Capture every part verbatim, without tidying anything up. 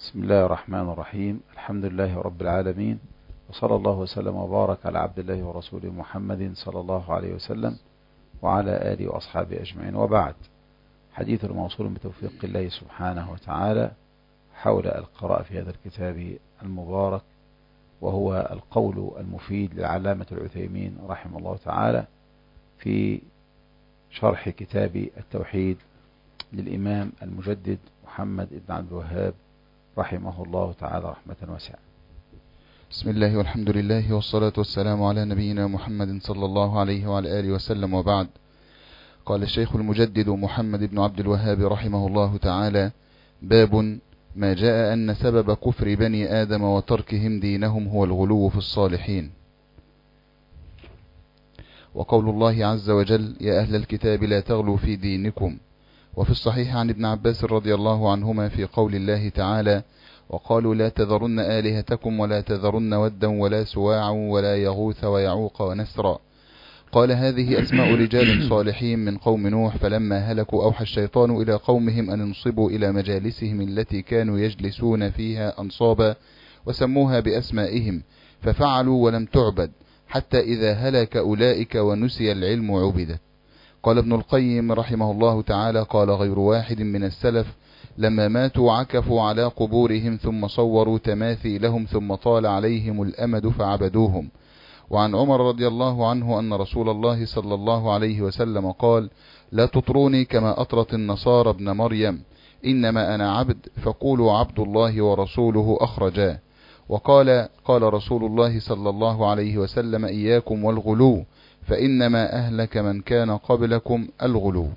بسم الله الرحمن الرحيم. الحمد لله رب العالمين، وصلى الله وسلم وبارك على عبد الله ورسوله محمد صلى الله عليه وسلم وعلى آله وأصحابه أجمعين، وبعد. حديث الموصول بتوفيق الله سبحانه وتعالى حول القراءة في هذا الكتاب المبارك، وهو القول المفيد للعلامة العثيمين رحمه الله تعالى في شرح كتاب التوحيد للإمام المجدد محمد بن عبد الوهاب رحمه الله تعالى رحمة واسعة. بسم الله والحمد لله والصلاة والسلام على نبينا محمد صلى الله عليه وعلى آله وسلم، وبعد. قال الشيخ المجدد محمد بن عبد الوهاب رحمه الله تعالى: باب ما جاء أن سبب كفر بني آدم وتركهم دينهم هو الغلو في الصالحين. وقول الله عز وجل: يا أهل الكتاب لا تغلوا في دينكم. وفي الصحيح عن ابن عباس رضي الله عنهما في قول الله تعالى: وقالوا لا تذرن آلهتكم ولا تذرن ودا ولا سواعا ولا يغوث ويعوق ونسرا. قال: هذه أسماء رجال صالحين من قوم نوح، فلما هلكوا أوحى الشيطان إلى قومهم أن انصبوا إلى مجالسهم التي كانوا يجلسون فيها أنصابا، وسموها بأسمائهم، ففعلوا ولم تعبد، حتى إذا هلك أولئك ونسي العلم عبدت. قال ابن القيم رحمه الله تعالى: قال غير واحد من السلف: لما ماتوا عكفوا على قبورهم ثم صوروا تماثيلهم ثم طال عليهم الأمد فعبدوهم. وعن عمر رضي الله عنه أن رسول الله صلى الله عليه وسلم قال: لا تطروني كما أطرت النصارى ابن مريم، إنما أنا عبد، فقولوا عبد الله ورسوله أخرجاه. وقال قال رسول الله صلى الله عليه وسلم: إياكم والغلو، فإنما أهلك من كان قبلكم الغلو.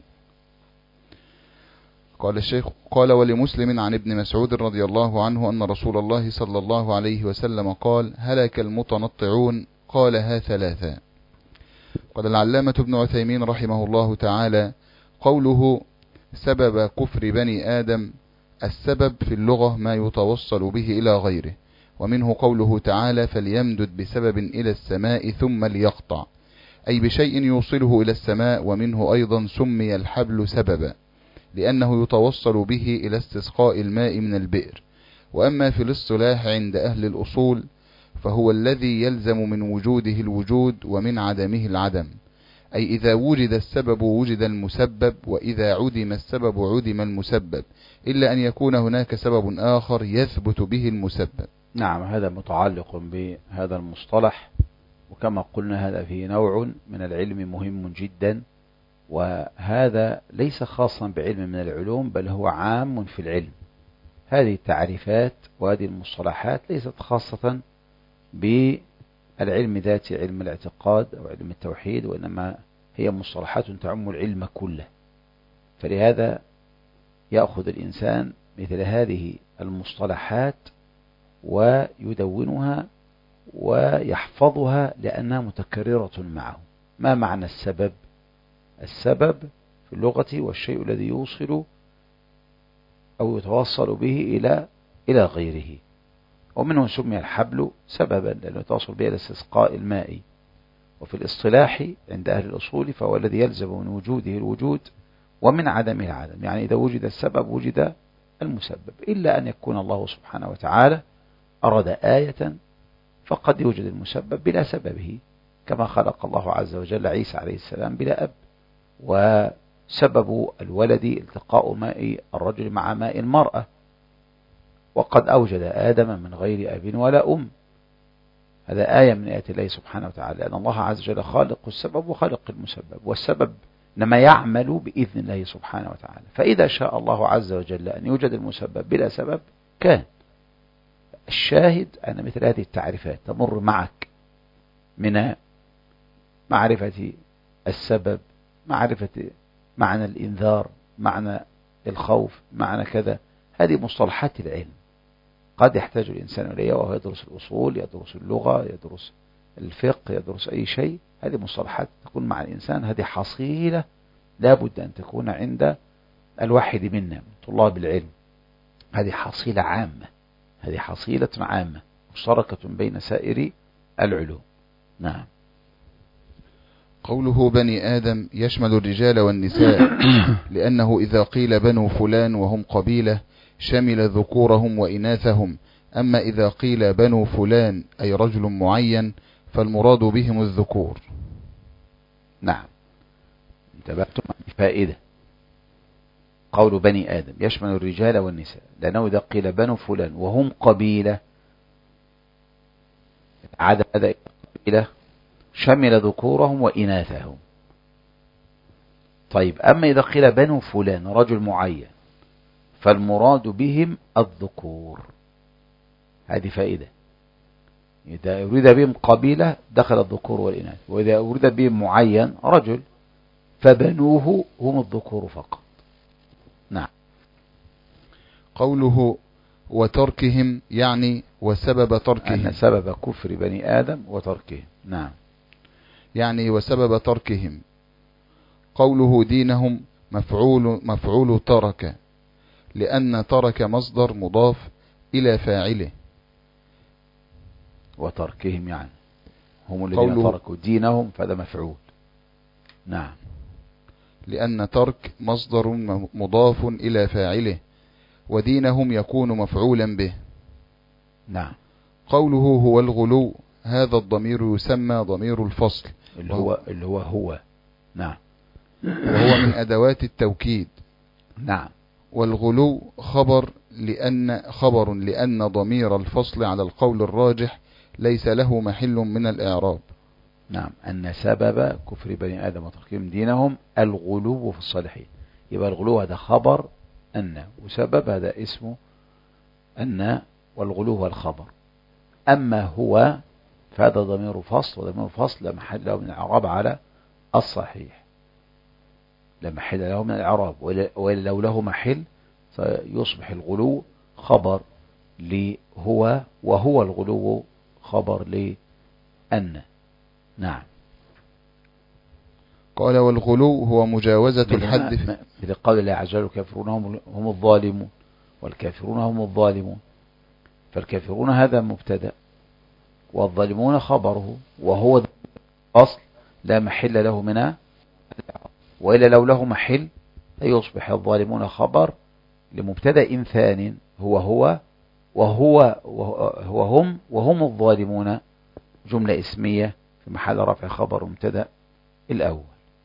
قال الشيخ: قال ولمسلم عن ابن مسعود رضي الله عنه أن رسول الله صلى الله عليه وسلم قال: هلك المتنطعون، قالها ثلاثا. قال العلامة ابن عثيمين رحمه الله تعالى: قوله سبب كفر بني آدم، السبب في اللغة ما يتوصل به إلى غيره، ومنه قوله تعالى: فليمدد بسبب إلى السماء ثم ليقطع، أي بشيء يوصله إلى السماء. ومنه أيضا سمي الحبل سببا، لأنه يتوصل به إلى استسقاء الماء من البئر. وأما في الاصطلاح عند أهل الأصول فهو الذي يلزم من وجوده الوجود ومن عدمه العدم، أي إذا وجد السبب وجد المسبب، وإذا عدم السبب عدم المسبب، إلا أن يكون هناك سبب آخر يثبت به المسبب. نعم، هذا متعلق بهذا المصطلح، وكما قلنا هذا فيه نوع من العلم مهم جدا، وهذا ليس خاصا بعلم من العلوم، بل هو عام في العلم. هذه التعريفات وهذه المصطلحات ليست خاصة بالعلم ذات علم الاعتقاد أو علم التوحيد، وإنما هي مصطلحات تعم العلم كله. فلهذا يأخذ الإنسان مثل هذه المصطلحات ويدونها ويحفظها لأنها متكررة معه. ما معنى السبب؟ السبب في اللغة والشيء الذي يوصل أو يتوصل به إلى إلى غيره. ومنه سمي الحبل سببا لأنه يتوصل به إلى استسقاء الماء. وفي الاصطلاح عند أهل الأصول فهو الذي يلزم من وجوده الوجود ومن عدمه العدم، يعني إذا وجد السبب وجد المسبب، إلا أن يكون الله سبحانه وتعالى أراد آية فقد يوجد المسبب بلا سببه، كما خلق الله عز وجل عيسى عليه السلام بلا أب، وسبب الولد التقاء ماء الرجل مع ماء المرأة، وقد أوجد آدم من غير أب ولا أم. هذا آية من آيات الله سبحانه وتعالى، لأن الله عز وجل خالق السبب وخالق المسبب، والسبب إنما يعمل بإذن الله سبحانه وتعالى. فإذا شاء الله عز وجل أن يوجد المسبب بلا سبب كان. الشاهد أن مثل هذه التعريفات تمر معك من معرفة السبب، معرفة معنى الإنذار، معنى الخوف، معنى كذا. هذه مصطلحات العلم قد يحتاج الإنسان إليها وهو يدرس الأصول، يدرس اللغة، يدرس الفقه، يدرس أي شيء. هذه مصطلحات تكون مع الإنسان، هذه حصيلة لا بد أن تكون عند الواحد منا من طلاب العلم. هذه حصيلة عامة، هذه حصيلة عامة مشتركة بين سائر العلوم. نعم. قوله بني آدم يشمل الرجال والنساء، لأنه إذا قيل بنو فلان وهم قبيلة شمل ذكورهم وإناثهم. أما إذا قيل بنو فلان أي رجل معين فالمراد بهم الذكور. نعم، انتبهتم؟ فائدة قول بني آدم يشمل الرجال والنساء، لأنه إذا قيل بنو فلان وهم قبيلة عاد هذا قبيلة شمل ذكورهم وإناثهم. طيب، أما إذا قيل بنو فلان رجل معين فالمراد بهم الذكور. هذه فائدة. إذا أريد بهم قبيلة دخل الذكور والإناث، وإذا أريد بهم معين رجل فبنوه هم الذكور فقط. نعم. قوله وتركهم يعني وسبب تركهم، أن سبب كفر بني آدم وتركهم. نعم، يعني وسبب تركهم. قوله دينهم مفعول مفعول ترك، لأن ترك مصدر مضاف إلى فاعله. وتركهم يعني هم الذين تركوا دينهم، فهذا مفعول. نعم، لأن ترك مصدر مضاف إلى فاعله، ودينهم يكون مفعولا به. نعم. قوله هو الغلو، هذا الضمير يسمى ضمير الفصل، اللي هو اللي هو هو نعم، وهو من أدوات التوكيد. نعم. والغلو خبر لأن خبر لأن ضمير الفصل على القول الراجح ليس له محل من الإعراب. نعم، أن سبب كفر بني آدم وتركهم دينهم الغلو في الصالحين. يبقى الغلو هذا خبر أن، وسبب هذا اسمه أن، والغلو هو الخبر. أما هو فهذا ضمير فصل، وضمير فصل لا محل له من الإعراب على الصحيح، لا محل له من الإعراب، ولو له محل سيصبح الغلو خبر لهو، وهو الغلو خبر لأن. نعم. قال والغلو هو مجاوزة الحد في مثل قول الله عز وجل الكافرون هم, هم الظالمون، والكافرون هم الظالمون. فالكافرون هذا مبتدأ، والظالمون خبره، وهو أصل لا محل له من، وإلا لو له محل فيصبح الظالمون خبر لمبتدأ ثان هو هو وهو وهم وهم الظالمون جملة اسمية في محل رفع خبر مبتدأ الأول.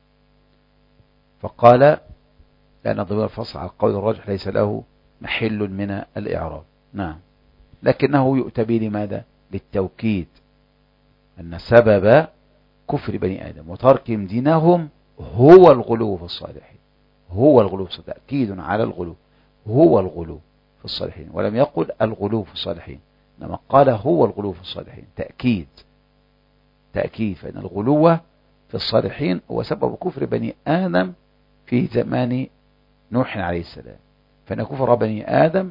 فقال لأن ضمير الفصل على القول الراجح ليس له محل من الإعراب. نعم، لكنه يؤتى به لماذا؟ للتوكيد، أن سبب كفر بني آدم وتركهم دينهم هو الغلو في الصالحين، هو الغلو في الصالحين، تأكيد على الغلو، هو الغلو في الصالحين، ولم يقل الغلو في الصالحين، إنما قال هو الغلو في الصالحين، تأكيد تأكيد، فإن الغلو في الصالحين هو سبب كفر بني آدم في زمان نوح عليه السلام. فإن كفر بني آدم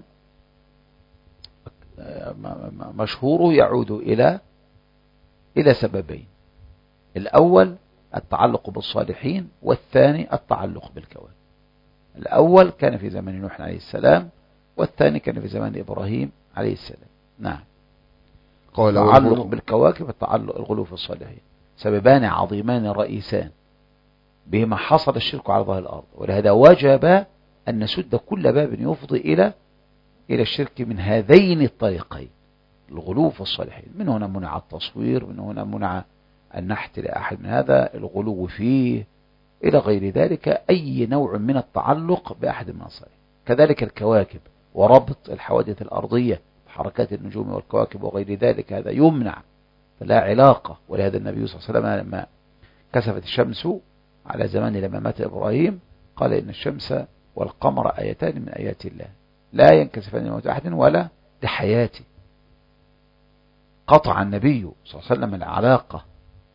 مشهوره يعود إلى إلى سببين: الأول التعلق بالصالحين، والثاني التعلق بالكواكب. الأول كان في زمن نوح عليه السلام، والثاني كان في زمن إبراهيم عليه السلام. نعم. قال التعلق بالكواكب والتعلق الغلو في الصالحين سببان عظيمان رئيسان بهما حصل الشرك على ظهر الأرض، ولهذا وجب أن نسد كل باب يفضي إلى إلى الشرك من هذين الطريقين، الغلو في الصالحين. من هنا منع التصوير، من هنا منع النحت لأحد من هذا، الغلو فيه، إلى غير ذلك، أي نوع من التعلق بأحد من الصالحين. كذلك الكواكب وربط الحوادث الأرضية بحركات النجوم والكواكب وغير ذلك، هذا يمنع، فلا علاقة. ولهذا النبي صلى الله عليه وسلم لما كسفت الشمس على زمان لما مات إبراهيم قال إن الشمس والقمر آيتان من آيات الله لا ينكسفان لموت أحد ولا لحياته. قطع النبي صلى الله عليه وسلم العلاقة.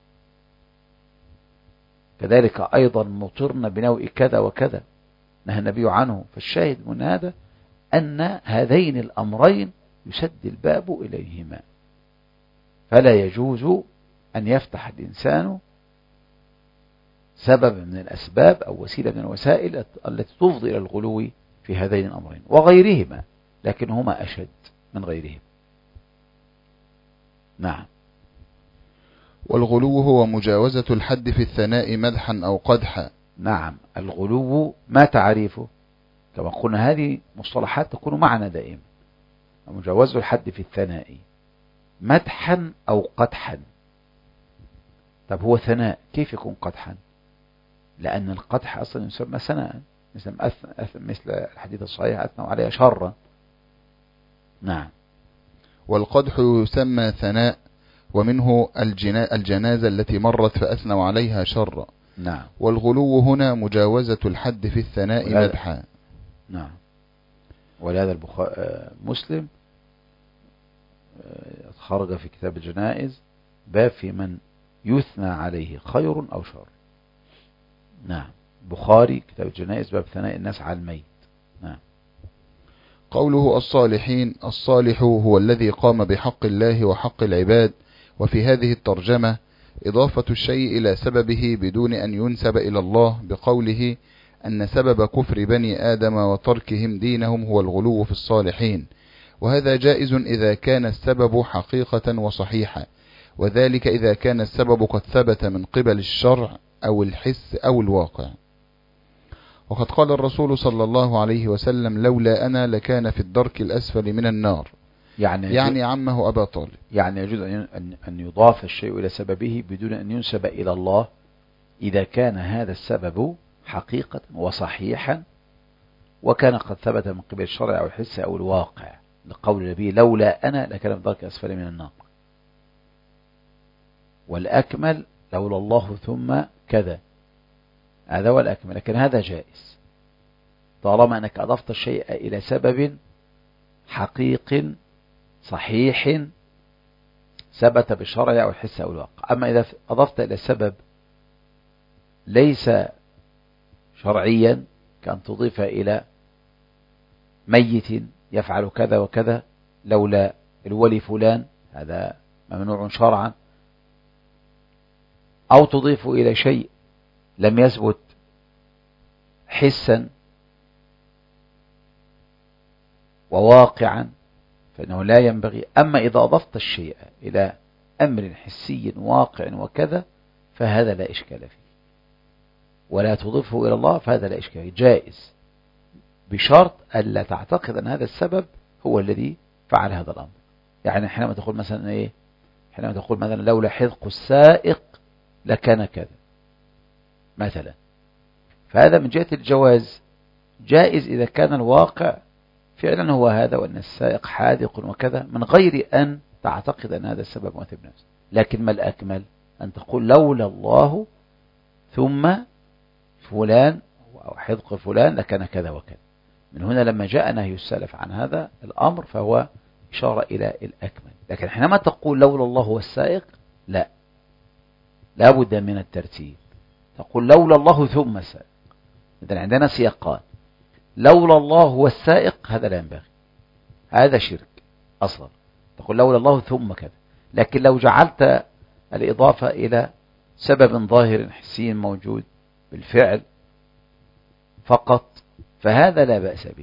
كذلك أيضا مطرنا بنوء كذا وكذا نهى النبي عنه. فالشاهد من هذا أن هذين الأمرين يسد الباب إليهما، فلا يجوز أن يفتح الإنسان سبب من الأسباب أو وسيلة من الوسائل التي تفضي إلى الغلو في هذين الأمرين وغيرهما، لكنهما أشد من غيرهم. نعم. والغلو هو مجاوزة الحد في الثناء مدحا أو قدحا. نعم، الغلو ما تعريفه؟ كما قلنا هذه مصطلحات تكون معنا دائما. مجاوز الحد في الثناء مدحا أو قدحا. طب هو ثناء كيف يكون قدحا؟ لأن القدح أصلا يسمى ثناء، مثل مثل الحديث الصحيح أثنوا عليها شرا. نعم. والقدح يسمى ثناء، ومنه الجنازة التي مرت فأثنوا عليها شرا. نعم. والغلو هنا مجاوزة الحد في الثناء مدحا. نعم. ولهذا البخاري مسلم خرج في كتاب الجنائز باب في من يثنى عليه خير أو شر. نعم. بخاري كتاب الجنائز باب ثناء الناس على الميت. نعم. قوله الصالحين، الصالح هو الذي قام بحق الله وحق العباد. وفي هذه الترجمة إضافة الشيء إلى سببه بدون أن ينسب إلى الله، بقوله أن سبب كفر بني آدم وتركهم دينهم هو الغلو في الصالحين. وهذا جائز إذا كان السبب حقيقة وصحيحة، وذلك إذا كان السبب قد ثبت من قبل الشرع أو الحس أو الواقع. وقد قال الرسول صلى الله عليه وسلم: لولا أنا لكان في الدرك الأسفل من النار، يعني, يعني عمه أبا طالب. يعني يجوز أن يضاف الشيء إلى سببه بدون أن ينسب إلى الله إذا كان هذا السبب حقيقة وصحيحا وكان قد ثبت من قبل الشرع أو الحس أو الواقع، لقول النبي: لولا أنا لكان في الدرك الأسفل من النار. والأكمل لولا الله ثم كذا، هذا هو الأكمل. لكن هذا جائز طالما أنك أضفت الشيء إلى سبب حقيق صحيح ثبت بالشرع أو الحس أو الواقع. أما إذا أضفت إلى سبب ليس شرعيا، كأن تضيف إلى ميت يفعل كذا وكذا لولا الولي فلان، هذا ممنوع شرعا. أو تضيف إلى شيء لم يثبت حسا وواقعا فإنه لا ينبغي. أما إذا أضفت الشيء إلى أمر حسي واقع وكذا فهذا لا إشكال فيه، ولا تضيفه إلى الله فهذا لا إشكال فيه، جائز، بشرط ألا تعتقد أن هذا السبب هو الذي فعل هذا الأمر. يعني حينما تقول مثلا إيه، حينما تقول مثلا لولا حذق السائق لكان كذا مثلا، فهذا من جهة الجواز جائز إذا كان الواقع فعلا هو هذا، وأن السائق حاذق وكذا، من غير أن تعتقد أن هذا السبب مؤثر بنفسه. لكن ما الأكمل أن تقول لولا الله ثم فلان أو حذق فلان لكان كذا وكذا. من هنا لما جاء نهي السلف عن هذا الأمر فهو إشارة إلى الأكمل. لكن حينما تقول لولا الله هو السائق، لا، لا بد من الترتيب. تقول لولا الله ثم السائق، إذن عندنا سياقات. لولا الله هو السائق هذا لا ينبغي، هذا شرك أصلا. تقول لولا الله ثم كذا. لكن لو جعلت الإضافة إلى سبب ظاهر حسي موجود بالفعل فقط فهذا لا بأس به.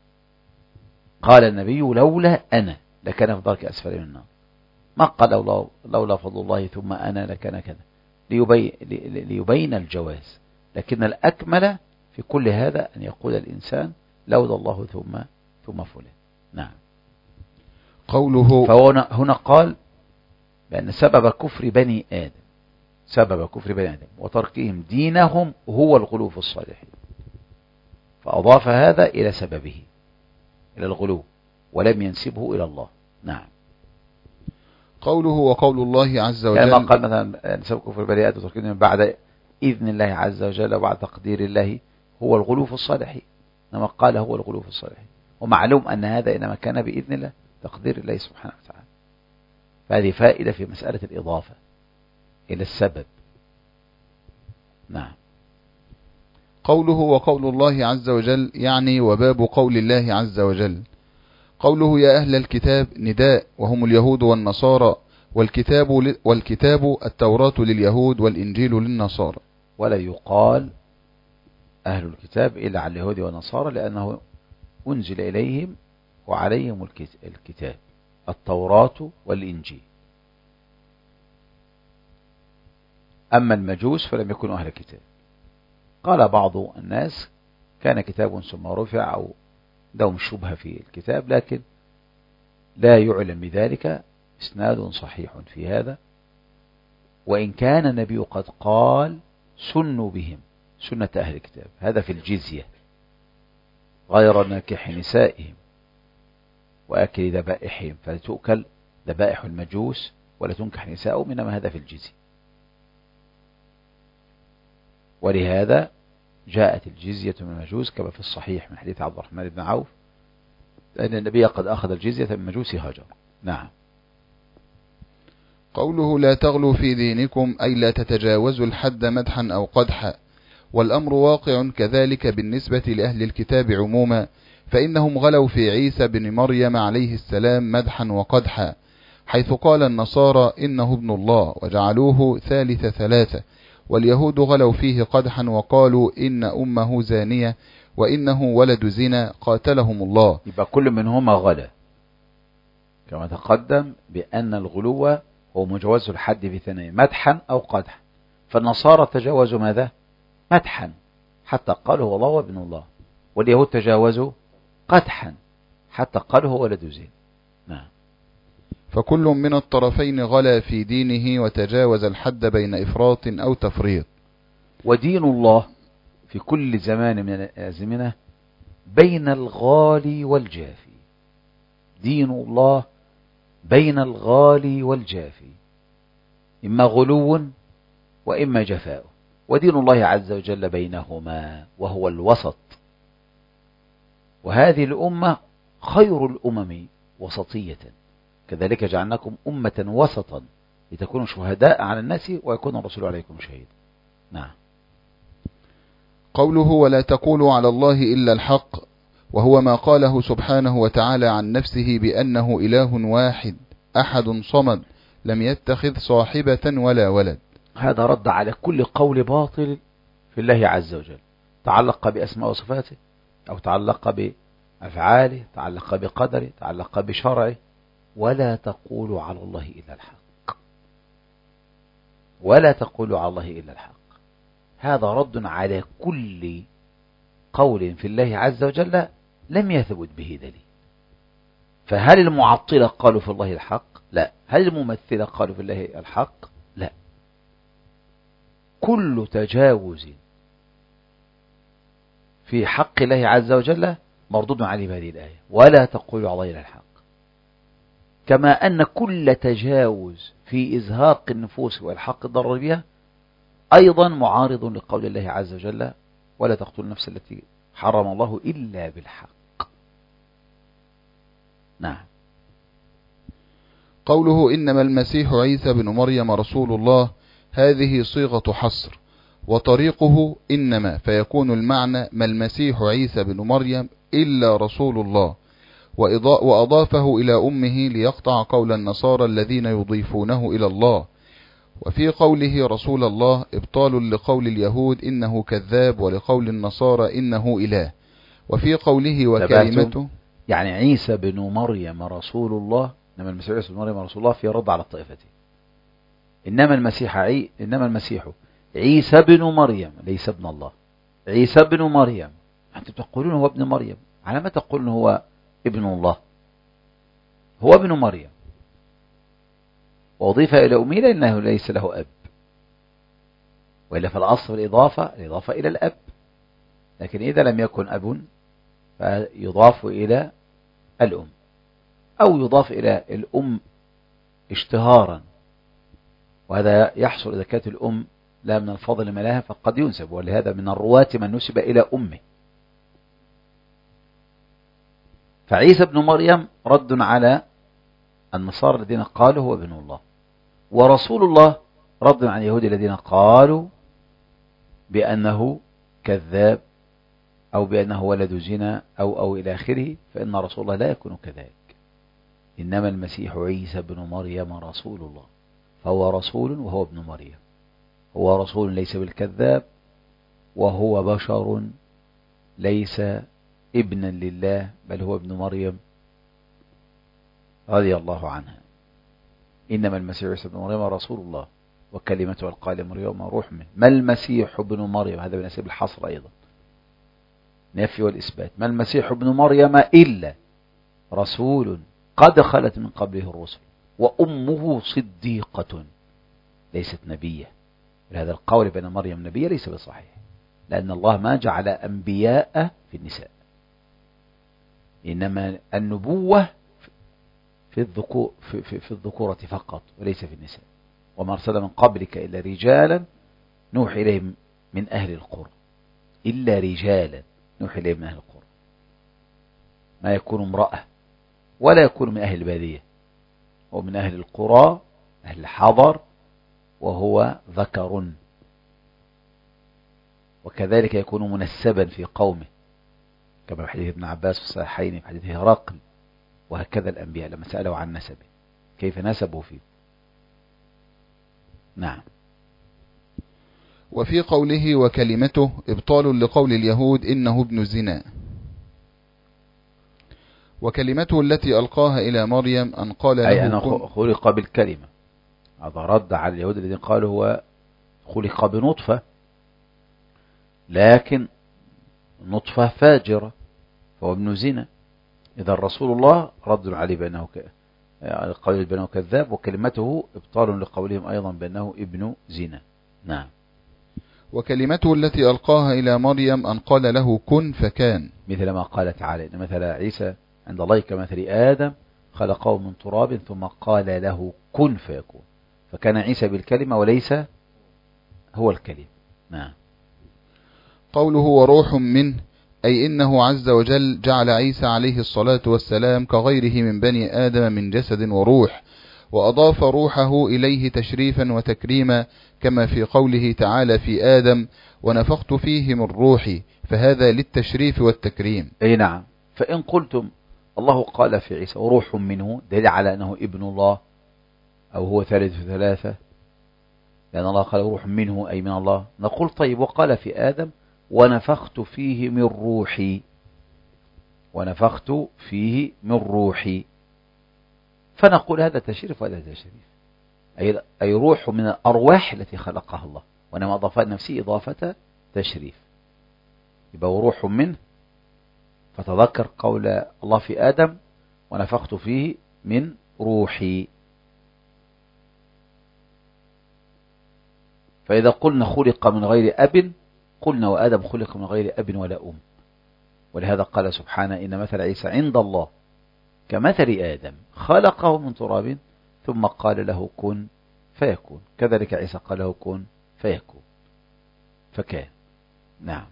قال النبي لولا أنا لكان في درك أسفل من النار، ما قال لولا, لولا فضل الله ثم أنا لكان كذا، ليبين, ليبين الجواز. لكن الأكمل في كل هذا أن يقول الإنسان لولا الله ثم ثم فلان. نعم. قوله فهنا هنا قال بأن سبب كفر بني آدم سبب كفر بني آدم وتركهم دينهم هو الغلو في الصالحين، فأضاف هذا إلى سببه إلى الغلو ولم ينسبه إلى الله. نعم. قوله وقول الله عز وجل كما قال مثلا سبب كفر بني آدم وتركهم بعد إذن الله عز وجل وبعد تقدير الله هو الغلو في الصالحين، إنما قال هو الغلو في الصالحين، ومعلوم أن هذا إنما كان بإذن الله تقدير الله سبحانه وتعالى. فهذه فائدة في مسألة الإضافة إلى السبب. نعم. قوله وقول الله عز وجل يعني وباب قول الله عز وجل. قوله يا أهل الكتاب نداء وهم اليهود والنصارى، والكتاب والكتاب التوراة لليهود والإنجيل للنصارى. ولا يقال أهل الكتاب إلا على اليهود والنصارى لأنه أنزل إليهم وعليهم الكتاب التوراة والإنجيل. أما المجوس فلم يكونوا أهل الكتاب. قال بعض الناس كان كتاب ثم رفع أو لهم شبهة في الكتاب، لكن لا يعلم بذلك إسناد صحيح في هذا، وإن كان النبي قد قال سنوا بهم سنة أهل الكتاب، هذا في الجزية، غير ناكح نسائهم وأكل ذبائحهم، فتؤكل ذبائح المجوس ولا تنكح نساءهم، إنما هذا في الجزية. ولهذا جاءت الجزية من المجوس كما في الصحيح من حديث عبد الرحمن بن عوف أن النبي قد أخذ الجزية من مجوس هاجر. نعم. قوله لا تغلوا في دينكم أي لا تتجاوزوا الحد مدحا أو قدحا، والأمر واقع كذلك بالنسبة لأهل الكتاب عموما، فإنهم غلوا في عيسى بن مريم عليه السلام مدحا وقدحا، حيث قال النصارى إنه ابن الله وجعلوه ثالث ثلاثة، واليهود غلوا فيه قدحا وقالوا إن أمه زانية وإنه ولد زنا قاتلهم الله. يبقى كل منهما غلا، كما تقدم بأن الغلو هو مجوز الحد بثنين مدحا أو قدحا، فالنصارى تجاوزوا ماذا؟ مدحا حتى قالوا هو الله وابن الله، واليهود تجاوزوا قدحا حتى قالوا هو ولد زنا. نعم. فكل من الطرفين غلا في دينه وتجاوز الحد بين إفراط أو تفريط. ودين الله في كل زمان من الأزمنة بين الغالي والجافي، دين الله بين الغالي والجافي، إما غلو وإما جفاء، ودين الله عز وجل بينهما وهو الوسط. وهذه الأمة خير الأمم وسطية، كذلك جعلناكم أمة وسطا لتكونوا شهداء على الناس ويكون الرسول عليكم شهيدا. نعم. قوله ولا تقولوا على الله إلا الحق، وهو ما قاله سبحانه وتعالى عن نفسه بأنه إله واحد أحد صمد لم يتخذ صاحبة ولا ولد. هذا رد على كل قول باطل في الله عز وجل تعلق بأسماء وصفاته، أو تعلق بأفعاله، تعلق بقدره، تعلق بشرعه. ولا تقولوا على الله إلا الحق، ولا تقولوا على الله إلا الحق، هذا رد على كل قول في الله عز وجل لم يثبت به دليل. فهل المعطلة قالوا في الله الحق؟ لا. هل الممثلة قالوا في الله الحق؟ لا. كل تجاوز في حق الله عز وجل مردود عليه بهذه الآية، ولا تقولوا على الله إلا الحق. كما أن كل تجاوز في إزهاق النفوس والحق الضرر بها أيضا معارض لقول الله عز وجل ولا تقتلوا النفس التي حرم الله إلا بالحق. نعم. قوله إنما المسيح عيسى بن مريم رسول الله، هذه صيغة حصر، وطريقه إنما، فيكون المعنى ما المسيح عيسى بن مريم إلا رسول الله، وأضافه إلى أمه ليقطع قول النصارى الذين يضيفونه إلى الله. وفي قوله رسول الله إبطال لقول اليهود إنه كذاب، ولقول النصارى إنه إله. وفي قوله وكلمته، يعني عيسى بن مريم رسول الله، إنما المسيح عيسى بن مريم رسول الله في رد على الطائفتين. إنما المسيح عي... إنما المسيح عيسى بن مريم ليس ابن الله، عيسى بن مريم. أنتم تقولون هو ابن مريم، على ما تقولون هو ابن الله؟ هو ابن مريم، وأضيف إلى أمه لأنه ليس له أب، وإلا فالأصل الإضافة الإضافة إلى الأب، لكن إذا لم يكن أب فيضاف إلى الأم، أو يضاف إلى الأم اشتهارا، وهذا يحصل إذا كانت الأم لا من الفضل ما لها فقد ينسب، ولهذا من الرواة من نسب إلى أمه. فعيسى بن مريم رد على النصارى الذين قالوا هو ابن الله، ورسول الله رد على اليهود الذين قالوا بأنه كذاب أو بأنه ولد زنا أو أو إلى آخره، فإن رسول الله لا يكون كذلك. إنما المسيح عيسى بن مريم رسول الله، فهو رسول وهو ابن مريم، هو رسول ليس بالكذاب، وهو بشر ليس ابنا لله، بل هو ابن مريم رضي الله عنها. إنما المسيح عيسى بن مريم رسول الله وكلمته ألقاها إلى مريم روح منه. ما المسيح ابن مريم، هذا بنسب الحصر أيضا، نفي والإثبات. ما المسيح ابن مريم إلا رسول قد خلت من قبله الرسل وأمه صديقة ليست نبية. هذا القول بأن مريم نبية ليس بصحيح، لأن الله ما جعل أنبياء في النساء، إنما النبوة في الذكور في, في, في الذكورة فقط وليس في النساء. وما أرسل من قبلك إلا رجالا نوحي إليهم من أهل القرى، إلا رجالا نوحي إليهم من أهل القرى، ما يكون امرأة ولا يكون من أهل البادية، هو من أهل القرى أهل الحضر وهو ذكر، وكذلك يكون منسبا في قومه كما في حديث ابن عباس في الصحيحين في حديث هرقل. وهكذا الأنبياء لما سألوا عن نسبه كيف نسبوا فيه. نعم. وفي قوله وكلمته إبطال لقول اليهود إنه ابن الزنا. وكلمته التي ألقاها إلى مريم أن قال له أي أنا خلق بالكلمة، هذا رد على اليهود الذين قالوا هو خلق بنطفة، لكن نطفة فاجرة فهو ابن زنا. إذا رسول الله رد عليه بأنه ك... قول بأنه كذاب، وكلمته إبطال لقولهم أيضا بأنه ابن زنا. نعم. وكلمته التي ألقاها إلى مريم أن قال له كن فكان، مثل ما قال تعالى إن مثل عيسى عند الله كمثل آدم خلقه من تراب ثم قال له كن فيكون، فكان عيسى بالكلمة وليس هو الكلمة. نعم. قوله وروح منه أي إنه عز وجل جعل عيسى عليه الصلاة والسلام كغيره من بني آدم من جسد وروح، وأضاف روحه إليه تشريفا وتكريما، كما في قوله تعالى في آدم ونفخت فيه من روحي، فهذا للتشريف والتكريم. أي نعم. فإن قلتم الله قال في عيسى وروح منه دليل على أنه ابن الله أو هو ثالث ثلاثة، لأن الله قال روح منه أي من الله، نقول طيب وقال في آدم ونفخت فيه من روحي، ونفخت فيه من روحي، فنقول هذا تشريف وهذا تشريف، أي, أي روح من الأرواح التي خلقها الله، وإنما أضاف نفسه إضافة تشريف، يبقى روح منه. فتذكر قول الله في آدم ونفخت فيه من روحي. فإذا قلنا خلق من غير أب قلنا وآدم خلق من غير أب ولا أم، ولهذا قال سبحانه إن مثل عيسى عند الله كمثل آدم خلقه من تراب ثم قال له كن فيكون، كذلك عيسى قال له كن فيكون فكان. نعم.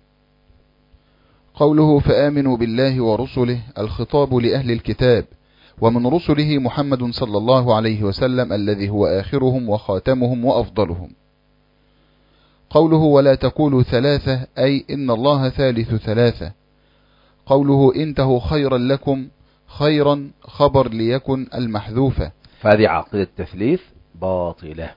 قوله فآمنوا بالله ورسله الخطاب لأهل الكتاب، ومن رسله محمد صلى الله عليه وسلم الذي هو آخرهم وخاتمهم وأفضلهم. قوله ولا تقولوا ثلاثة أي إن الله ثالث ثلاثة. قوله انتهوا خيرا لكم، خيرا خبر ليكن المحذوفة، فهذه عقيدة التثليث باطلة،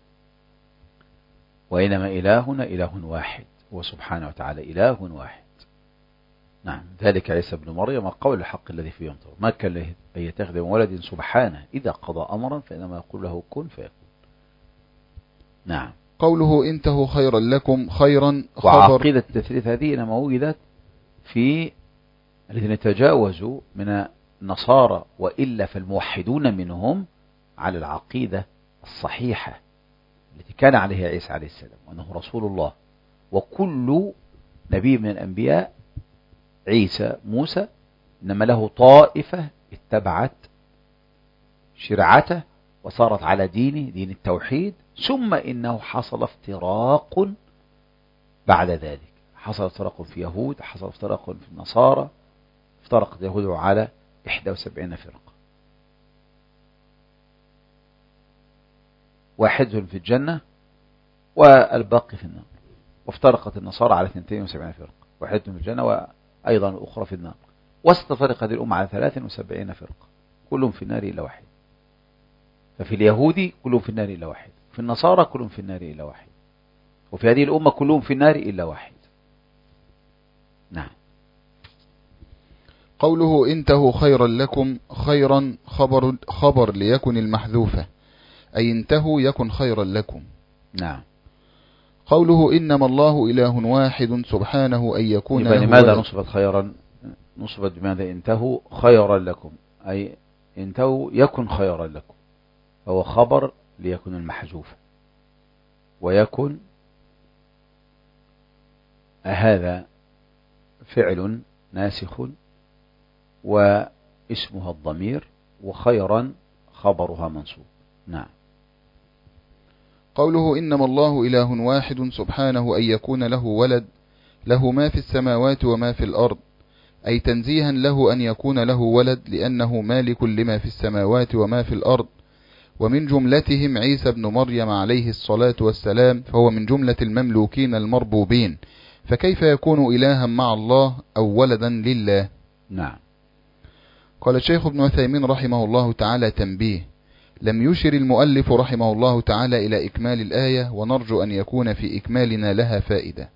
وإنما إلهنا إله واحد هو سبحانه وتعالى إله واحد. نعم. ذلك عيسى بن مريم قول الحق الذي فيه ينطق، ما كان له أن يتخذ من ولد سبحانه إذا قضى أمرا فإنما يقول له كن فيكون. نعم. قوله انتهوا خيرا لكم، خيرا خبر. وعقيدة التثليث هذه إنما وجدت في الذين تجاوزوا من النصارى، وإلا فالموحدون منهم على العقيدة الصحيحة التي كان عليها عيسى عليه السلام، وأنه رسول الله، وكل نبي من الأنبياء عيسى موسى إنما له طائفة اتبعت شرعته وصارت على دينه دين التوحيد، ثم إنه حصل افتراق بعد ذلك، حصل افتراق في يهود، حصل افتراق في النصارى، افترقت اليهود على إحدى وسبعين فرقة، واحد في الجنة والباقي في النار، وافترقت النصارى على اثنتين وسبعين فرقة، واحد في الجنة وأيضا الأخرى في النار، واستفرقت هذه الأمة على ثلاث وسبعين فرقة كلهم في النار إلا واحد. ففي اليهود كلهم في النار إلا واحد، في النصارى كلهم في النار إلا واحد، وفي هذه الأمة كلهم في النار إلا واحد. نعم. قوله انتهوا خيرا لكم، خيرا خبر, خبر ليكن المحذوفة، أي انتهوا يكن خيرا لكم. نعم. قوله إنما الله إله واحد سبحانه أن يكون يبقى له لماذا ولد. نصبت خيرا؟ نصبت بماذا؟ انتهوا خيرا لكم، أي انتهوا يكن خيرا لكم، فهو خبر ليكن المحذوف، ويكن هذا فعل ناسخ واسمها الضمير، وخيرا خبرها منصوب. نعم. قوله إنما الله إله واحد سبحانه أن يكون له ولد، له ما في السماوات وما في الأرض، أي تنزيها له أن يكون له ولد لأنه مالك لما في السماوات وما في الأرض، ومن جملتهم عيسى بن مريم عليه الصلاة والسلام، فهو من جملة المملوكين المربوبين، فكيف يكون إلها مع الله أو ولدا لله؟ نعم. قال الشيخ ابن عثيمين رحمه الله تعالى: تنبيه، لم يشر المؤلف رحمه الله تعالى إلى إكمال الآية، ونرجو أن يكون في إكمالنا لها فائدة.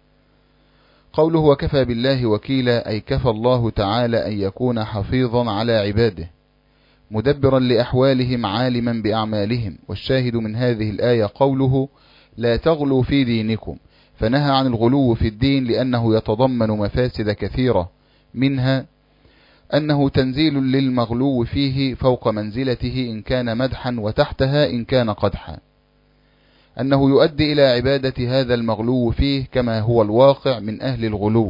قوله وكفى بالله وكيلا، أي كفى الله تعالى أن يكون حفيظا على عباده، مدبرا لأحوالهم، عالما بأعمالهم. والشاهد من هذه الآية قوله لا تغلوا في دينكم، فنهى عن الغلو في الدين لأنه يتضمن مفاسد كثيرة، منها أنه تنزيل للمغلو فيه فوق منزلته إن كان مدحا، وتحتها إن كان قدحا، أنه يؤدي إلى عبادة هذا المغلو فيه كما هو الواقع من أهل الغلو،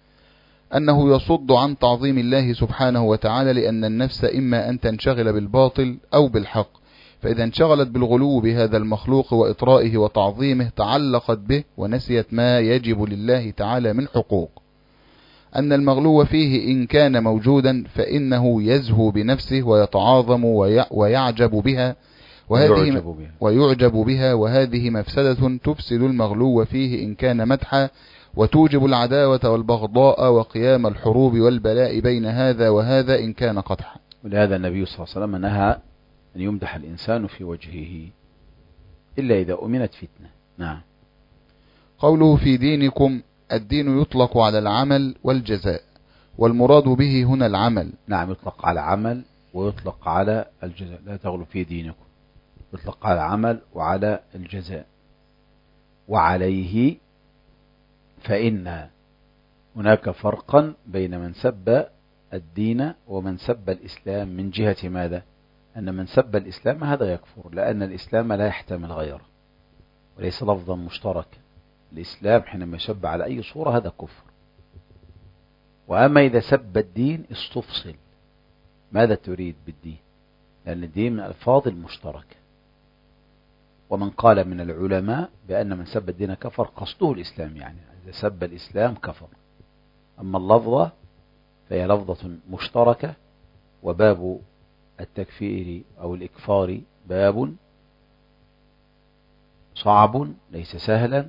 أنه يصد عن تعظيم الله سبحانه وتعالى، لأن النفس إما أن تنشغل بالباطل أو بالحق، فإذا انشغلت بالغلو بهذا المخلوق وإطرائه وتعظيمه تعلقت به ونسيت ما يجب لله تعالى من حقوق. أن المغلو فيه إن كان موجودا فإنه يزهو بنفسه ويتعاظم ويعجب بها، وهذه ويعجب بها وهذه مفسدة تفسد المغلو فيه إن كان مدحا، وتوجب العداوة والبغضاء وقيام الحروب والبلاء بين هذا وهذا إن كان قدحا. ولهذا النبي صلى الله عليه وسلم نهى أن يمدح الإنسان في وجهه إلا إذا أمنت فتنة. نعم. قوله في دينكم، الدين يطلق على العمل والجزاء، والمراد به هنا العمل. نعم، يطلق على عمل ويطلق على الجزاء، لا تغلوا في دينكم، يطلق على عمل وعلى الجزاء. وعليه، فإن هناك فرقا بين من سب الدين ومن سب الإسلام، من جهة ماذا؟ أن من سب الإسلام هذا يكفر، لأن الإسلام لا يحتمل غيره وليس لفظا مشتركا. الإسلام حينما يسب على أي صورة هذا كفر. وأما إذا سب الدين استفصل، ماذا تريد بالدين؟ لأن الدين من الألفاظ المشتركة. ومن قال من العلماء بأن من سب الدين كفر قصده الإسلام، يعني إذا سب الإسلام كفر. أما اللفظة فهي لفظة مشتركة، وباب التكفير أو الإكفار باب صعب ليس سهلا،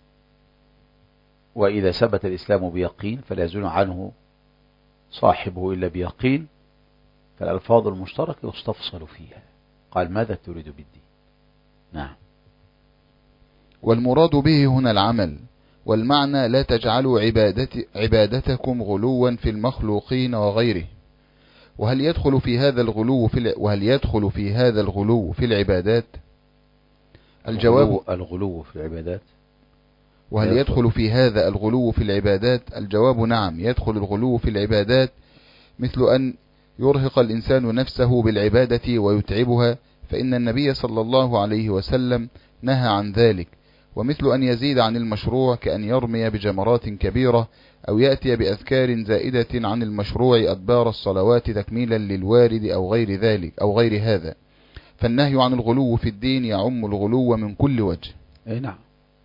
وإذا ثبت الإسلام بيقين فلا يزول عنه صاحبه إلا بيقين، فالألفاظ المشتركة يستفصل فيها. قال ماذا تريد بالدين؟ نعم. والمراد به هنا العمل، والمعنى لا تجعلوا عبادت عبادتكم غلوا في المخلوقين وغيره. وهل يدخل في هذا الغلو في وهل يدخل في هذا الغلو في العبادات؟ الجواب الغلو في العبادات. وهل يدخل في هذا الغلو في العبادات؟ الجواب نعم، يدخل الغلو في العبادات، مثل أن يرهق الإنسان نفسه بالعبادة ويتعبها، فإن النبي صلى الله عليه وسلم نهى عن ذلك. ومثل أن يزيد عن المشروع، كأن يرمي بجمرات كبيرة، أو يأتي بأذكار زائدة عن المشروع أدبار الصلوات تكميلا للوارد أو غير ذلك أو غير هذا. فالنهي عن الغلو في الدين يعم الغلو من كل وجه. أي نعم.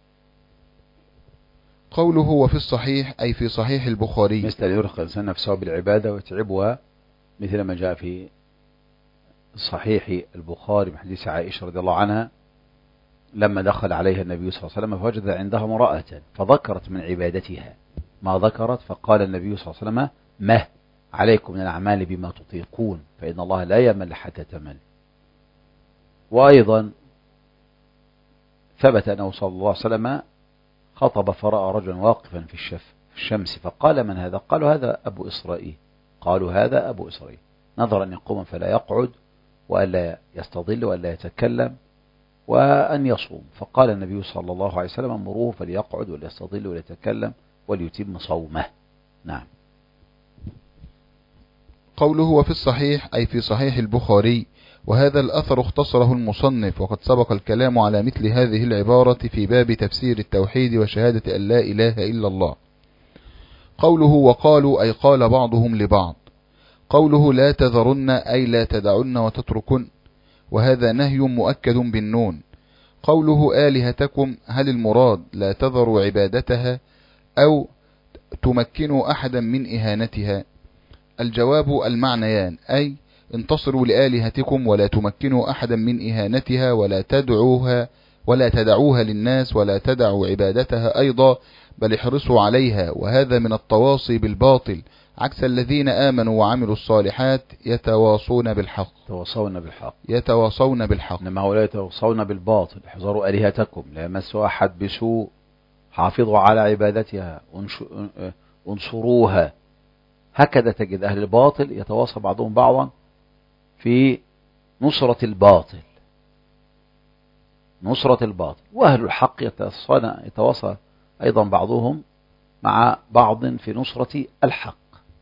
قوله هو في الصحيح، أي في صحيح البخاري. مثل أن يرهق الإنسان نفسه بالعبادة ويتعبها، مثل ما جاء في صحيح البخاري من حديث عائشة رضي الله عنها لما دخل عليها النبي صلى الله عليه وسلم فوجد عندها امرأة فذكرت من عبادتها ما ذكرت، فقال النبي صلى الله عليه وسلم ما عليكم من الأعمال بما تطيقون، فإن الله لا يمل حتى تمل. وأيضا ثبت أنه صلى الله عليه وسلم خطب فرأى رجلا واقفا في الشف في الشمس، فقال من هذا؟ قالوا هذا أبو إسرائيل. قالوا هذا أبو إسرائيل، نظر أن يقوم فلا يقعد وألا يستظل وألا يتكلم، وأن يصوم. فقال النبي صلى الله عليه وسلم مروه فليقعد وليستظل وليتكلم وليتم صومه. نعم. قوله وفي الصحيح أي في صحيح البخاري، وهذا الأثر اختصره المصنف، وقد سبق الكلام على مثل هذه العبارة في باب تفسير التوحيد وشهادة أن لا إله إلا الله. قوله وقالوا أي قال بعضهم لبعض. قوله لا تذرن أي لا تدعن وتتركن، وهذا نهي مؤكد بالنون. قوله آلهتكم هل المراد لا تذروا عبادتها أو تمكنوا أحدا من إهانتها؟ الجواب المعنيان، أي انتصروا لآلهتكم ولا تمكنوا أحدا من إهانتها ولا تدعوها ولا تدعوها للناس ولا تدعوا عبادتها أيضا، بل احرصوا عليها، وهذا من التواصي بالباطل، عكس الذين آمنوا وعملوا الصالحات يتواصون بالحق. يتواصون بالحق يتواصون بالحق إنما هؤلاء يتواصون بالباطل. احذروا آلهتكم لا يمسوا أحد بسوء، حافظوا على عبادتها، انصروها. هكذا تجد أهل الباطل يتواصى بعضهم بعضا في نصرة الباطل نصرة الباطل وأهل الحق يتواصى أيضا بعضهم مع بعض في نصرة الحق.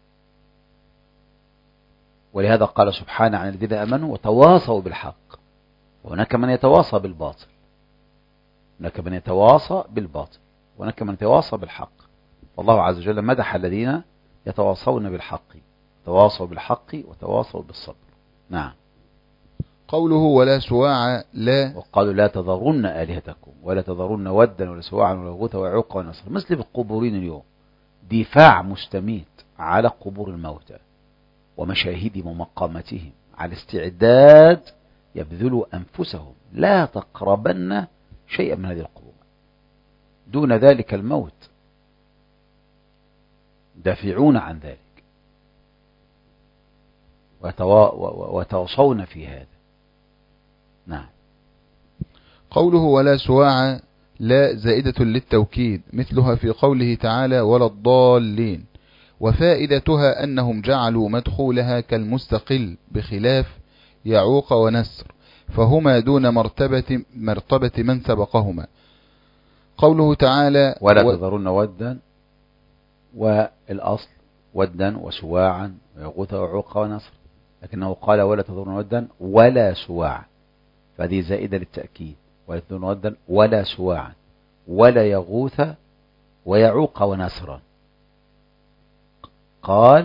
ولهذا قال سبحانه عن الذين آمنوا وتواصوا بالحق. وهناك من يتواصى بالباطل هناك من يتواصى بالباطل وهناك من يتواصى بالحق. والله عز وجل مدح الذين يتواصون بالحق، تواصوا بالحق وتواصوا بالصبر. نعم. قوله ولا سواع لا، وقالوا لا تذرن آلهتكم ولا تذرن ودا ولا سواعا ولا غوثا ويعوق ونسر، مثل بالقبورين اليوم، دفاع مستميت على قبور الموتى ومشاهد مقامتهم، على استعداد يبذلوا أنفسهم، لا تقربن شيئا من هذه القبور، دون ذلك الموت، دافعون عن ذلك وتواصون في هذا. نعم. قوله ولا سواع لا زائدة للتوكيد، مثلها في قوله تعالى ولا الضالين، وفائدتها أنهم جعلوا مدخولها كالمستقل بخلاف يعوق ونسر، فهما دون مرتبة, مرتبة من سبقهما. قوله تعالى ولا و... تذرون ودا، والأصل ودا وسواعا ويغوث ويعوق ونسر، لكنه قال ولا تذرون ودا ولا سواعا، فهذه زائدة للتأكيد، ولا تذرون ودا ولا سواعا ولا يغوث ويعوق ونسرا. قال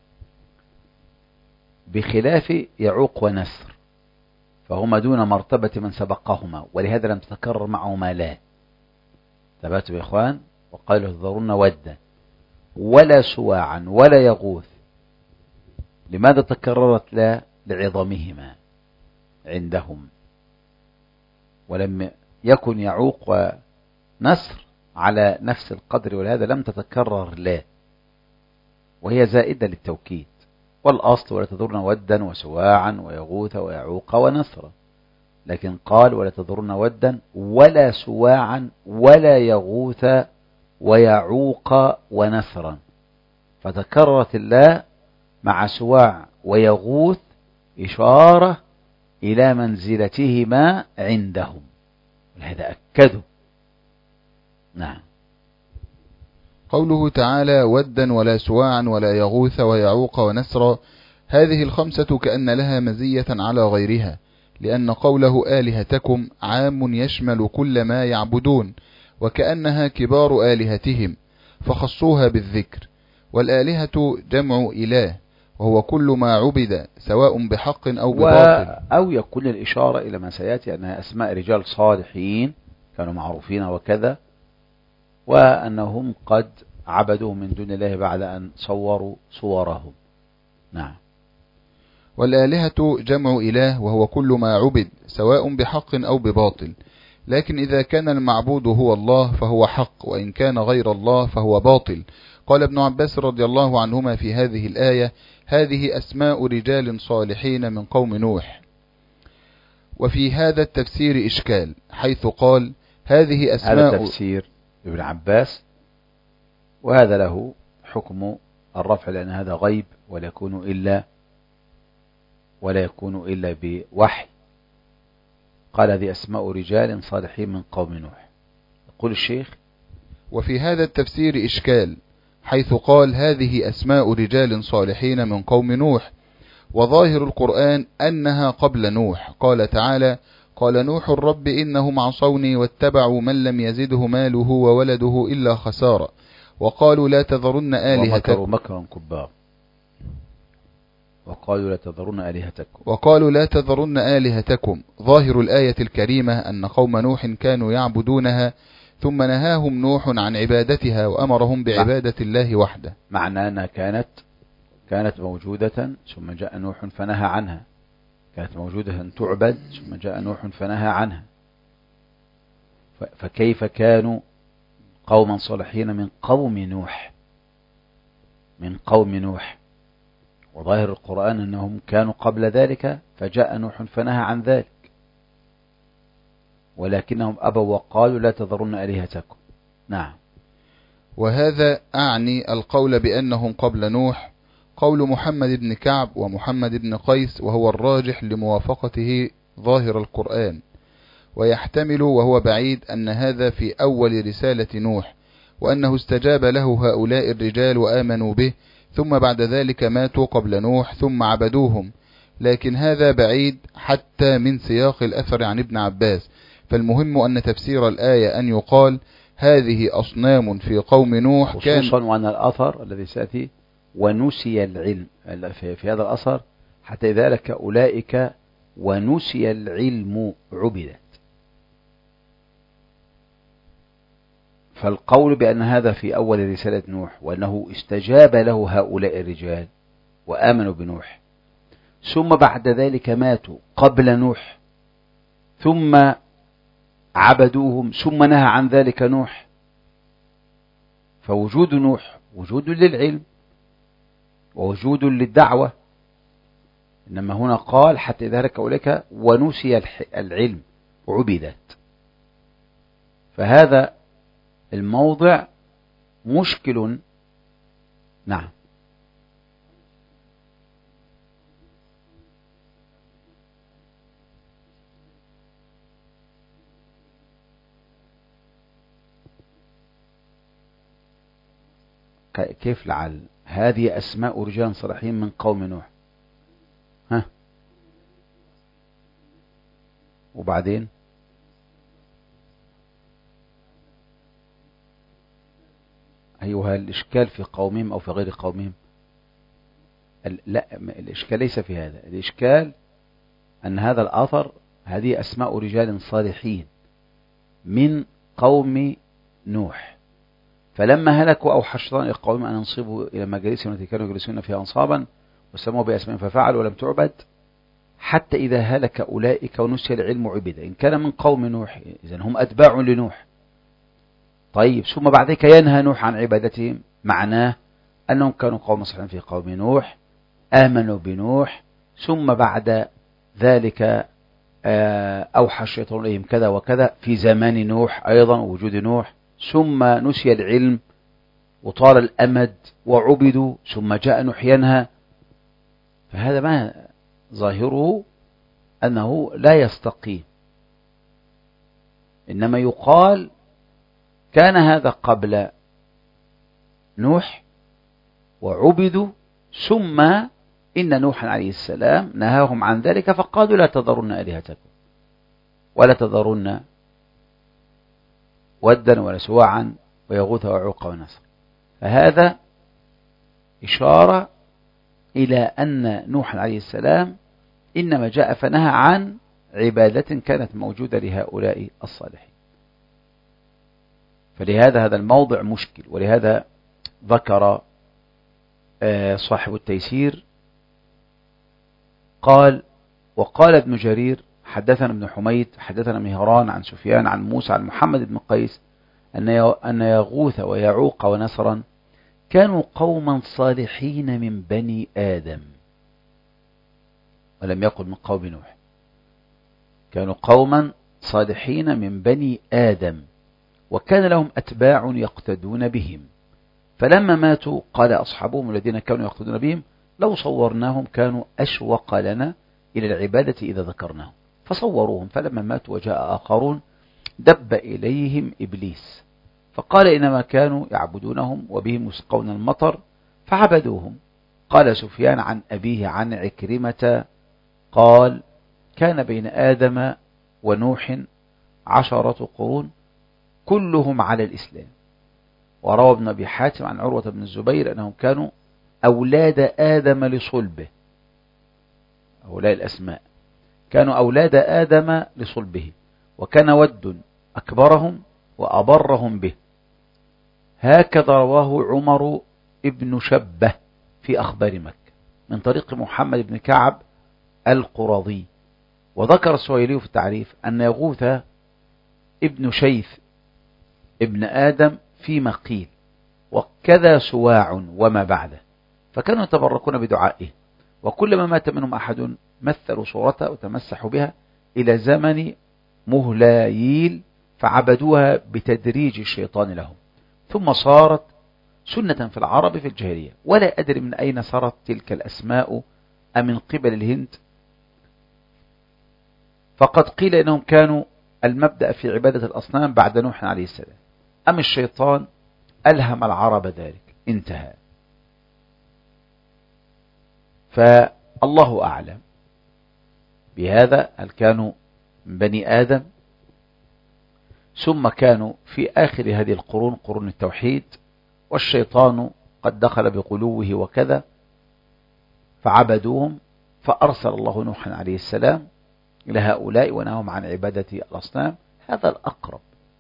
بخلاف يعوق ونسر، فهما دون مرتبة من سبقهما، ولهذا لم تتكرر معهما لا. ثبتوا يا إخوان. وقالوا تذرون ودا ولا سواعا ولا يغوث. لماذا تكررت لا؟ لعظمهما عندهم، ولم يكن يعوق ونسر على نفس القدر، ولهذا لم تتكرر لا، وهي زائدة للتوكيد. والأصل ولا تذرون ودا وسواعا ويغوث ويعوق ونسرا، لكن قال ولا تذرون ودا ولا سواعا ولا يغوث ويعوق ونسرا، فتكررت الله مع سواع ويغوث إشارة إلى منزلتهما عندهم، ولهذا أكدوا. نعم. قوله تعالى ودا ولا سواعا ولا يغوث ويعوق ونسرا، هذه الخمسة كأن لها مزية على غيرها، لأن قوله آلهتكم عام يشمل كل ما يعبدون، وكأنها كبار آلهتهم فخصوها بالذكر. والآلهة جمع إله، وهو كل ما عبد سواء بحق أو بباطل، أو يكون الإشارة إلى ما سيأتي أنها أسماء رجال صالحين كانوا معروفين وكذا، وأنهم قد عبدوا من دون الله بعد أن صوروا صورهم. نعم. والآلهة جمع إله، وهو كل ما عبد سواء بحق أو بباطل، لكن إذا كان المعبود هو الله فهو حق، وإن كان غير الله فهو باطل. قال ابن عباس رضي الله عنهما في هذه الآية هذه أسماء رجال صالحين من قوم نوح. وفي هذا التفسير إشكال، حيث قال هذه أسماء، هذا تفسير ابن عباس، وهذا له حكم الرفع، لأن هذا غيب ولا يكون إلا ولا يكون إلا بوحي. قال هذه أسماء رجال صالحين من قوم نوح. يقول الشيخ: وفي هذا التفسير إشكال، حيث قال هذه أسماء رجال صالحين من قوم نوح، وظاهر القرآن أنها قبل نوح. قال تعالى: قال نوح رب إنهم عصوني واتبعوا من لم يزده ماله وولده إلا خسارة، وقالوا لا تذرن آلهتكم ومكروا مكرا كبارا وقالوا لا تذرن آلهتكم وقالوا لا تذرن آلهتكم. ظاهر الآية الكريمة أن قوم نوح كانوا يعبدونها، ثم نهاهم نوح عن عبادتها وأمرهم بعبادة الله وحده. معنى أنها كانت كانت موجودة ثم جاء نوح فنهى عنها، كانت موجودة أن تعبد ثم جاء نوح فنهى عنها. فكيف كانوا قوما صالحين من قوم نوح من قوم نوح وظاهر القرآن أنهم كانوا قبل ذلك فجاء نوح فنهى عن ذلك، ولكنهم أبوا وقالوا لا تذرن آلهتكم. نعم. وهذا أعني القول بأنهم قبل نوح قول محمد بن كعب ومحمد بن قيس، وهو الراجح لموافقته ظاهر القرآن، ويحتمل وهو بعيد أن هذا في أول رسالة نوح، وأنه استجاب له هؤلاء الرجال وآمنوا به، ثم بعد ذلك ماتوا قبل نوح ثم عبدوهم، لكن هذا بعيد حتى من سياق الأثر عن ابن عباس. فالمهم أن تفسير الآية أن يقال هذه أصنام في قوم نوح، خصوصا كان وأن الأثر الذي سيأتي ونسي العلم في, في هذا الأثر حتى ذلك أولئك ونسي العلم عبدت. فالقول بأن هذا في أول رسالة نوح وأنه استجاب له هؤلاء الرجال وآمنوا بنوح ثم بعد ذلك ماتوا قبل نوح ثم عبدوهم ثم نهى عن ذلك نوح، فوجود نوح وجود للعلم ووجود للدعوة، إنما هنا قال حتى ذلك أولئك ونسي العلم عبدت. فهذا الموضع مشكل. نعم. كيف لعل هذه أسماء رجال صالحين من قوم نوح؟ ها وبعدين أيها الإشكال في قومهم أو في غير قومهم؟ لا، الإشكال ليس في هذا. الإشكال أن هذا الأثر هذه أسماء رجال صالحين من قوم نوح، فلما هلكوا أوحى الشيطان إلى قومهم أن ينصبوا إلى مجالسهم التي كانوا يجلسون فيها أنصابا وسموا بأسمائهم ففعلوا ولم تعبد حتى إذا هلك أولئك ونسي العلم عبد. إن كان من قوم نوح إذن هم أتباع لنوح. طيب ثم بعد ذلك ينهى نوح عن عبادتهم، معناه أنهم كانوا قوم صالحين في قوم نوح آمنوا بنوح، ثم بعد ذلك أوحى الشيطان إليهم كذا وكذا في زمان نوح أيضا ووجود نوح، ثم نسي العلم وطال الأمد وعبدوا ثم جاء نوح ينهى. فهذا ما ظاهره أنه لا يستقيم، إنما يقال كان هذا قبل نوح وعبدوا ثم إن نوحا عليه السلام نهاهم عن ذلك فقالوا لا تذرن آلهتكم ولا تذرن ودا ولا سواعا ويغوث ويعوق ونسر. فهذا إشارة إلى أن نوحا عليه السلام إنما جاء فنهى عن عبادة كانت موجودة لهؤلاء الصالحين. فلهذا هذا الموضع مشكل، ولهذا ذكر صاحب التيسير قال: وقال ابن جرير حدثنا ابن حميد حدثنا مهران عن سفيان عن موسى عن محمد بن قيس أن يغوث ويعوق ونسرا كانوا قوما صالحين من بني آدم، ولم يقل من قوم نوح، كانوا قوما صالحين من بني آدم وكان لهم أتباع يقتدون بهم، فلما ماتوا قال أصحابهم الذين كانوا يقتدون بهم لو صورناهم كانوا أشوق لنا إلى العبادة إذا ذكرناهم. فصوروهم، فلما ماتوا وجاء آخرون دب إليهم إبليس فقال إنما كانوا يعبدونهم وبهم يسقون المطر فعبدوهم. قال سفيان عن أبيه عن عكرمة قال كان بين آدم ونوح عشرة قرون كلهم على الإسلام. وروى ابن أبي حاتم عن عروة بن الزبير أنهم كانوا أولاد آدم لصلبه، هؤلاء الأسماء كانوا أولاد آدم لصلبه، وكان ود أكبرهم وأبرهم به. هكذا رواه عمر ابن شبه في أخبار مكة من طريق محمد بن كعب القرظي. وذكر السويلي في التعريف أن يغوث ابن شيث ابن آدم فيما قيل، وكذا سواع وما بعده، فكانوا يتبركون بدعائه، وكلما مات منهم أحد مثلوا صورته وتمسحوا بها إلى زمن مهلاييل فعبدوها بتدريج الشيطان لهم، ثم صارت سنة في العرب في الجاهلية. ولا أدري من أين صارت تلك الأسماء أم من قبل الهند، فقد قيل إنهم كانوا المبدأ في عبادة الأصنام بعد نوح عليه السلام، أم الشيطان ألهم العرب ذلك. انتهى. فالله أعلم بهذا، هل كانوا من بني آدم ثم كانوا في آخر هذه القرون قرون التوحيد، والشيطان قد دخل بغلوه وكذا فعبدوهم، فأرسل الله نوحا عليه السلام إلى هؤلاء ونهاهم عن عبادة الأصنام. هذا الأقرب.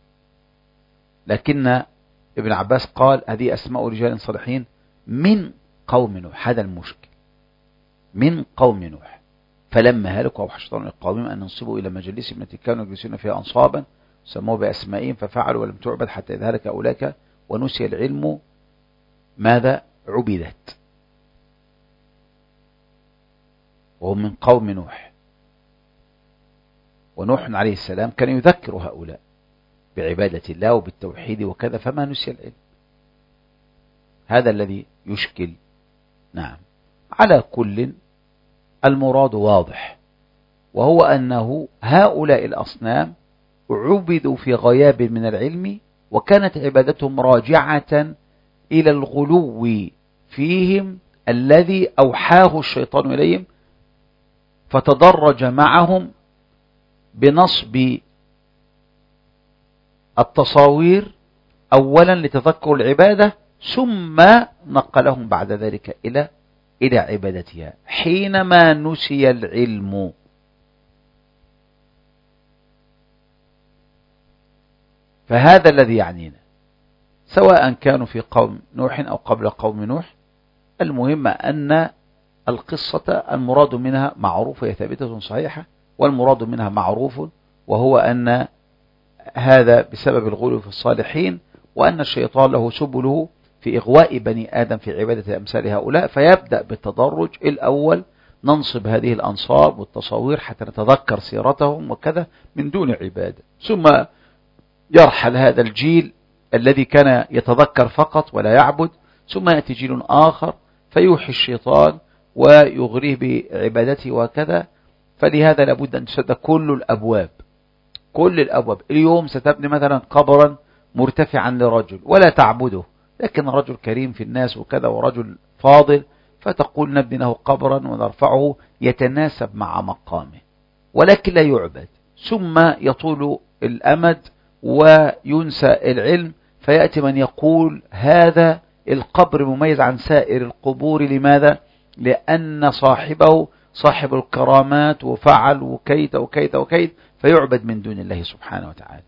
لكن ابن عباس قال هذه أسماء رجال صالحين من قوم نوح، هذا المشكل، من قوم نوح. فلما هلكوا أوحى الشيطان لقومهم أن ينصبوا إلى مجالسهم التي كانوا يجلسون فيها أنصابا سموه بأسمائهم ففعلوا ولم تعبد حتى إذا هلك أولاك ونسي العلم ماذا عبدت. وهم من قوم نوح، ونوح عليه السلام كان يذكر هؤلاء بعبادة الله وبالتوحيد وكذا، فما نسي العلم. هذا الذي يشكل. نعم. على كل المراد واضح، وهو أنه هؤلاء الأصنام عبدوا في غياب من العلم، وكانت عبادتهم راجعة إلى الغلو فيهم الذي أوحاه الشيطان إليهم، فتدرج معهم بنصب التصاوير أولا لتذكر العبادة، ثم نقلهم بعد ذلك إلى إلى عبادتها حينما نسي العلم. فهذا الذي يعنينا، سواء كانوا في قوم نوح أو قبل قوم نوح. المهم أن القصة المراد منها معروف، هي ثابتة صحيحة، والمراد منها معروف، وهو أن هذا بسبب الغلو في الصالحين، وأن الشيطان له سبله في إغواء بني آدم في عبادة أمثال هؤلاء. فيبدأ بالتدرج الأول، ننصب هذه الأنصاب والتصاوير حتى نتذكر سيرتهم وكذا من دون عبادة، ثم يرحل هذا الجيل الذي كان يتذكر فقط ولا يعبد، ثم يأتي جيل آخر فيوحي الشيطان ويغريه بعبادته وكذا. فلهذا لابد أن تسد كل الأبواب، كل الأبواب. اليوم ستبني مثلا قبرا مرتفعا لرجل ولا تعبده، لكن رجل كريم في الناس وكذا ورجل فاضل، فتقول نبني له قبرا ونرفعه يتناسب مع مقامه، ولكن لا يعبد. ثم يطول الأمد وينسى العلم، فيأتي من يقول هذا القبر مميز عن سائر القبور. لماذا؟ لأن صاحبه صاحب الكرامات وفعل وكيت وكيت وكيت، فيعبد من دون الله سبحانه وتعالى.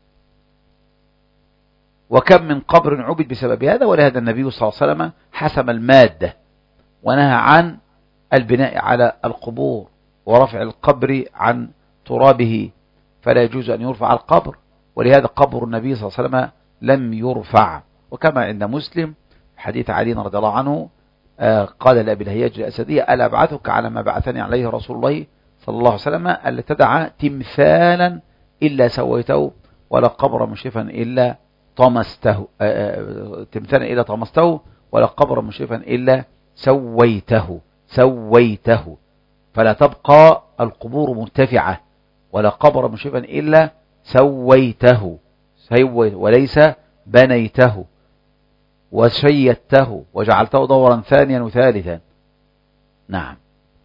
وكم من قبر عبد بسبب هذا. ولهذا النبي صلى الله عليه وسلم حسم المادة ونهى عن البناء على القبور ورفع القبر عن ترابه، فلا يجوز أن يرفع القبر. ولهذا قبر النبي صلى الله عليه وسلم لم يرفع. وكما عند مسلم حديث علي رضي الله عنه قال لأبي الهياج الأسدي ألا أبعثك على ما بعثني عليه رسول الله صلى الله عليه وسلم، ألا تدع تمثالا إلا سويته ولا قبر مشرفا إلا طمسته، تمثالا إلا طمسته ولا قبر مشرفا إلا سويته سويته فلا تبقى القبور مرتفعة ولا قبر مشرفا إلا سويته سويته وليس بنيته وشيدته وجعلته دورا ثانيا وثالثا. نعم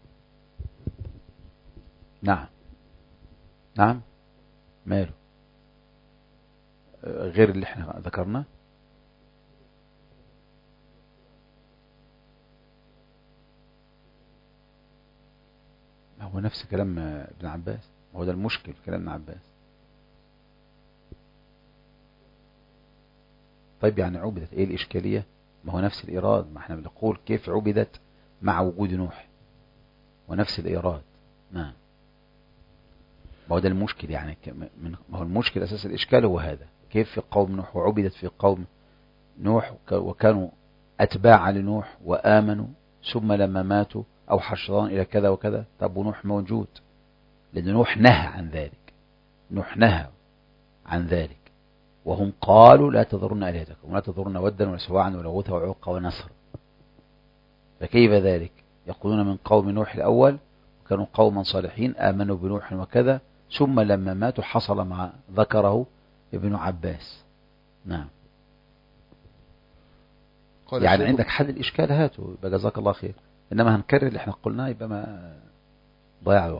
نعم نعم ماله غير اللي احنا ذكرناه. هو نفس كلام ابن عباس، هو ده المشكل في كلام ابن عباس. طيب يعني عبدت ايه الاشكالية؟ ما هو نفس الايراد، ما احنا بنقول كيف عبدت مع وجود نوح ونفس الايراد. نعم ما هو ده المشكل يعني، ما هو المشكل اساس الاشكال هو هذا، كيف في قوم نوح وعبدت في قوم نوح وكانوا اتباع لنوح وامنوا ثم لما ماتوا أوحى الشيطان إلى كذا وكذا. طب ونوح موجود، لأن نوح نهى عن ذلك، نوح نهى عن ذلك، وهم قالوا لا تذرن آلهتكم ولا تذرن ودا ولا سواعا ولا غوثا وعوقا ونسرا. فكيف ذلك؟ يقولون من قوم نوح الأول وكانوا قوما صالحين آمنوا بنوح وكذا، ثم لما ماتوا حصل ما ذكره ابن عباس. نعم يعني عندك حل الإشكال هاته، يبقى جزاك الله خير، إنما هنكرر اللي احنا قلناه يبقى ما ضيع الوقت.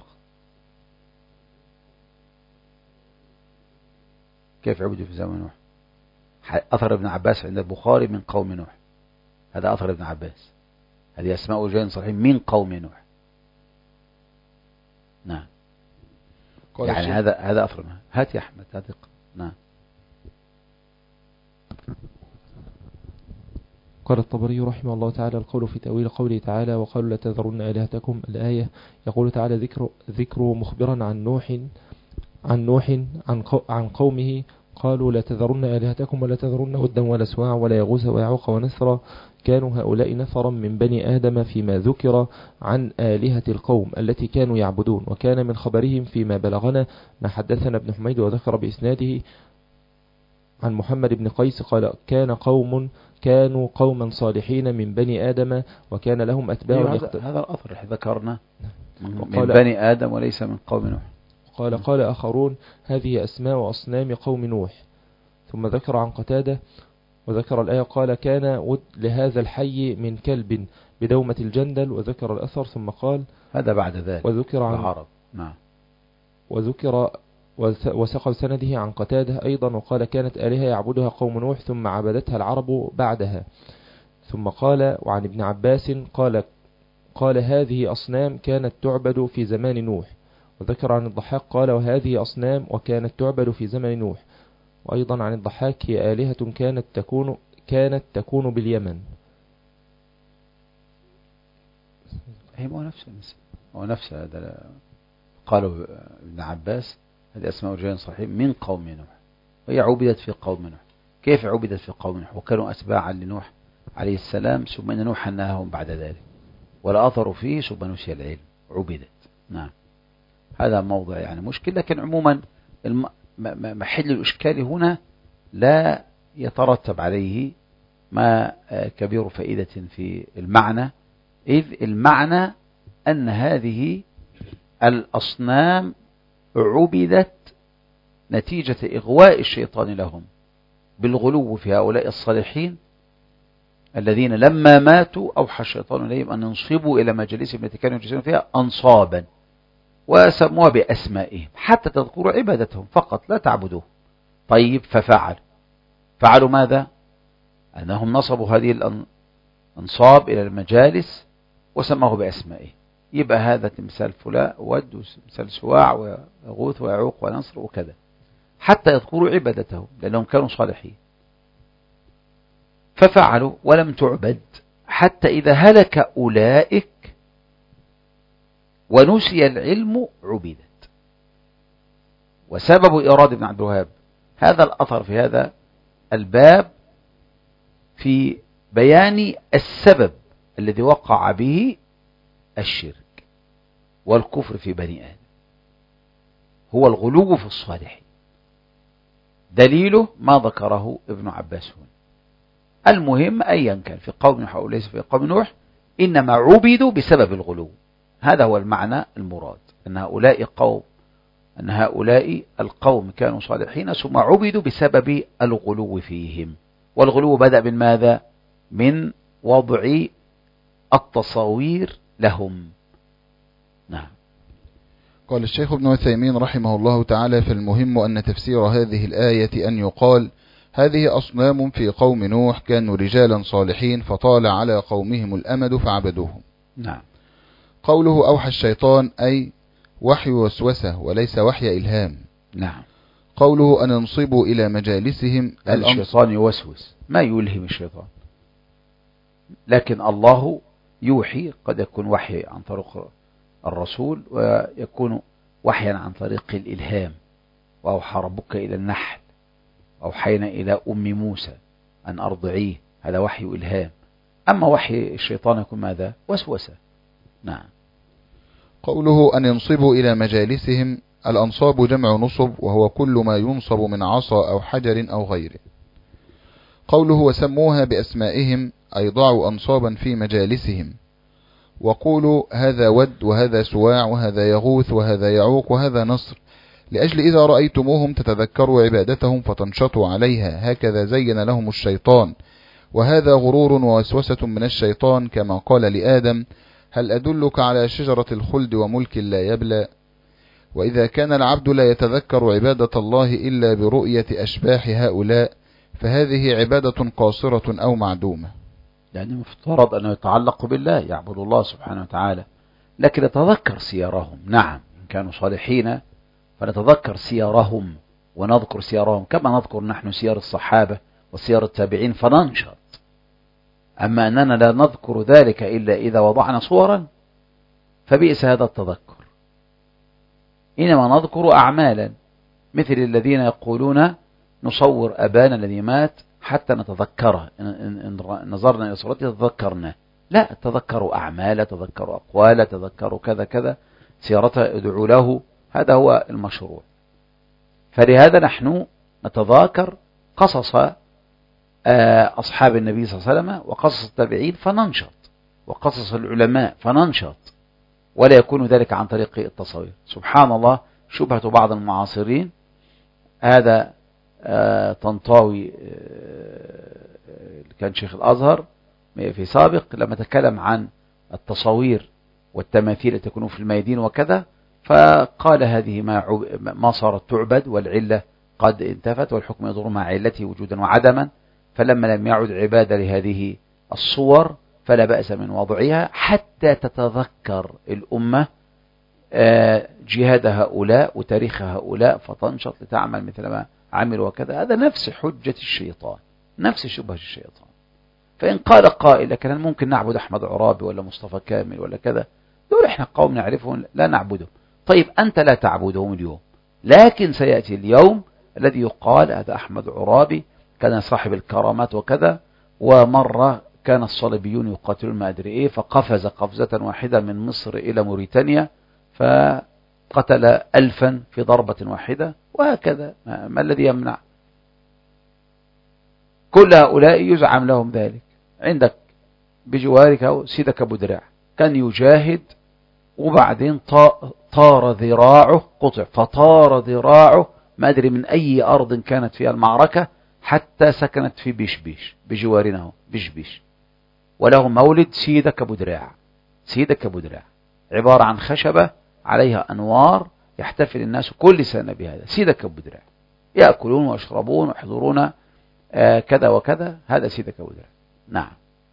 كيف عبدوا في زمن نوح؟ أثر ابن عباس عند البخاري من قوم نوح، هذا أثر ابن عباس، هذه أسماء رجال صالحين من قوم نوح. نعم يعني هذا هذا أثر. هات يا أحمد هات. نعم قال الطبري رحمه الله تعالى: القول في تأويل قوله تعالى وقالوا لا تذرن آلهتكم. الآية يقول تعالى ذكر ذكر مخبرا عن نوح عن نوح عن عن قومه قالوا لا تذرن آلهتكم ولا تذرن ودا ولا سواع ولا يغوث ويعوق ونسرا. كانوا هؤلاء نفرا من بني آدم فيما ذكر عن آلهة القوم التي كانوا يعبدون، وكان من خبرهم فيما بلغنا ما حدثنا ابن حميد وذكر بإسناده عن محمد بن قيس قال: كان قوم كانوا قوما صالحين من بني آدم وكان لهم أتباع. هذا, هذا الأثر اللي ذكرنا من بني آدم وليس من قوم نوح. قال قال آخرون: هذه أسماء وأصنام قوم نوح. ثم ذكر عن قتادة وذكر الآية قال: كان ود لهذا الحي من كلب بدومة الجندل، وذكر الأثر ثم قال هذا بعد ذلك وذكر عن العرب. نعم وذكر وسق سنده عن قتادة أيضا وقال: كانت آلهة يعبدها قوم نوح ثم عبدتها العرب بعدها. ثم قال وعن ابن عباس قال قال هذه أصنام كانت تعبد في زمان نوح. وذكر عن الضحاك قال: وهذه أصنام وكانت تعبد في زمن نوح. وأيضا عن الضحاك: هي آلهة كانت تكون كانت تكون باليمن. هي هو نفس هو نفس هذا قالوا ابن عباس: هذه أسماء رجال صالحين من قوم نوح، وهي عبدت في قوم نوح. كيف عبدت في قوم نوح وكانوا أتباعا لنوح عليه السلام، ثم إن نوح نهاهم بعد ذلك ولا أثروا فيه ثم نسي العلم عبدت. نعم هذا موضع يعني مشكل، لكن عموما محل الإشكال هنا لا يترتب عليه ما كبير فائدة في المعنى، إذ المعنى أن هذه الأصنام عبدت نتيجة إغواء الشيطان لهم بالغلو في هؤلاء الصالحين الذين لما ماتوا أوحى الشيطان إليهم أن ينصبوا إلى مجالسهم التي كانوا يجلسون فيها أنصابا، وسموها بأسمائهم حتى تذكروا عبادتهم فقط لا تعبدوه. طيب ففعل فعلوا ماذا؟ أنهم نصبوا هذه الأنصاب إلى المجالس وسموه بأسمائه. يبقى هذا تمثال فلاء ود وتمثال سواع ويغوث ويعوق ونصر وكذا حتى يذكروا عبادتهم لأنهم كانوا صالحين. ففعلوا ولم تعبد حتى إذا هلك أولئك ونسي العلم عبدت. وسبب إيراد ابن عبد الوهاب هذا الأثر في هذا الباب في بيان السبب الذي وقع به الشرك والكفر في بني آدم، هو الغلو في الصالحين. دليله ما ذكره ابن عباس هنا. المهم أيا كان في قوم نوح أو ليس في قوم نوح إنما عبدوا بسبب الغلو. هذا هو المعنى المراد، أن هؤلاء قوم أن هؤلاء القوم كانوا صالحين ثم عبدوا بسبب الغلو فيهم. والغلو بدأ من ماذا؟ من وضع التصاوير لهم. نعم. قال الشيخ ابن عثيمين رحمه الله تعالى: فالمهم أن تفسير هذه الآية أن يقال هذه أصنام في قوم نوح كانوا رجالا صالحين فطال على قومهم الأمد فعبدوهم. نعم. قوله أوحى الشيطان أي وحي وسوسة وليس وحي إلهام. نعم. قوله أن ينصبوا إلى مجالسهم، الشيطان يوسوس، ما يلهم الشيطان، لكن الله يوحي، قد يكون وحي عن طريق الرسول ويكون وحيا عن طريق الإلهام. وأوحى ربك إلى النحل أوحينا إلى أم موسى أن أرضعيه، هذا وحي إلهام. أما وحي الشيطان يكون ماذا؟ وسوسة. نعم. قوله أن ينصبوا إلى مجالسهم، الأنصاب جمع نصب وهو كل ما ينصب من عصا أو حجر أو غيره. قوله وسموها بأسمائهم أي ضعوا أنصابا في مجالسهم. وقولوا هذا ود وهذا سواع وهذا يغوث وهذا يعوق وهذا نصر، لأجل إذا رأيتموهم تتذكروا عبادتهم فتنشطوا عليها، هكذا زين لهم الشيطان. وهذا غرور ووسوسة من الشيطان، كما قال لآدم هل أدلك على شجرة الخلد وملك لا يبلى. وإذا كان العبد لا يتذكر عبادة الله إلا برؤية أشباح هؤلاء فهذه عبادة قاصرة أو معدومة. يعني مفترض أنه يتعلق بالله، يعبد الله سبحانه وتعالى، لكن يتذكر سيرهم. نعم، إن كانوا صالحين فنتذكر سيرهم ونذكر سيرهم كما نذكر نحن سير الصحابة وسير التابعين فننشط. أما أننا لا نذكر ذلك إلا إذا وضعنا صورا فبئس هذا التذكر. إنما نذكر أعمالا، مثل الذين يقولون نصور أبانا الذي مات حتى نتذكره، إن نظرنا إلى صورته تذكرنا. لا، تذكروا أعمال، تذكروا أقوال، تذكروا كذا كذا سيرته، ادعوا له، هذا هو المشروع. فلهذا نحن نتذاكر قصص أصحاب النبي صلى الله عليه وسلم وقصص التابعين فننشط، وقصص العلماء فننشط، ولا يكون ذلك عن طريق التصوير. سبحان الله، شبهة بعض المعاصرين، هذا طنطاوي كان شيخ الأزهر في سابق لما تكلم عن التصوير والتماثيل التي تكون في الميادين وكذا، فقال هذه ما ما صارت تعبد والعلة قد انتفت والحكم يدور مع علته وجودا وعدما، فلما لم يعد عبادة لهذه الصور فلا بأس من وضعها حتى تتذكر الأمة جهاد هؤلاء وتاريخ هؤلاء فتنشط لتعمل مثل ما عملوا وكذا. هذا نفس حجة الشيطان، نفس شبهة الشيطان. فإن قال قائل لكن ممكن نعبد أحمد عرابي ولا مصطفى كامل ولا كذا، دول احنا قوم نعرفهم لا نعبدهم. طيب أنت لا تعبدهم اليوم، لكن سيأتي اليوم الذي يقال هذا أحمد عرابي كان صاحب الكرامات وكذا، ومرة كان الصليبيون يقاتلون ما أدري إيه، فقفز قفزة واحدة من مصر إلى موريتانيا فقتل ألفا في ضربة واحدة، وهكذا. ما الذي يمنع؟ كل هؤلاء يزعم لهم ذلك. عندك بجوارك سيدك أبو درع كان يجاهد، وبعدين طار ذراعه، قطع فطار ذراعه ما أدري من أي أرض كانت فيها المعركة حتى سكنت في بشبيش بجوارنا بشبيش، وله مولد سيدك أبو درع. سيدك أبو درع عبارة عن خشبة عليها أنوار يحتفل الناس كل سنة بهذا. سيدك أبو درع يأكلون ويشربون ويحضرون آه كذا وكذا، هذا سيدك أبو درع. نعم.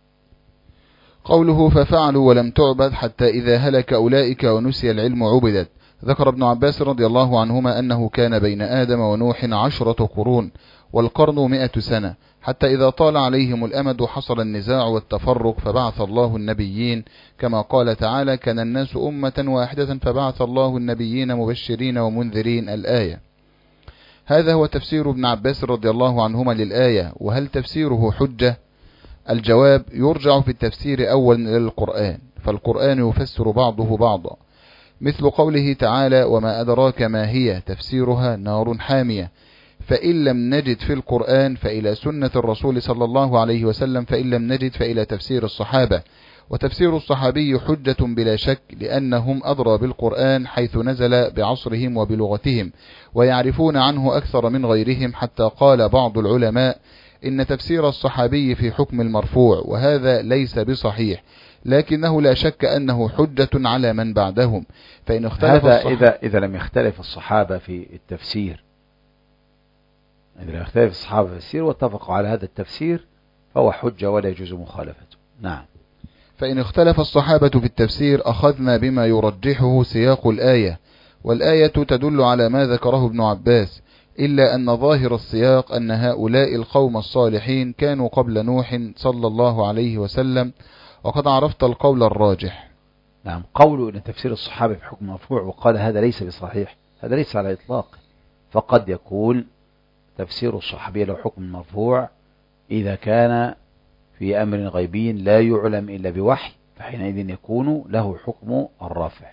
قوله ففعلوا ولم تعبد حتى إذا هلك أولئك ونسي العلم عبدت. ذكر ابن عباس رضي الله عنهما أنه كان بين آدم ونوح عشرة قرون، والقرن مئة سنة، حتى إذا طال عليهم الأمد حصل النزاع والتفرق فبعث الله النبيين، كما قال تعالى كان الناس أمة واحدة فبعث الله النبيين مبشرين ومنذرين الآية. هذا هو تفسير ابن عباس رضي الله عنهما للآية. وهل تفسيره حجة؟ الجواب يرجع في التفسير أولا إلى القرآن، فالقرآن يفسر بعضه بعضا، مثل قوله تعالى وما أدراك ما هي، تفسيرها نار حامية. فإن لم نجد في القرآن فإلى سنة الرسول صلى الله عليه وسلم، فإن لم نجد فإلى تفسير الصحابة. وتفسير الصحابي حجة بلا شك، لأنهم أدرى بالقرآن حيث نزل بعصرهم وبلغتهم، ويعرفون عنه أكثر من غيرهم، حتى قال بعض العلماء إن تفسير الصحابي في حكم المرفوع، وهذا ليس بصحيح، لكنه لا شك أنه حجة على من بعدهم. فإن اختلف هذا الصح... إذا, إذا لم يختلف الصحابة في التفسير، إذا لم يختلف الصحابة في التفسير واتفقوا على هذا التفسير فهو حجة ولا يجوز مخالفته. نعم. فإن اختلف الصحابة في التفسير أخذنا بما يرجحه سياق الآية، والآية تدل على ما ذكره ابن عباس، إلا أن ظاهر السياق أن هؤلاء القوم الصالحين كانوا قبل نوح صلى الله عليه وسلم، وقد عرفت القول الراجح. نعم. قوله أن تفسير الصحابة في حكم مرفوع وقال هذا ليس بصحيح، هذا ليس على إطلاق، فقد يكون تفسير الصحابي له حكم مرفوع إذا كان في أمر غيبي لا يعلم إلا بوحي، فحينئذ يكون له حكم الرفع،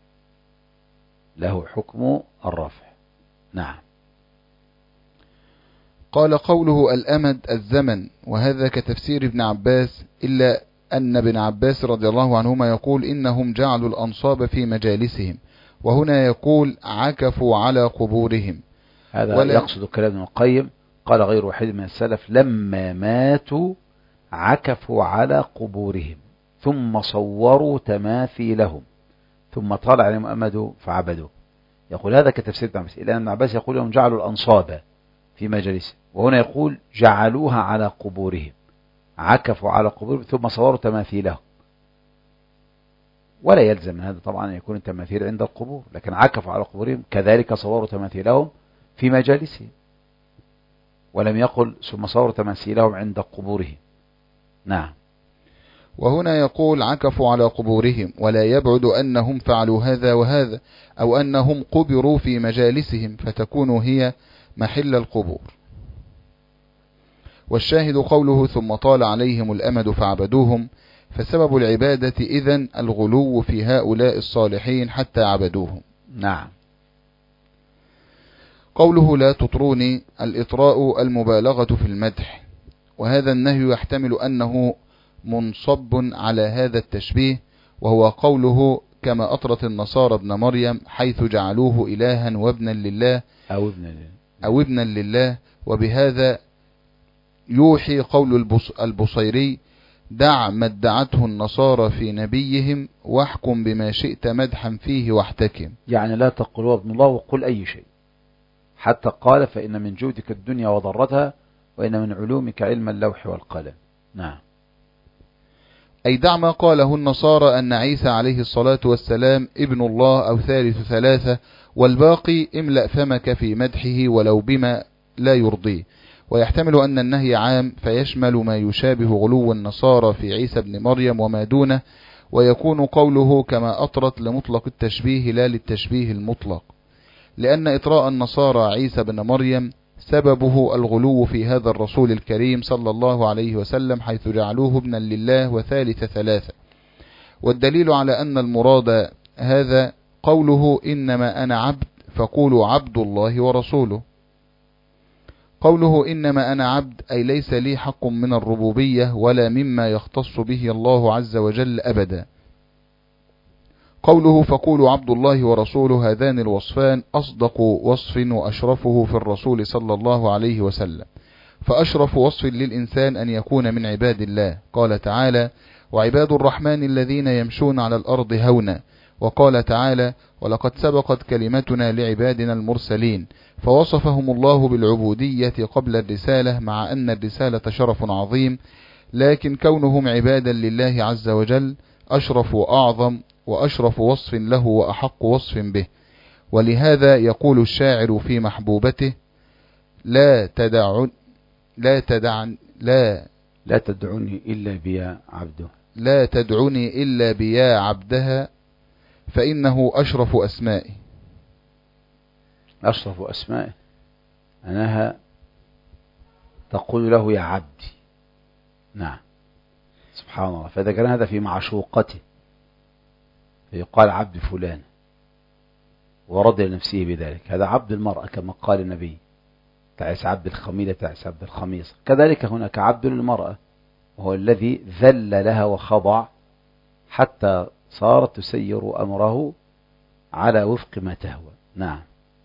له حكم الرفع. نعم. قال قوله الأمد الزمن، وهذا كتفسير ابن عباس، إلا أن ابن عباس رضي الله عنهما يقول إنهم جعلوا الأنصاب في مجالسهم، وهنا يقول عكفوا على قبورهم. هذا يقصد كلام ابن القيم، قال غير واحد من السلف لما ماتوا عكفوا على قبورهم ثم صوروا تماثيلهم ثم طال عليهم أمدوا فعبدوا. يقول هذا كتفسير ابن عباس، إلا أن ابن عباس يقول لهم جعلوا الأنصاب في مجالسهم، وهنا يقول جعلوها على قبورهم، عكفوا على قبورهم ثم صوروا تماثيلهم. ولا يلزم من هذا طبعا أن يكون التماثيل عند القبور، لكن عكفوا على قبورهم كذلك صوروا تماثيلهم في مجالسهم، ولم يقل ثم صوروا تماثيلهم عند قبورهم. نعم. وهنا يقول عكفوا على قبورهم، ولا يبعد أنهم فعلوا هذا وهذا، أو أنهم قبروا في مجالسهم فتكون هي محل القبور. والشاهد قوله ثم طال عليهم الأمد فعبدوهم، فسبب العبادة إذن الغلو في هؤلاء الصالحين حتى عبدوهم. نعم. قوله لا تطروني، الإطراء المبالغة في المدح، وهذا النهي يحتمل أنه منصب على هذا التشبيه، وهو قوله كما أطرت النصارى ابن مريم حيث جعلوه إلها وابنا لله أو ابنا لله, أو ابنا لله. وبهذا يوحي قول البصيري دع ما ادعته النصارى في نبيهم واحكم بما شئت مدحا فيه واحتكم، يعني لا تقل هو ابن الله وقل أي شيء، حتى قال فإن من جودك الدنيا وضرتها وإن من علومك علم اللوح والقلم. نعم. أي دع ما قاله النصارى أن عيسى عليه الصلاة والسلام ابن الله أو ثالث ثلاثة، والباقي املأ فمك في مدحه ولو بما لا يرضيه. ويحتمل أن النهي عام فيشمل ما يشابه غلو النصارى في عيسى بن مريم وما دونه، ويكون قوله كما أطرت لمطلق التشبيه لا للتشبيه المطلق، لأن إطراء النصارى عيسى بن مريم سببه الغلو في هذا الرسول الكريم صلى الله عليه وسلم حيث جعلوه ابنا لله وثالث ثلاثة. والدليل على أن المراد هذا قوله إنما أنا عبد فقولوا عبد الله ورسوله. قوله إنما أنا عبد أي ليس لي حق من الربوبية ولا مما يختص به الله عز وجل أبدا. قوله فقولوا عبد الله ورسوله، هذان الوصفان أصدق وصف وأشرفه في الرسول صلى الله عليه وسلم، فأشرف وصف للإنسان أن يكون من عباد الله. قال تعالى وعباد الرحمن الذين يمشون على الأرض هونا، وقال تعالى ولقد سبقت كلمتنا لعبادنا المرسلين، فوصفهم الله بالعبودية قبل الرسالة، مع أن الرسالة شرف عظيم، لكن كونهم عبادا لله عز وجل أشرف وأعظم وأشرف وصف له وأحق وصف به. ولهذا يقول الشاعر في محبوبته لا تدعن لا تدعن لا لا تدعني إلا بيا عبده لا تدعني إلا بيا عبدها فإنه أشرف أسمائي. أشرف أسمائه أنها تقول له يا عبدي. نعم. سبحان الله. فإذا كان هذا في معشوقته فيقال عبد فلان ورضي لنفسه بذلك، هذا عبد المرأة كما قال النبي تعس عبد الخميلة تعس عبد الخميصة. كذلك هناك عبد للمرأة وهو الذي ذل لها وخضع حتى صارت تسير أمره على وفق ما تهوى. نعم.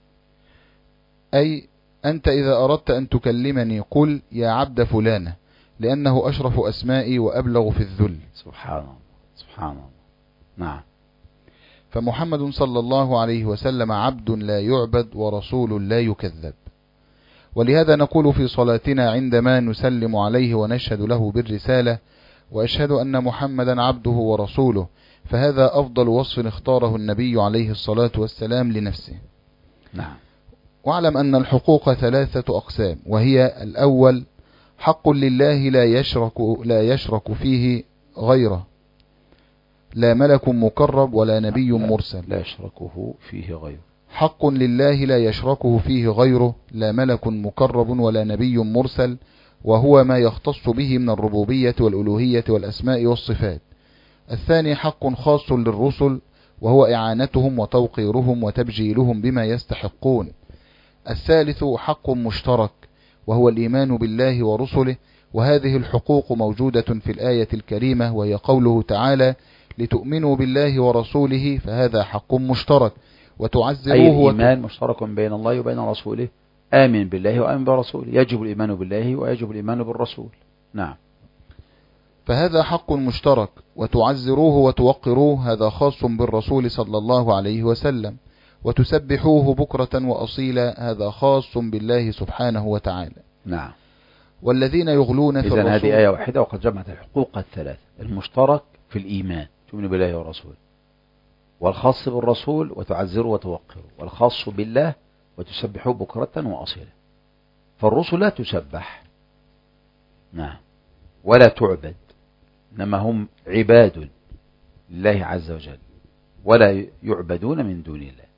أي أنت إذا أردت أن تكلمني قل يا عبد فلانة، لأنه أشرف أسمائي وأبلغ في الذل. سبحان الله سبحان الله. نعم. فمحمد صلى الله عليه وسلم عبد لا يعبد ورسول لا يكذب. ولهذا نقول في صلاتنا عندما نسلم عليه ونشهد له بالرسالة: وأشهد أن محمدا عبده ورسوله، فهذا أفضل وصف اختاره النبي عليه الصلاة والسلام لنفسه. نعم. واعلم أن الحقوق ثلاثة أقسام، وهي: الأول حق لله لا يشرك, لا يشرك فيه غيره، لا ملك مقرب ولا نبي مرسل. لا يشركه فيه غيره. حق لله لا يشركه فيه غيره، لا ملك مقرب ولا نبي مرسل، وهو ما يختص به من الربوبية والألوهية والأسماء والصفات. الثاني حق خاص للرسل، وهو إعانتهم وتوقيرهم وتبجيلهم بما يستحقون. الثالث حق مشترك، وهو الإيمان بالله ورسله، وهذه الحقوق موجودة في الآية الكريمة، وهي قوله تعالى: لتؤمنوا بالله ورسوله، فهذا حق مشترك وتعزروه. أي الإيمان مشترك بين الله وبين رسوله، آمن بالله وآمن برسوله، يجب الإيمان بالله ويجب الإيمان بالرسول. نعم. فهذا حق مشترك وتعزروه وتوقروه، هذا خاص بالرسول صلى الله عليه وسلم. وتسبحوه بكرة وأصيلا، هذا خاص بالله سبحانه وتعالى. نعم. والذين يغلون في الرسول. إذن هذه آية واحدة وقد جمعت الحقوق الثلاث: المشترك في الإيمان تؤمن بالله ورسوله، والخاص بالرسول وتعزره وتوقره، والخاص بالله وتسبحه بكرة وأصيلا. فالرسل لا تسبح، نعم، ولا تعبد، إنما هم عباد لله عز وجل ولا يعبدون من دون الله.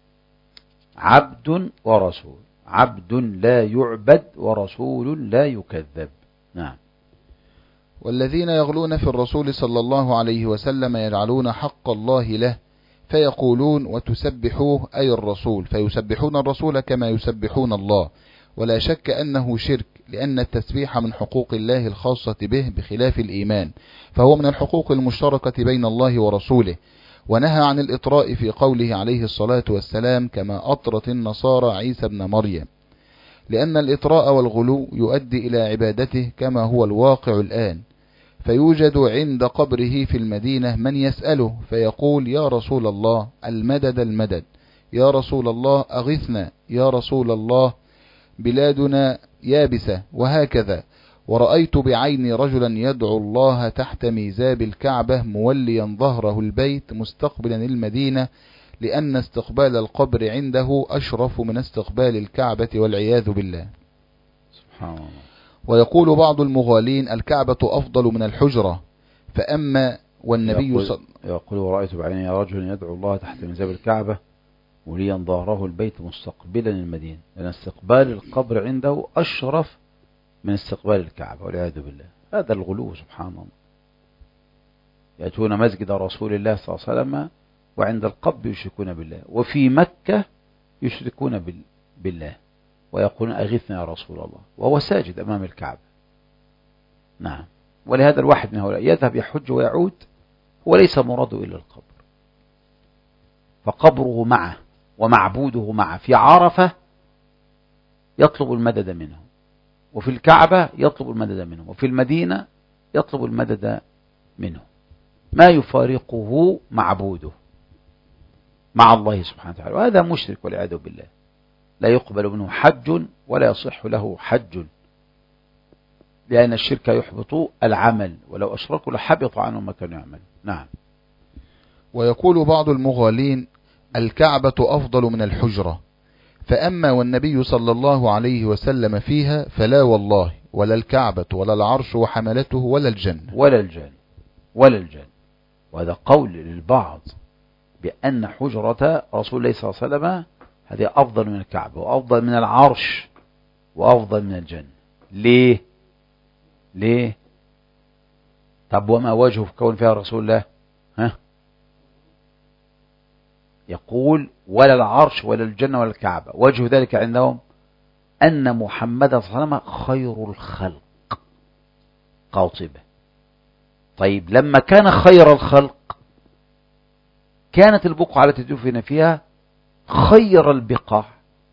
عبد ورسول، عبد لا يعبد ورسول لا يكذب. نعم. والذين يغلون في الرسول صلى الله عليه وسلم يجعلون حق الله له، فيقولون وتسبحوه أي الرسول، فيسبحون الرسول كما يسبحون الله. ولا شك أنه شرك، لأن التسبيح من حقوق الله الخاصة به بخلاف الإيمان، فهو من الحقوق المشتركة بين الله ورسوله. ونهى عن الإطراء في قوله عليه الصلاة والسلام: كما أطرت النصارى عيسى ابن مريم، لأن الإطراء والغلو يؤدي إلى عبادته كما هو الواقع الآن. فيوجد عند قبره في المدينة من يسأله فيقول: يا رسول الله المدد المدد، يا رسول الله أغثنا، يا رسول الله بلادنا يابسة، وهكذا. ورأيت بعيني رجلا يدعو الله تحت ميزاب الكعبة موليا ظهره البيت مستقبلا المدينة، لأن استقبال القبر عنده أشرف من استقبال الكعبة والعياذ بالله. سبحان الله. ويقول بعض المغالين: الكعبة أفضل من الحجرة. فأما والنبي صلى يقول ورأيت بعيني رجلا يدعو الله تحت ميزاب الكعبة موليا ظهره البيت مستقبلا المدينة، لأن استقبال القبر عنده أشرف من استقبال الكعبة والعياذ بالله. هذا الغلو سبحان الله. يأتون مسجد رسول الله صلى الله عليه وسلم وعند القبر يشركون بالله، وفي مكة يشركون بالله ويقولون أغثنا يا رسول الله وهو ساجد أمام الكعبة. نعم. ولهذا الواحد من هؤلاء يذهب يحج ويعود وليس مراده إلا القبر، فقبره معه ومعبوده معه. في عرفة يطلب المدد منه، وفي الكعبة يطلب المدد منه، وفي المدينة يطلب المدد منه. ما يفارقه معبوده مع الله سبحانه وتعالى، وهذا مشرك والعياذ بالله. لا يقبل منه حج ولا يصح له حج، لأن الشرك يحبط العمل، ولو أشركوا لحبط عنهم ما كانوا يعملون. نعم. ويقول بعض المغالين: الكعبة أفضل من الحجرة. فأما والنبي صلى الله عليه وسلم فيها فلا والله، ولا الكعبة ولا العرش وحملته ولا الجنة ولا الجنة ولا الجنة. وهذا قول للبعض بأن حجرة رسول الله صلى الله عليه وسلم هذه أفضل من الكعبة وأفضل من العرش وأفضل من الجنة. ليه؟ ليه؟ طب وما وجهه في كون فيها رسول الله؟ ها؟ يقول ولا العرش ولا الجنة ولا الكعبة. وجه ذلك عندهم أن محمد صلى الله عليه وسلم خير الخلق قاطبة. طيب لما كان خير الخلق كانت البقعة التي دفن فيها خير البقاع،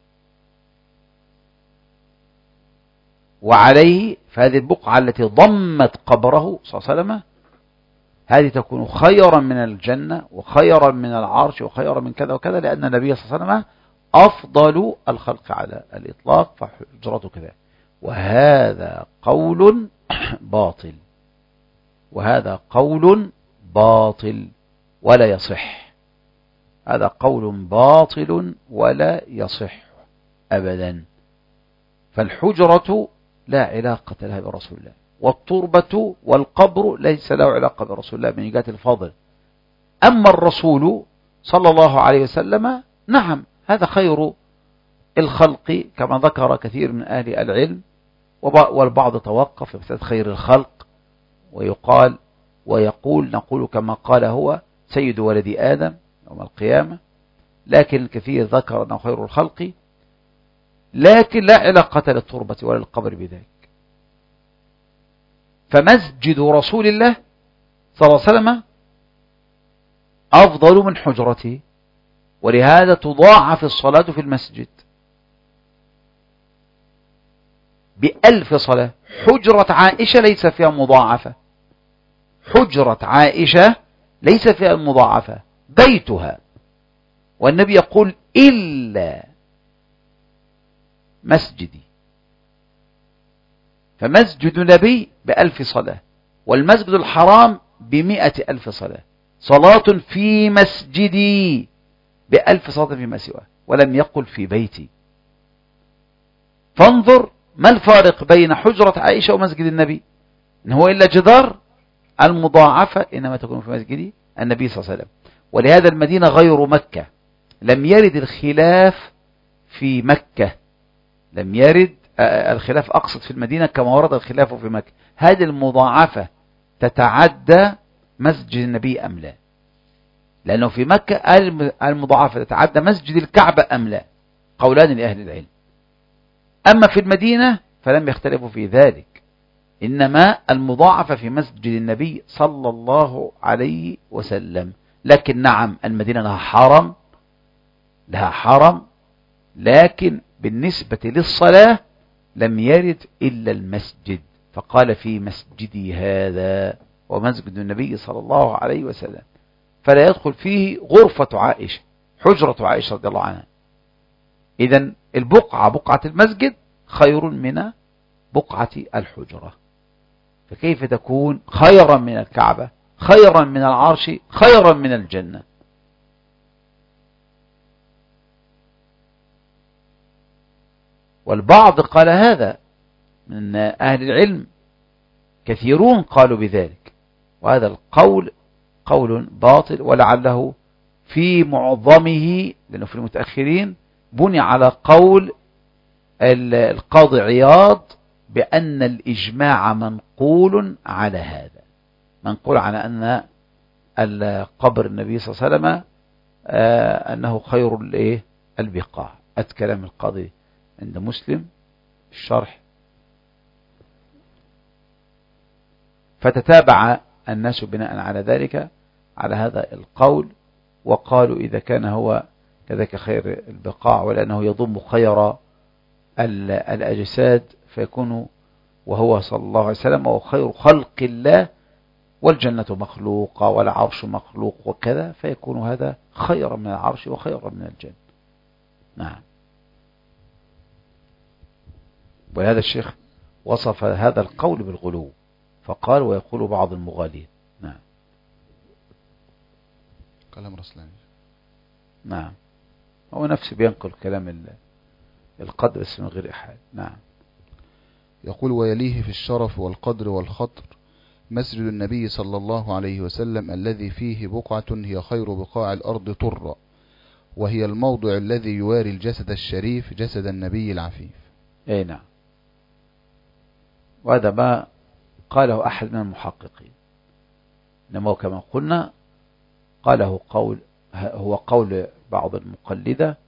وعليه فهذه البقعة التي ضمت قبره صلى الله عليه وسلم هذه تكون خيرا من الجنة وخيرا من العرش وخيرا من كذا وكذا، لأن النبي صلى الله عليه وسلم أفضل الخلق على الإطلاق، فحجرته كذا. وهذا قول باطل، وهذا قول باطل ولا يصح، هذا قول باطل ولا يصح أبدا. فالحجرة لا علاقة لها برسول الله، والتربة والقبر ليس له علاقة برسول الله من جهة الفضل. أما الرسول صلى الله عليه وسلم نعم هذا خير الخلق كما ذكر كثير من أهل العلم، والبعض توقف في مسألة خير الخلق ويقال ويقول نقول كما قال هو سيد ولد آدم يوم القيامة، لكن الكثير ذكر أنه خير الخلق، لكن لا علاقة للتربة ولا للقبر بذلك. فمسجد رسول الله صلى الله عليه وسلم أفضل من حجرته، ولهذا تضاعف الصلاة في المسجد بألف صلاة. حجرة عائشة ليس فيها مضاعفة، حجرة عائشة ليس فيها مضاعفة، بيتها، والنبي يقول إلا مسجدي. فمسجد النبي بألف صلاة، والمسجد الحرام بمئة ألف صلاة. صلاة في مسجدي بألف صلاة فيما سواه، ولم يقل في بيتي. فانظر ما الفارق بين حجرة عائشة ومسجد النبي؟ إن هو إلا جدار، المضاعفة إنما تكون في مسجد النبي صلى الله عليه وسلم. ولهذا المدينة غير مكة، لم يرد الخلاف في مكة، لم يرد الخلاف أقصد في المدينة كما ورد الخلاف في مكة. هذه المضاعفة تتعدى مسجد النبي أم لا؟ لأنه في مكة المضاعفة تتعدى مسجد الكعبة أم لا؟ قولان لأهل العلم. أما في المدينة فلم يختلفوا في ذلك، إنما المضاعفة في مسجد النبي صلى الله عليه وسلم. لكن نعم المدينة لها حرم، لها حرم، لكن بالنسبة للصلاة لم يرد إلا المسجد، فقال في مسجدي هذا ومسجد النبي صلى الله عليه وسلم، فلا يدخل فيه غرفة عائشة، حجرة عائشة رضي الله عنها. إذن البقعة بقعة المسجد خير من بقعة الحجرة، فكيف تكون خيرا من الكعبة، خيرا من العرش، خيرا من الجنة؟ والبعض قال هذا من أهل العلم، كثيرون قالوا بذلك، وهذا القول قول باطل، ولعله في معظمه لأنه في المتأخرين بني على قول القاضي عياض بأن الإجماع منقول على هذا، منقول على أن القبر النبي صلى الله عليه وسلم أنه خير البقاع. أتكلم القاضي عند مسلم الشرح. فتتابع الناس بناء على ذلك على هذا القول، وقالوا إذا كان هو كذلك خير البقاع ولأنه يضم خير الأجساد فيكون وهو صلى الله عليه وسلم وخير خلق الله، والجنة مخلوقة والعرش مخلوق وكذا، فيكون هذا خيرا من العرش وخيرا من الجنة. نعم. ولهذا الشيخ وصف هذا القول بالغلو، فقال ويقول بعض المغالين. نعم. كلام رسلان. نعم، هو نفسه بينقل كلام القدر بس من غير إحال. نعم. يقول ويليه في الشرف والقدر والخطر مسجد النبي صلى الله عليه وسلم الذي فيه بقعة هي خير بقاع الأرض طرا، وهي الموضع الذي يواري الجسد الشريف جسد النبي العفيف. اي نعم، وهذا ما قاله أحد من المحققين، إنما كما قلنا قاله قول هو قول بعض المقلدة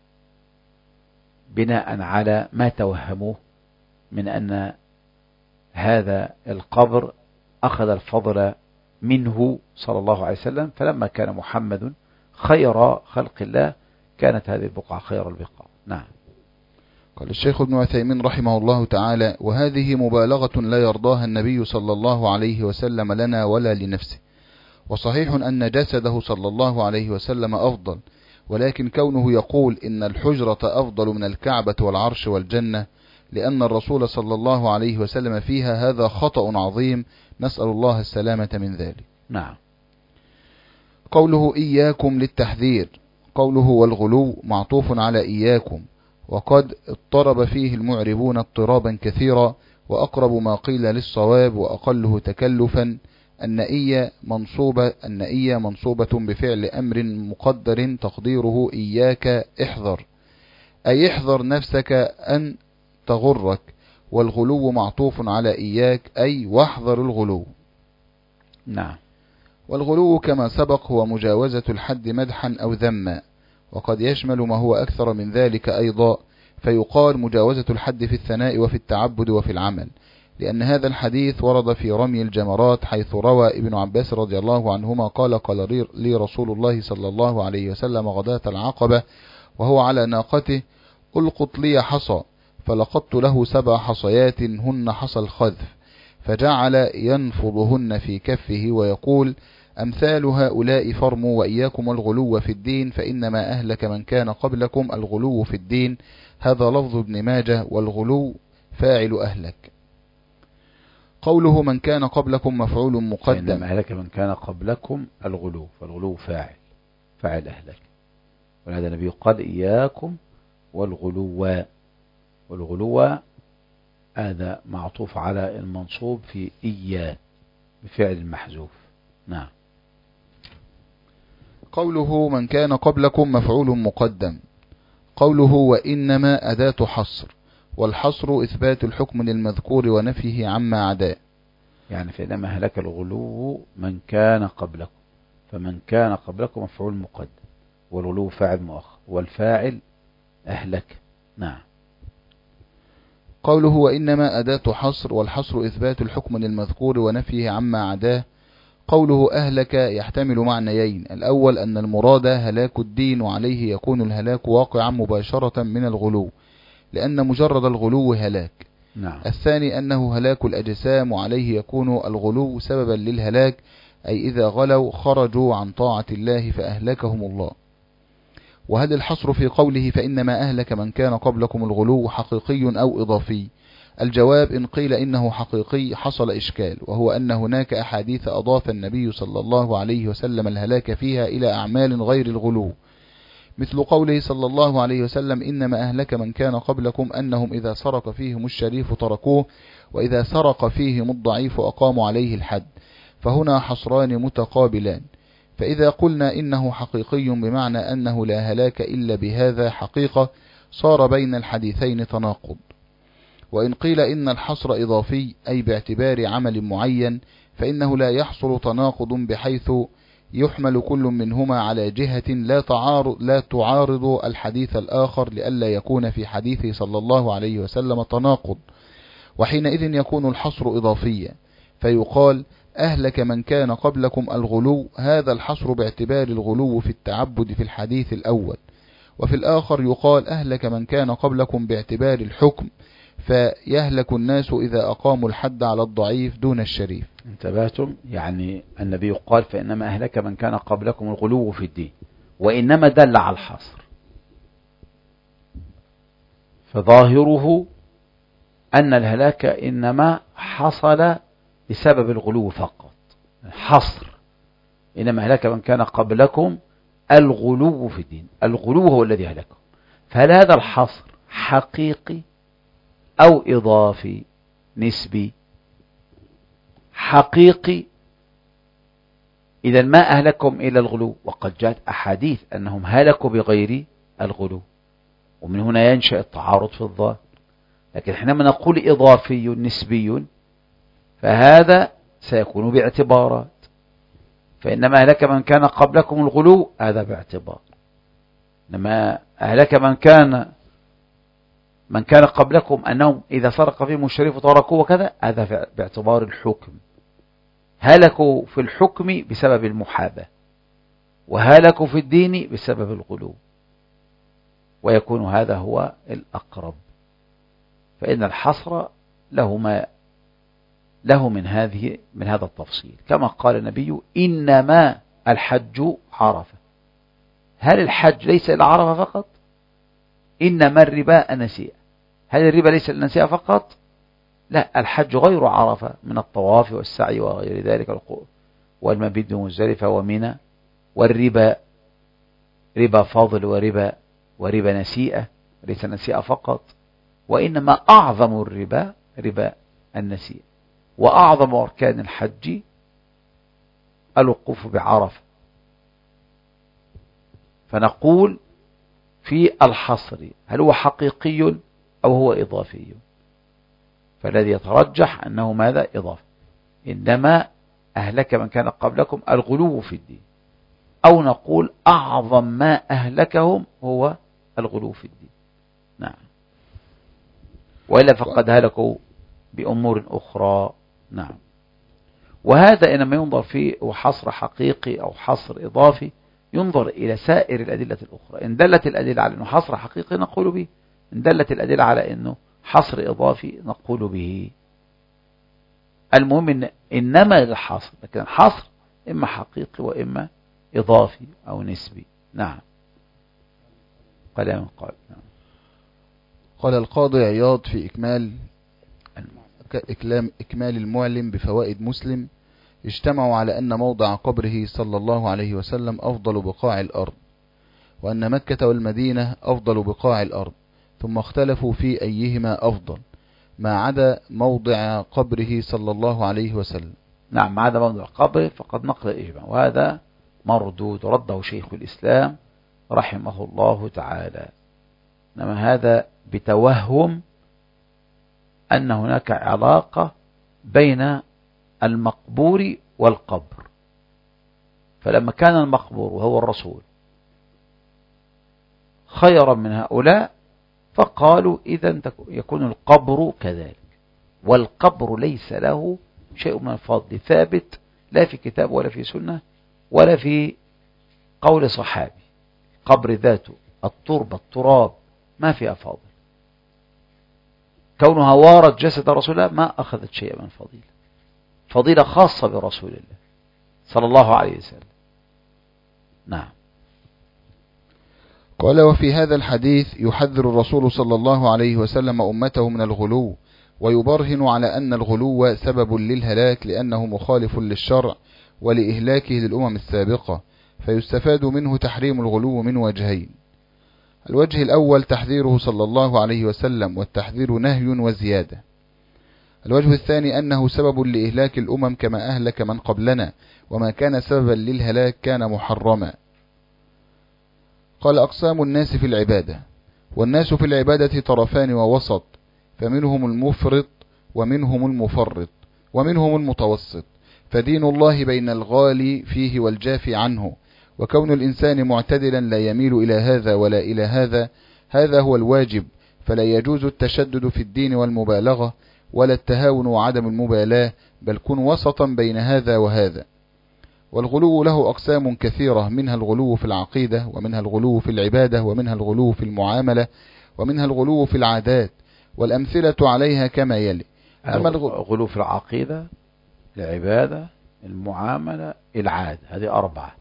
بناء على ما توهموه من أن هذا القبر أخذ الفضل منه صلى الله عليه وسلم، فلما كان محمد خير خلق الله كانت هذه البقعة خير البقاع. نعم. قال الشيخ ابن عثيمين رحمه الله تعالى: وهذه مبالغة لا يرضاها النبي صلى الله عليه وسلم لنا ولا لنفسه، وصحيح أن جسده صلى الله عليه وسلم أفضل، ولكن كونه يقول إن الحجرة أفضل من الكعبة والعرش والجنة لأن الرسول صلى الله عليه وسلم فيها، هذا خطأ عظيم، نسأل الله السلامة من ذلك. نعم. قوله إياكم للتحذير، قوله والغلو معطوف على إياكم، وقد اضطرب فيه المعربون اضطرابا كثيرا، وأقرب ما قيل للصواب وأقله تكلفا أن إيا منصوبة, أن إيا منصوبة بفعل أمر مقدر تقديره إياك احذر، أي احذر نفسك أن تغرك، والغلو معطوف على إياك أي واحذر الغلو. نعم. والغلو كما سبق هو مجاوزة الحد مدحا أو ذما، وقد يشمل ما هو أكثر من ذلك أيضا، فيقال مجاوزة الحد في الثناء وفي التعبد وفي العمل، لأن هذا الحديث ورد في رمي الجمرات، حيث روى ابن عباس رضي الله عنهما قال: قال لي رسول الله صلى الله عليه وسلم غداة العقبة وهو على ناقته: ألقط لي حصى، فلقطت له سبع حصيات هن حصى الخذف، فجعل ينفضهن في كفه ويقول: أمثال هؤلاء فرموا وإياكم الغلو في الدين، فإنما أهلك من كان قبلكم الغلو في الدين. هذا لفظ ابن ماجه، والغلو فاعل أهلك. قوله من كان قبلكم مفعول مقدم، فإنما أهلك من كان قبلكم الغلو، فالغلو فاعل فاعل أهلك، ولهذا النبي قال إياكم والغلو، والغلو هذا معطوف على المنصوب في إياه بفعل المحذوف. نعم. قوله من كان قبلكم مفعول مقدم. قوله وإنما أداة حصر، والحصر إثبات الحكم للمذكور ونفيه عما عداه، يعني فإنما هلك الغلو من كان قبلكم، فمن كان قبلكم مفعول مقدم، والغلو فاعل مؤخر، والفاعل أهلك. نعم. قوله وإنما أداة حصر، والحصر إثبات الحكم للمذكور ونفيه عما عداه. قوله أهلك يحتمل معنيين: الأول أن المراد هلاك الدين، وعليه يكون الهلاك واقعا مباشرة من الغلو، لأن مجرد الغلو هلاك. نعم. الثاني أنه هلاك الأجسام، وعليه يكون الغلو سببا للهلاك، أي إذا غلوا خرجوا عن طاعة الله فأهلكهم الله. وهل الحصر في قوله فإنما أهلك من كان قبلكم الغلو حقيقي أو إضافي؟ الجواب: إن قيل إنه حقيقي حصل إشكال، وهو أن هناك أحاديث أضاف النبي صلى الله عليه وسلم الهلاك فيها إلى أعمال غير الغلو، مثل قوله صلى الله عليه وسلم: إنما أهلك من كان قبلكم أنهم إذا سرق فيهم الشريف تركوه، وإذا سرق فيهم الضعيف أقاموا عليه الحد. فهنا حصران متقابلان، فإذا قلنا إنه حقيقي بمعنى أنه لا هلاك إلا بهذا حقيقة، صار بين الحديثين تناقض. وإن قيل إن الحصر إضافي أي باعتبار عمل معين، فإنه لا يحصل تناقض بحيث يحمل كل منهما على جهة لا تعارض, لا تعارض الحديث الآخر، لئلا يكون في حديثه صلى الله عليه وسلم تناقض، وحينئذ يكون الحصر إضافيا، فيقال أهلك من كان قبلكم الغلو، هذا الحصر باعتبار الغلو في التعبد في الحديث الأول، وفي الآخر يقال أهلك من كان قبلكم باعتبار الحكم، فيهلك الناس إذا أقاموا الحد على الضعيف دون الشريف. انتبهتم؟ يعني النبي قال فإنما أهلك من كان قبلكم الغلو في الدين، وإنما دل على الحصر، فظاهره أن الهلاك إنما حصل بسبب الغلو فقط، حصر. إنما أهلك من كان قبلكم الغلو في الدين، الغلو هو الذي هلكهم. فهل هذا الحصر حقيقي أو إضافي نسبي؟ حقيقي، إذا ما أهلكم إلى الغلو، وقد جاءت أحاديث أنهم هلكوا بغير الغلو، ومن هنا ينشأ التعارض في الظاهر. لكن حينما نقول إضافي نسبي فهذا سيكون باعتبارات، فإنما أهلك من كان قبلكم الغلو هذا باعتبار، إنما أهلك من كان من كان قبلكم أنهم إذا سرق فيهم الشريف تركوه وكذا، هذا باعتبار الحكم، هلكوا في الحكم بسبب المحاباة، وهلكوا في الدين بسبب الغلو، ويكون هذا هو الأقرب. فإن الحصر له ما له من هذه من هذا التفصيل، كما قال النبي إنما الحج عرفة. هل الحج ليس إلى عرفة فقط؟ إنما الربا النسيئة. هل الربا ليس للنسيئة فقط؟ لا، الحج غير عرفة من الطواف والسعي وغير ذلك، والمبيت بمزدلفة ومنى، والربا ربا فاضل وربا وربا نسيئة، ليس نسيئة فقط، وإنما أعظم الربا ربا النسيئة، وأعظم أركان الحج الوقوف بعرفة. فنقول في الحصر هل هو حقيقي أو هو إضافي؟ فالذي يترجح أنه ماذا؟ إضافي. إنما أهلك من كان قبلكم الغلو في الدين، أو نقول أعظم ما أهلكهم هو الغلو في الدين. نعم، وإلا فقد هلكوا بأمور أخرى. نعم. وهذا إنما ينظر فيه حصر حقيقي أو حصر إضافي، ينظر إلى سائر الأدلة الأخرى. إن دلت الأدلة على أنه حصر حقيقي نقول به، إن دلت الأدلة على أنه حصر إضافي نقول به. المهم إن إنما الحصر، لكن الحصر إما حقيقي وإما إضافي أو نسبي. نعم. قال قال نعم. قال القاضي عياض في إكمال إكمال المعلم بفوائد مسلم: اجتمعوا على أن موضع قبره صلى الله عليه وسلم أفضل بقاع الأرض، وأن مكة والمدينة أفضل بقاع الأرض، ثم اختلفوا في أيهما أفضل، ما عدا موضع قبره صلى الله عليه وسلم. نعم، ما عدا موضع قبره فقد نقل الإجماع، وهذا مردود، رده شيخ الإسلام رحمه الله تعالى. إنما هذا بتوهم أن هناك علاقة بين المقبور والقبر، فلما كان المقبور وهو الرسول خيرا من هؤلاء فقالوا إذن يكون القبر كذلك، والقبر ليس له شيء من الفضل ثابت لا في كتاب ولا في سنة ولا في قول صحابي. قبر ذاته التربة التراب ما فيها فاضل، كونها وارد جسد رسول الله ما أخذت شيء من فضيلة، فضيلة خاصة برسول الله صلى الله عليه وسلم. نعم. قال: وفي هذا الحديث يحذر الرسول صلى الله عليه وسلم أمته من الغلو، ويبرهن على أن الغلو سبب للهلاك لأنه مخالف للشرع ولإهلاكه للأمم السابقة، فيستفاد منه تحريم الغلو من وجهين: الوجه الأول تحذيره صلى الله عليه وسلم، والتحذير نهي وزيادة. الوجه الثاني أنه سبب لإهلاك الأمم كما أهلك من قبلنا، وما كان سببا للهلاك كان محرما. قال: أقسام الناس في العبادة. والناس في العبادة طرفان ووسط، فمنهم المفرط ومنهم المفرط ومنهم المتوسط، فدين الله بين الغالي فيه والجافي عنه، وكون الإنسان معتدلا لا يميل إلى هذا ولا إلى هذا، هذا هو الواجب، فلا يجوز التشدد في الدين والمبالغة ولا التهاون وعدم المبالاة، بل كن وسطا بين هذا وهذا. والغلو له أقسام كثيرة، منها الغلو في العقيدة، ومنها الغلو في العبادة، ومنها الغلو في المعاملة، ومنها الغلو في العادات، والأمثلة عليها كما يلي. أما الغلو في العقيدة، العبادة، المعاملة، العادة، هذه أربعة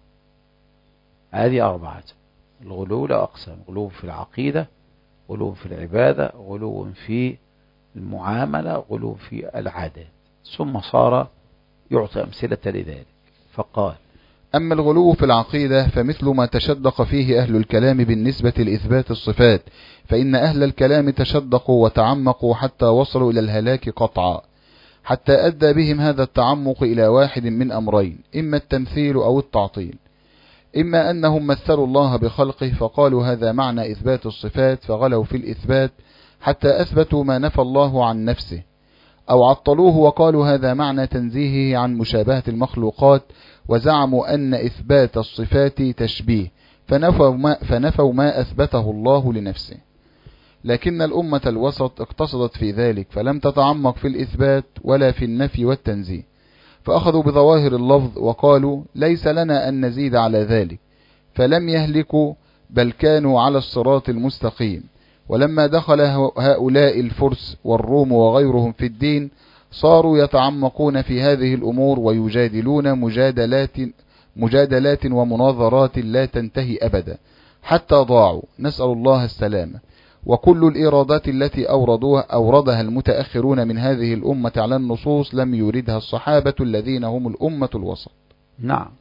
هذه أربعة الغلو له أقسام: غلو في العقيدة، غلو في العبادة، غلو في المعاملة، غلو في العادات، ثم صار يعطي أمثلة لذلك فقال: أما الغلو في العقيدة فمثل ما تشدق فيه أهل الكلام بالنسبة لإثبات الصفات، فإن أهل الكلام تشدقوا وتعمقوا حتى وصلوا إلى الهلاك قطعا، حتى أدى بهم هذا التعمق إلى واحد من أمرين: إما التمثيل أو التعطيل. إما أنهم مثلوا الله بخلقه فقالوا هذا معنى إثبات الصفات، فغلوا في الإثبات حتى أثبتوا ما نفى الله عن نفسه، أو عطلوه وقالوا هذا معنى تنزيهه عن مشابهة المخلوقات، وزعموا أن إثبات الصفات تشبيه، فنفوا ما, فنفوا ما أثبته الله لنفسه. لكن الأمة الوسط اقتصدت في ذلك، فلم تتعمق في الإثبات ولا في النفي والتنزيه، فأخذوا بظواهر اللفظ وقالوا ليس لنا أن نزيد على ذلك، فلم يهلكوا بل كانوا على الصراط المستقيم. ولما دخل هؤلاء الفرس والروم وغيرهم في الدين صاروا يتعمقون في هذه الأمور ويجادلون مجادلات, مجادلات ومناظرات لا تنتهي أبدا حتى ضاعوا، نسأل الله السلامة. وكل الإيرادات التي أوردوها أوردها المتأخرون من هذه الأمة على النصوص لم يوردها الصحابة الذين هم الأمة الوسط. نعم.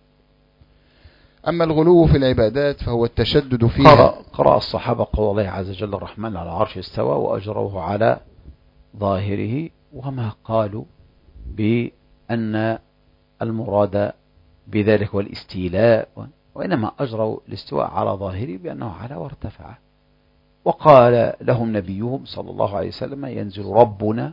أما الغلو في العبادات فهو التشدد فيها. قرأ, قرأ الصحابة قول الله عز وجل الرحمن على العرش استوى وأجروه على ظاهره، وما قالوا بأن المراد بذلك والاستيلاء، وإنما أجروا الاستواء على ظاهره بأنه على وارتفع. وقال لهم نبيهم صلى الله عليه وسلم ينزل ربنا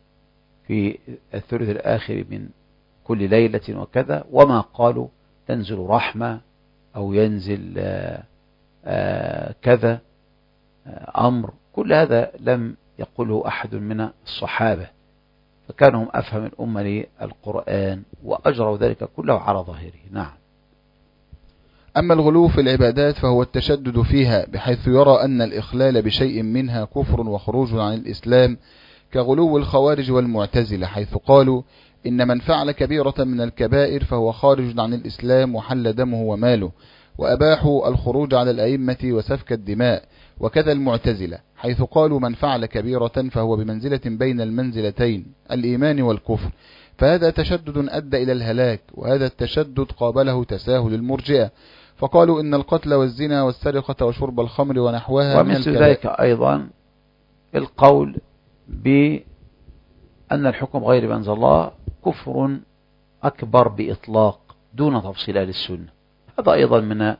في الثلث الآخر من كل ليلة وكذا، وما قالوا تنزل رحمة أو ينزل آآ آآ كذا أمر. كل هذا لم يقوله أحد من الصحابة، فكانوا هم أفهم الأمة للقرآن وأجروا ذلك كله على ظاهره. نعم. أما الغلو في العبادات فهو التشدد فيها بحيث يرى أن الإخلال بشيء منها كفر وخروج عن الإسلام، كغلو الخوارج والمعتزلة حيث قالوا إن من فعل كبيرة من الكبائر فهو خارج عن الإسلام وحل دمه وماله، وأباحوا الخروج على الأئمة وسفك الدماء. وكذا المعتزلة حيث قالوا من فعل كبيرة فهو بمنزلة بين المنزلتين الإيمان والكفر، فهذا تشدد أدى إلى الهلاك. وهذا التشدد قابله تساهل المرجئة، فقالوا إن القتل والزنا والسرقة وشرب الخمر ونحوها من ومثل ذلك أيضا القول بأن الحكم غير ما أنزل الله كفر أكبر بإطلاق دون تفصيل أهل السنة، هذا أيضا من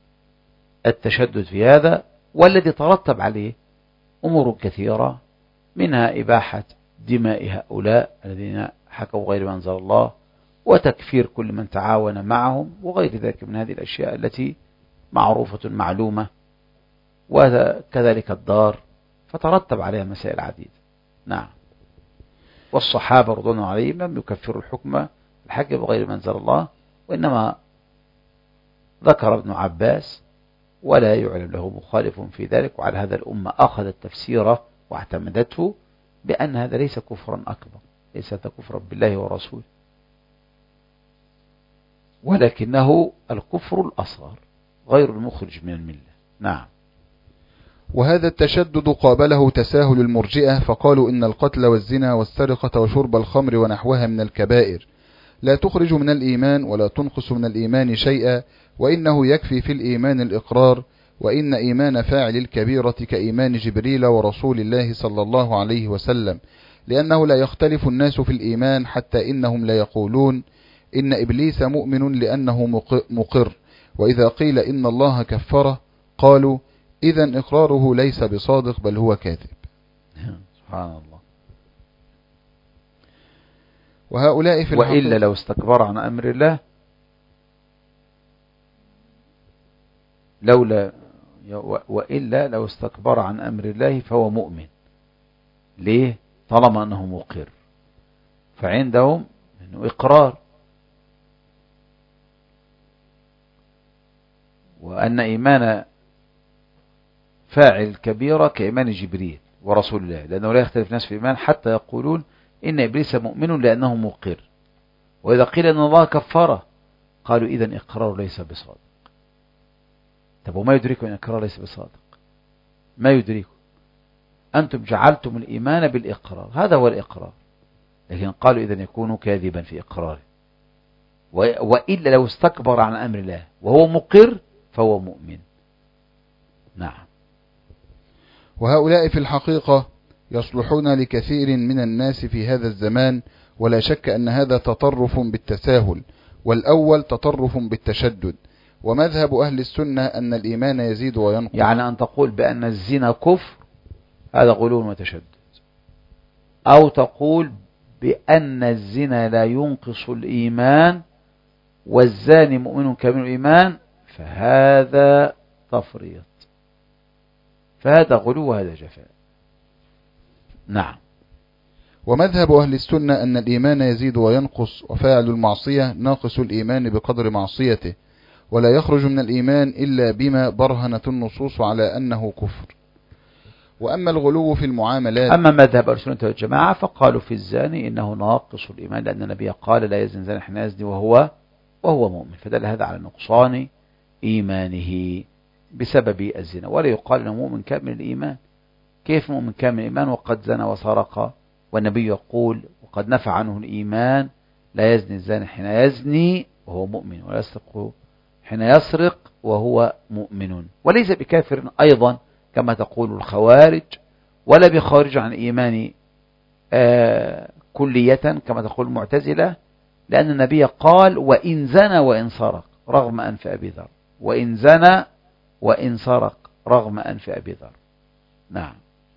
التشدد في هذا، والذي ترتب عليه أمور كثيرة منها إباحة دماء هؤلاء الذين حكوا غير ما أنزل الله، وتكفير كل من تعاون معهم، وغير ذلك من هذه الأشياء التي معروفة معلومة، وكذلك الدار، فترتب عليها مسائل عديدة. نعم. والصحابة رضوان الله عليهم لم يكفروا الحكم الحكم بغير ما أنزل الله، وإنما ذكر ابن عباس ولا يعلم له مخالف في ذلك، وعلى هذا الأمة أخذت تفسيره واعتمدته بأن هذا ليس كفرا أكبر، ليس كفرا بالله ورسوله، ولكنه الكفر الأصغر غير المخرج من الملة. نعم. وهذا التشدد قابله تساهل المرجئة، فقالوا إن القتل والزنا والسرقة وشرب الخمر ونحوها من الكبائر لا تخرج من الإيمان ولا تنقص من الإيمان شيئا، وإنه يكفي في الإيمان الإقرار، وإن إيمان فاعل الكبيرة كإيمان جبريل ورسول الله صلى الله عليه وسلم، لأنه لا يختلف الناس في الإيمان حتى إنهم لا يقولون إن إبليس مؤمن لأنه مقر، وإذا قيل إن الله كفره قالوا إذن إقراره ليس بصادق بل هو كاذب. سبحان الله. وهؤلاء في وإلا لو استكبر عن أمر الله لولا وإلا لو استكبر عن أمر الله فهو مؤمن. ليه؟ طالما أنه مقر، فعندهم أنه إقرار، وأن إيمان فاعل الكبيرة كإيمان جبريل ورسول الله، لأنه لا يختلف الناس في الإيمان حتى يقولون إن إبليس مؤمن لأنه مقر، وإذا قيل أن الله كفره قالوا إذن إقرار ليس بصادق. طب وما يدركوا أن إقرار ليس بصادق؟ ما يدركوا؟ أنتم جعلتم الإيمان بالإقرار، هذا هو الإقرار، لكن قالوا إذن يكون كاذبا في إقراره، وإلا لو استكبر عن أمر الله وهو مقر فهو مؤمن. نعم. وهؤلاء في الحقيقة يصلحون لكثير من الناس في هذا الزمان، ولا شك أن هذا تطرف بالتساهل، والأول تطرف بالتشدد. ومذهب أهل السنة أن الإيمان يزيد وينقص. يعني أن تقول بأن الزنا كفر، هذا غلو وتشدد، أو تقول بأن الزنا لا ينقص الإيمان والزاني مؤمن كامل الإيمان، فهذا تفريط، فهذا غلو وهذا جفاء. نعم. ومذهب أهل السنة أن الإيمان يزيد وينقص، وفاعل المعصية ناقص الإيمان بقدر معصيته، ولا يخرج من الإيمان إلا بما برهنت النصوص على أنه كفر. وأما الغلو في المعاملات، أما مذهب السنة والجماعة فقالوا في الزاني إنه ناقص الإيمان، لأن النبي قال لا يزني زاني حين يزني وهو وهو مؤمن، فدل هذا على نقصان إيمانه بسبب الزنا. ولا يقال أنه مؤمن كامل الإيمان. كيف مؤمن كامل الإيمان وقد زنى وسرق؟ والنبي يقول وقد نفى عنه الإيمان لا يزني الزاني حين يزني وهو مؤمن، ولا يسرق حين يسرق وهو مؤمن. وليس بكافر أيضا كما تقول الخوارج، ولا بخارج عن إيمان آه كلية كما تقول المعتزلة، لأن النبي قال وإن زنى وإن سرق رغم أنف أبي ذر، وإن زنى وإن سرق رغم أنف أبي ذر. نعم.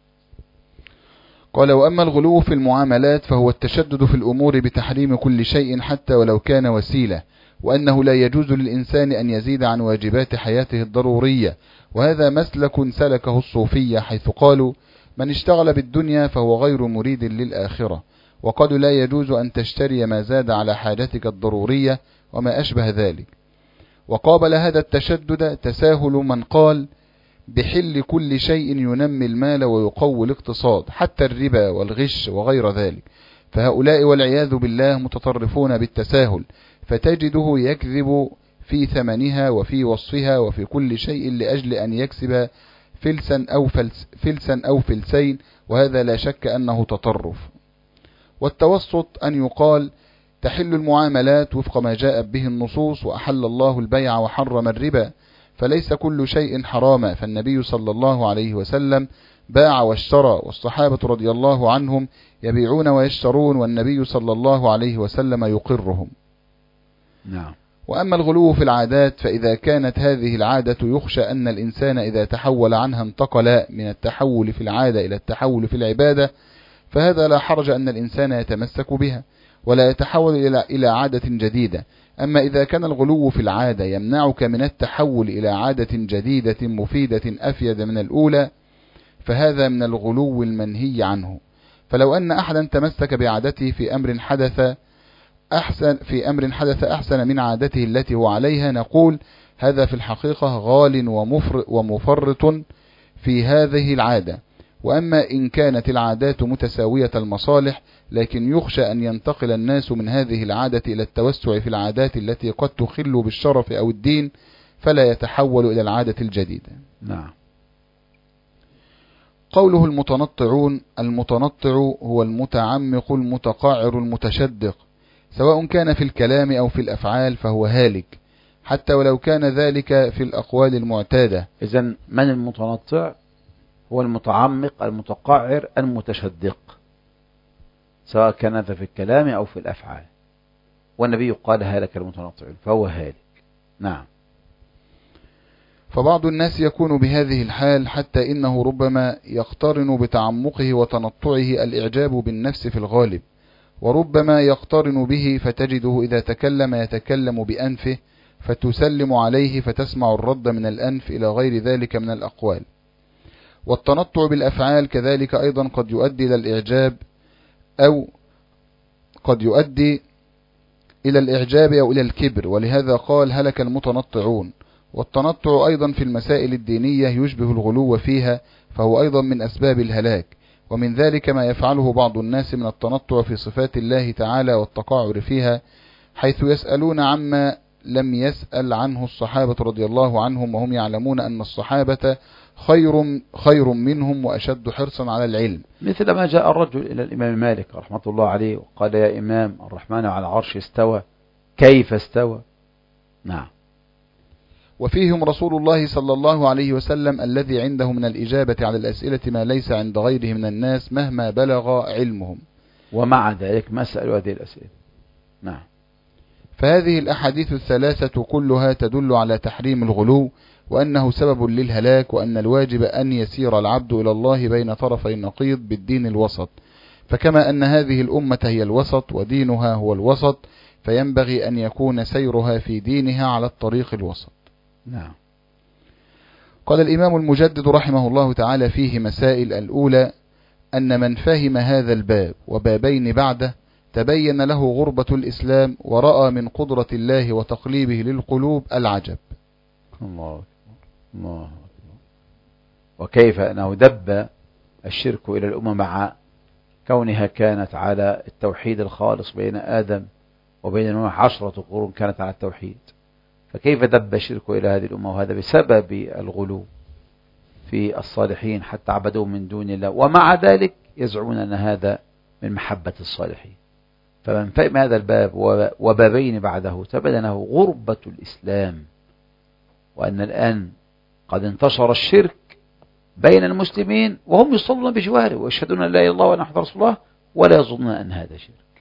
قال وأما الغلو في المعاملات فهو التشدد في الأمور بتحريم كل شيء حتى ولو كان وسيلة، وأنه لا يجوز للإنسان أن يزيد عن واجبات حياته الضرورية، وهذا مسلك سلكه الصوفية، حيث قالوا من اشتغل بالدنيا فهو غير مريد للآخرة، وقد لا يجوز أن تشتري ما زاد على حاجتك الضرورية وما أشبه ذلك. وقابل هذا التشدد تساهل من قال بحل كل شيء ينمي المال ويقوي الاقتصاد حتى الربا والغش وغير ذلك، فهؤلاء والعياذ بالله متطرفون بالتساهل، فتجده يكذب في ثمنها وفي وصفها وفي كل شيء لأجل أن يكسب فلسا أو, فلس فلسا أو فلسين، وهذا لا شك أنه تطرف. والتوسط أن يقال تحل المعاملات وفق ما جاءت به النصوص، وأحل الله البيع وحرم الربا، فليس كل شيء حراما، فالنبي صلى الله عليه وسلم باع واشترى، والصحابة رضي الله عنهم يبيعون ويشترون، والنبي صلى الله عليه وسلم يقرهم. نعم. وأما الغلو في العادات فإذا كانت هذه العادة يخشى أن الإنسان إذا تحول عنها انتقل من التحول في العادة إلى التحول في العبادة، فهذا لا حرج أن الإنسان يتمسك بها ولا يتحول إلى إلى عادة جديدة. أما إذا كان الغلو في العادة يمنعك من التحول إلى عادة جديدة مفيدة أفيد من الأولى، فهذا من الغلو المنهي عنه. فلو أن أحدا تمسك بعادته في أمر حدث أحسن في أمر حدث أحسن من عادته التي هو عليها، نقول هذا في الحقيقة غال ومفرط في هذه العادة. وأما إن كانت العادات متساوية المصالح لكن يخشى أن ينتقل الناس من هذه العادة إلى التوسع في العادات التي قد تخل بالشرف أو الدين، فلا يتحول إلى العادة الجديدة. نعم. قوله المتنطعون، المتنطع هو المتعمق المتقاعر المتشدق، سواء كان في الكلام أو في الأفعال فهو هالك، حتى ولو كان ذلك في الأقوال المعتادة. إذن من المتنطع؟ هو المتعمق المتقعر المتشدق، سواء كان هذا في الكلام أو في الأفعال، والنبي قال هالك المتنطعون، فهو هالك. نعم. فبعض الناس يكون بهذه الحال حتى إنه ربما يقترن بتعمقه وتنطعه الإعجاب بالنفس في الغالب، وربما يقترن به فتجده إذا تكلم يتكلم بأنفه فتسلم عليه فتسمع الرد من الأنف إلى غير ذلك من الأقوال. والتنطع بالأفعال كذلك أيضا قد يؤدي إلى الإعجاب أو قد يؤدي إلى الإعجاب أو إلى الكبر، ولهذا قال هلك المتنطعون. والتنطع أيضا في المسائل الدينية يشبه الغلو فيها، فهو أيضا من أسباب الهلاك. ومن ذلك ما يفعله بعض الناس من التنطع في صفات الله تعالى والتقاعر فيها، حيث يسألون عما لم يسأل عنه الصحابة رضي الله عنهم، وهم يعلمون أن الصحابة خير خير منهم وأشد حرصا على العلم. مثل ما جاء الرجل إلى الإمام مالك رحمة الله عليه وقال يا إمام الرحمن على العرش استوى، كيف استوى؟ نعم. وفيهم رسول الله صلى الله عليه وسلم الذي عنده من الإجابة على الأسئلة ما ليس عند غيره من الناس مهما بلغ علمهم، ومع ذلك ما سألوا هذه الأسئلة. نعم. فهذه الأحاديث الثلاثة كلها تدل على تحريم الغلو، وأنه سبب للهلاك، وأن الواجب أن يسير العبد إلى الله بين طرفي النقيض بالدين الوسط. فكما أن هذه الأمة هي الوسط ودينها هو الوسط، فينبغي أن يكون سيرها في دينها على الطريق الوسط. نعم. قال الإمام المجدد رحمه الله تعالى فيه مسائل. الأولى أن من فهم هذا الباب وبابين بعده تبين له غربة الإسلام ورأى من قدرة الله وتقليبه للقلوب العجب. الله الله. وكيف أنه دب الشرك إلى الأمم مع كونها كانت على التوحيد الخالص بين آدم وبين نوح عشرة قرون كانت على التوحيد، فكيف دب الشرك إلى هذه الأمة؟ وهذا بسبب الغلو في الصالحين حتى عبدوا من دون الله، ومع ذلك يزعمون أن هذا من محبة الصالحين. فمن فهم هذا الباب وبابين بعده تبين له غربة الإسلام، وأن الآن قد انتشر الشرك بين المسلمين وهم يصلون بجواره ويشهدون أن لا إله إلا الله وأن محمدا رسول الله ولا يظنون أن هذا شرك،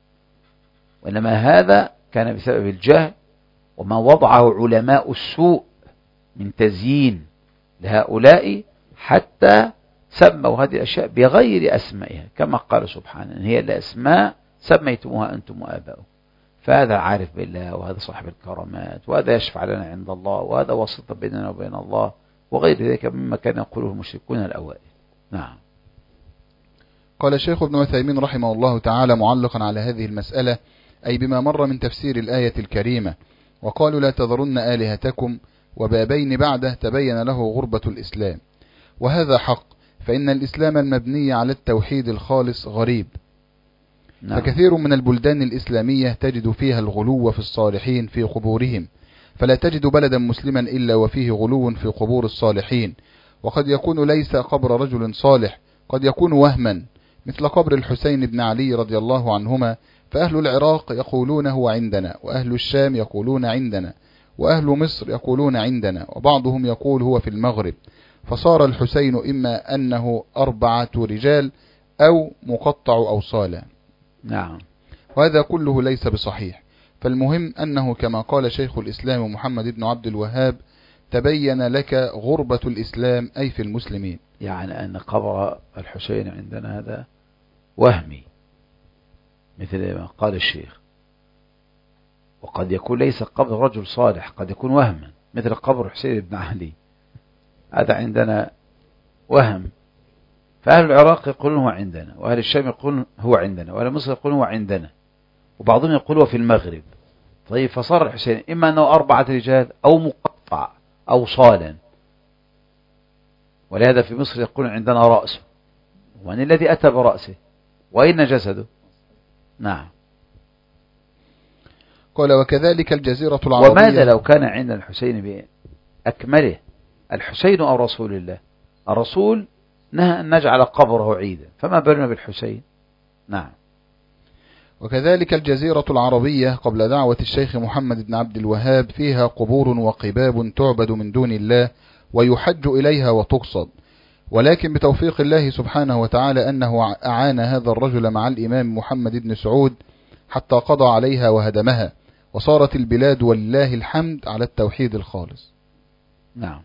وإنما هذا كان بسبب الجهل وما وضعه علماء السوء من تزيين لهؤلاء حتى سموا هذه الأشياء بغير أسمائها، كما قال سبحانه إن هي الأسماء سميتموها أنتم وآباؤكم. فهذا عارف بالله، وهذا صاحب الكرامات، وهذا يشفع لنا عند الله، وهذا واسطة بيننا وبين الله، وغير ذلك مما كان يقوله المشركون الأوائل. نعم. قال الشيخ ابن عثيمين رحمه الله تعالى معلقا على هذه المسألة، أي بما مر من تفسير الآية الكريمة: وقالوا لا تذرن آلهتكم، وبابين بعده تبين له غربة الإسلام. وهذا حق، فإن الإسلام المبني على التوحيد الخالص غريب. نعم. فكثير من البلدان الإسلامية تجد فيها الغلو في الصالحين في قبورهم، فلا تجد بلدا مسلما إلا وفيه غلو في قبور الصالحين. وقد يكون ليس قبر رجل صالح، قد يكون وهما، مثل قبر الحسين بن علي رضي الله عنهما، فأهل العراق يقولون هو عندنا، وأهل الشام يقولون عندنا، وأهل مصر يقولون عندنا، وبعضهم يقول هو في المغرب. فصار الحسين إما أنه أربعة رجال أو مقطع أوصالا. نعم. وهذا كله ليس بصحيح. فالمهم أنه كما قال شيخ الإسلام محمد بن عبد الوهاب: تبين لك غربة الإسلام، أي في المسلمين. يعني أن قبر الحسين عندنا هذا وهمي مثل ما قال الشيخ، وقد يكون ليس قبر رجل صالح، قد يكون وهما مثل قبر حسين بن علي، هذا عندنا وهم. فأهل العراق يقولون هو عندنا، وأهل الشام يقولون هو عندنا، وأهل مصر يقولون هو عندنا، وبعضهم يقول هو في المغرب. طيب فصار الحسين إما أنه أربعة رجال أو مقطع أو صالا. ولهذا في مصر يقولون عندنا رأسه، ومن الذي أتى برأسه وأين جسده؟ نعم. قال: وكذلك الجزيرة العربية. وماذا لو كان عند الحسين بأكمله؟ الحسين أو رسول الله؟ الرسول نهى أن نجعل قبره عيدا، فما بالنا بالحسين؟ نعم. وكذلك الجزيرة العربية قبل دعوة الشيخ محمد بن عبد الوهاب فيها قبور وقباب تعبد من دون الله ويحج إليها وتقصد، ولكن بتوفيق الله سبحانه وتعالى أنه أعان هذا الرجل مع الإمام محمد بن سعود حتى قضى عليها وهدمها، وصارت البلاد ولله الحمد على التوحيد الخالص. نعم.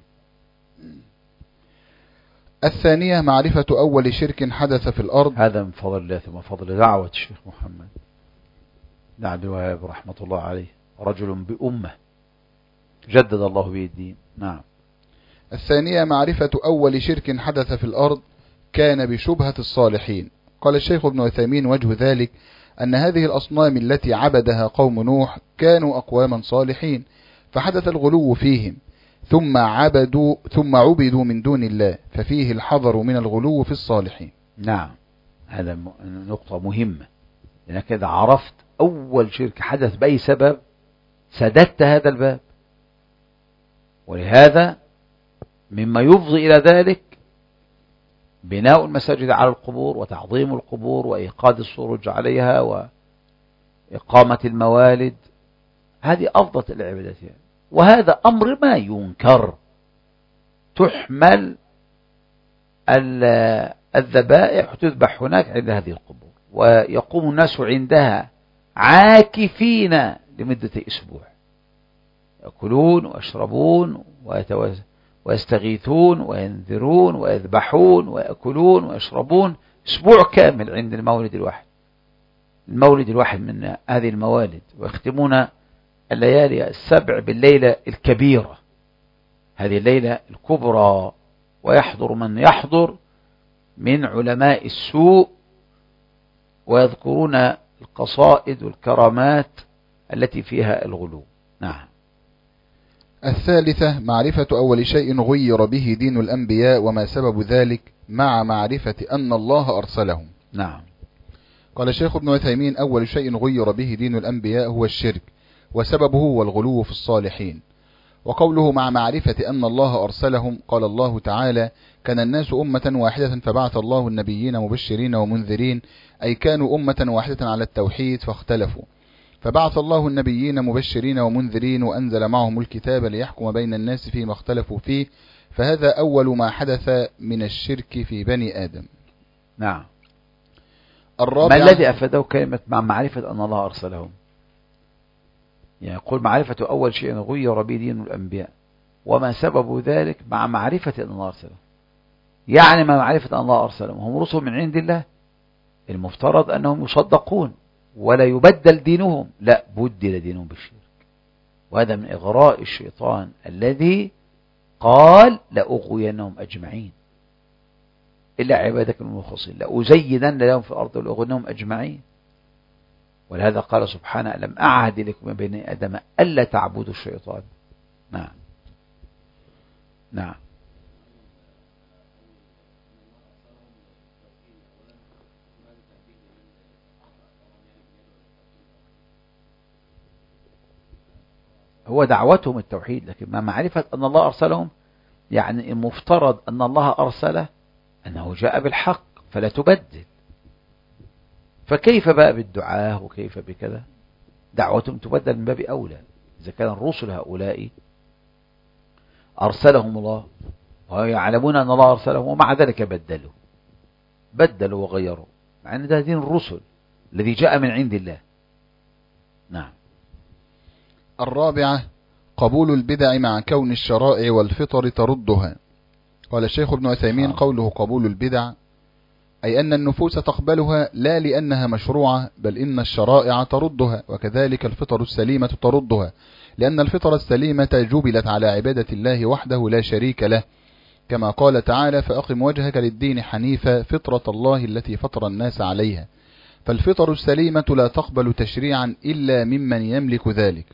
الثانية معرفة أول شرك حدث في الأرض. هذا من فضل الله ثم فضل دعوة الشيخ محمد بن عبد الوهاب رحمة الله عليه، رجل بأمة جدد الله به الدين. نعم. الثانية معرفة أول شرك حدث في الأرض كان بشبهة الصالحين. قال الشيخ ابن عثيمين: وجه ذلك أن هذه الأصنام التي عبدها قوم نوح كانوا أقواما صالحين، فحدث الغلو فيهم، ثم عبدوا ثم عبدوا من دون الله، ففيه الحذر من الغلو في الصالحين. نعم، هذا نقطة مهمة، لأنك إذا عرفت أول شرك حدث بأي سبب سددت هذا الباب. ولهذا مما يفضي إلى ذلك بناء المساجد على القبور وتعظيم القبور وإيقاد السروج عليها وإقامة الموالد، هذه أفضل العبادات يعني. وهذا أمر ما ينكر، تحمل الذبائح تذبح هناك عند هذه القبور، ويقوم الناس عندها عاكفين لمدة أسبوع، يأكلون ويشربون ويستغيثون وينذرون ويذبحون ويأكلون ويشربون أسبوع كامل عند المولد الواحد، المولد الواحد من هذه الموالد، ويختمون الليالي السبع بالليلة الكبيرة، هذه الليلة الكبرى، ويحضر من يحضر من علماء السوء ويذكرون القصائد والكرامات التي فيها الغلو. نعم. الثالثة معرفة أول شيء غير به دين الأنبياء وما سبب ذلك مع معرفة أن الله أرسلهم. نعم. قال الشيخ ابن عثيمين: أول شيء غير به دين الأنبياء هو الشرك، وسببه هو الغلو في الصالحين. وقوله مع معرفة أن الله أرسلهم، قال الله تعالى: كان الناس أمة واحدة فبعث الله النبيين مبشرين ومنذرين، أي كانوا أمة واحدة على التوحيد فاختلفوا، فبعث الله النبيين مبشرين ومنذرين وأنزل معهم الكتاب ليحكم بين الناس فيما اختلفوا فيه، فهذا أول ما حدث من الشرك في بني آدم. نعم. الرابع: ما الذي أفاده كلمة مع معرفة أن الله أرسلهم؟ يعني يقول معرفة أول شيء غير به دين الأنبياء وما سبب ذلك مع معرفة أن الله أرسلهم، يعني ما معرفة أن الله أرسلهم هم رسل من عند الله، المفترض أنهم يصدقون ولا يبدل دينهم، لا بدل دينهم بالشرك، وهذا من إغراء الشيطان الذي قال لأغوينهم أجمعين إلا عبادك المخلصين لأزيدن لهم في الأرض ولأغوينهم أجمعين. ولهذا قال سبحانه: ألم أعهد لكم من بني آدم ألا تعبدوا الشيطان. نعم. نعم. هو دعوتهم التوحيد، لكن ما معرفة أن الله أرسلهم يعني المفترض أن الله أرسله أنه جاء بالحق فلا تبدل، فكيف بقى بالدعاء وكيف بكذا؟ دعوتهم تبدل من باب أولى. إذا كان الرسل هؤلاء أرسلهم الله ويعلمون أن الله أرسلهم ومع ذلك بدلوا بدلوا وغيروا، مع أن ده دين الرسل الذي جاء من عند الله. نعم. الرابعة: قبول البدع مع كون الشرائع والفطر تردها. قال الشيخ ابن عثيمين: قوله قبول البدع أي أن النفوس تقبلها لا لأنها مشروعة، بل إن الشرائع تردها، وكذلك الفطر السليمة تردها، لأن الفطر السليمة جبلت على عبادة الله وحده لا شريك له، كما قال تعالى: فأقم وجهك للدين حنيفا فطرة الله التي فطر الناس عليها. فالفطر السليمة لا تقبل تشريعا إلا ممن يملك ذلك.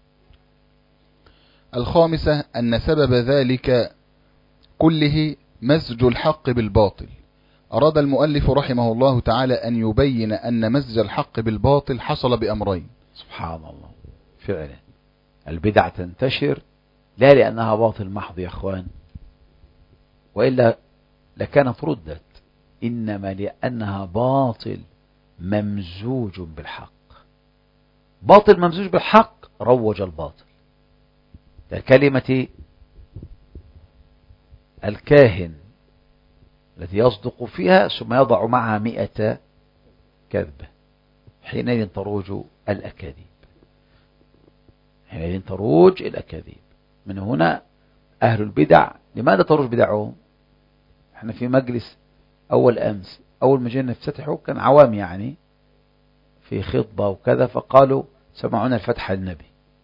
الخامسة: أن سبب ذلك كله مزج الحق بالباطل. أراد المؤلف رحمه الله تعالى أن يبين أن مزج الحق بالباطل حصل بأمرين. سبحان الله، فعلا البدع تنتشر لا لأنها باطل محض يا أخوان، وإلا لكانت ردت، إنما لأنها باطل ممزوج بالحق. باطل ممزوج بالحق روج الباطل. كلمة الكاهن التي يصدق فيها ثم يضع معها مئة كذبة، حينئذ تروج الأكاذيب، حينئذ تروج الأكاذيب. من هنا أهل البدع لماذا تروج بدعهم؟ احنا في مجلس أول أمس أول ما جينا نفتتحه كان عوام يعني في خطبة وكذا، فقالوا سمعونا الفتح النبي.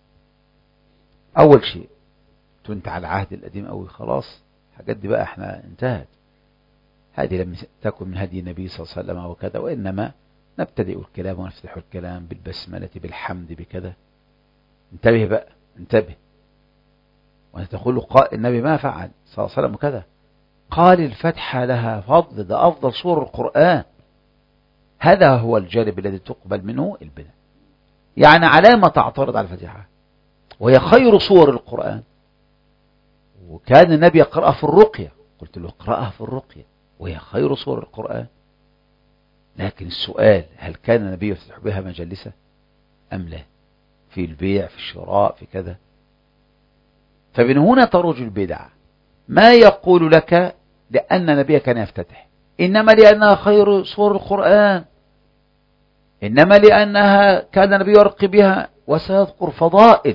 أول شيء كنت على العهد القديم أوي، خلاص حاجات دي بقى احنا انتهت، هذه لم تكن من هدي النبي صلى الله عليه وسلم وكذا، وإنما نبتدئ الكلام ونفتح الكلام بالبسملة بالحمد بكذا. انتبه بقى، انتبه. وأنت تقول قال النبي ما فعل صلى الله عليه وسلم وكذا، قال الفتح لها فضل، ده أفضل سور القرآن. هذا هو الجانب الذي تقبل منه البدع. يعني علامة تعترض على الفاتحة وهي خير صور القرآن، وكان النبي يقرأها في الرقية، قلت له اقرأها في الرقية وهي خير صور القرآن. لكن السؤال هل كان النبي يفتح بها مجالسة أم لا؟ في البيع في الشراء في كذا. فمن هنا تروج البدع، ما يقول لك لأن النبي كان يفتتح، إنما لأنها خير صور القرآن، إنما لأنها كان النبي يرقي بها، وسيذكر فضائل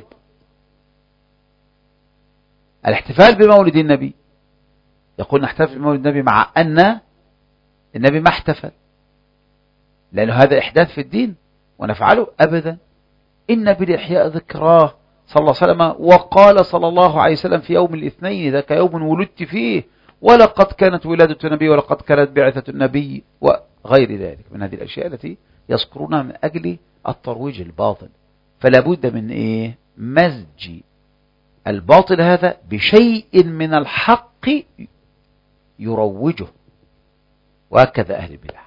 الاحتفال بمولد النبي. يقول نحتفل بمولد النبي مع أن النبي ما احتفل، لأنه هذا إحداث في الدين ونفعله أبدا. إن بالإحياء ذكراه صلى الله عليه وسلم، وقال صلى الله عليه وسلم في يوم الاثنين ذاك يوم ولدت فيه، ولقد كانت ولادة النبي ولقد كانت بعثة النبي، وغير ذلك من هذه الأشياء التي يذكرونها من أجل الترويج الباطل. فلا بد من إيه؟ مزج الباطل هذا بشيء من الحق يروجه. وهكذا أهل البدع،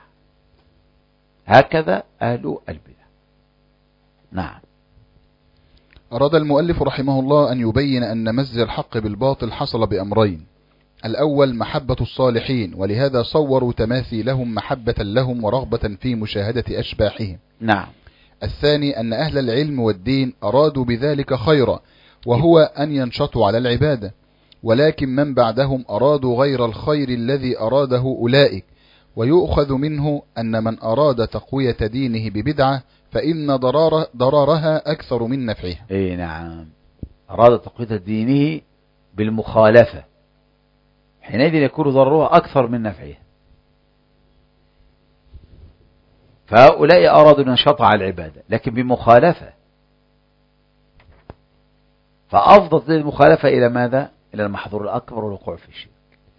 هكذا أهل البدع. نعم. أراد المؤلف رحمه الله أن يبين أن مزج الحق بالباطل حصل بأمرين: الأول محبة الصالحين، ولهذا صوروا تماثيلهم محبة لهم ورغبة في مشاهدة أشباحهم. نعم. الثاني أن أهل العلم والدين أرادوا بذلك خيرا، وهو أن ينشطوا على العبادة، ولكن من بعدهم أرادوا غير الخير الذي أراده أولئك. ويؤخذ منه أن من أراد تقوية دينه ببدعة فإن ضرار ضرارها أكثر من نفعها. إيه نعم، أراد تقوية دينه بالمخالفة، حينئذ يكون ضررها أكثر من نفعها. فهؤلاء أرادوا النشاط على العبادة لكن بمخالفة، فأفضل المخالفة إلى ماذا؟ إلى المحظور الأكبر والوقوع في الشرك.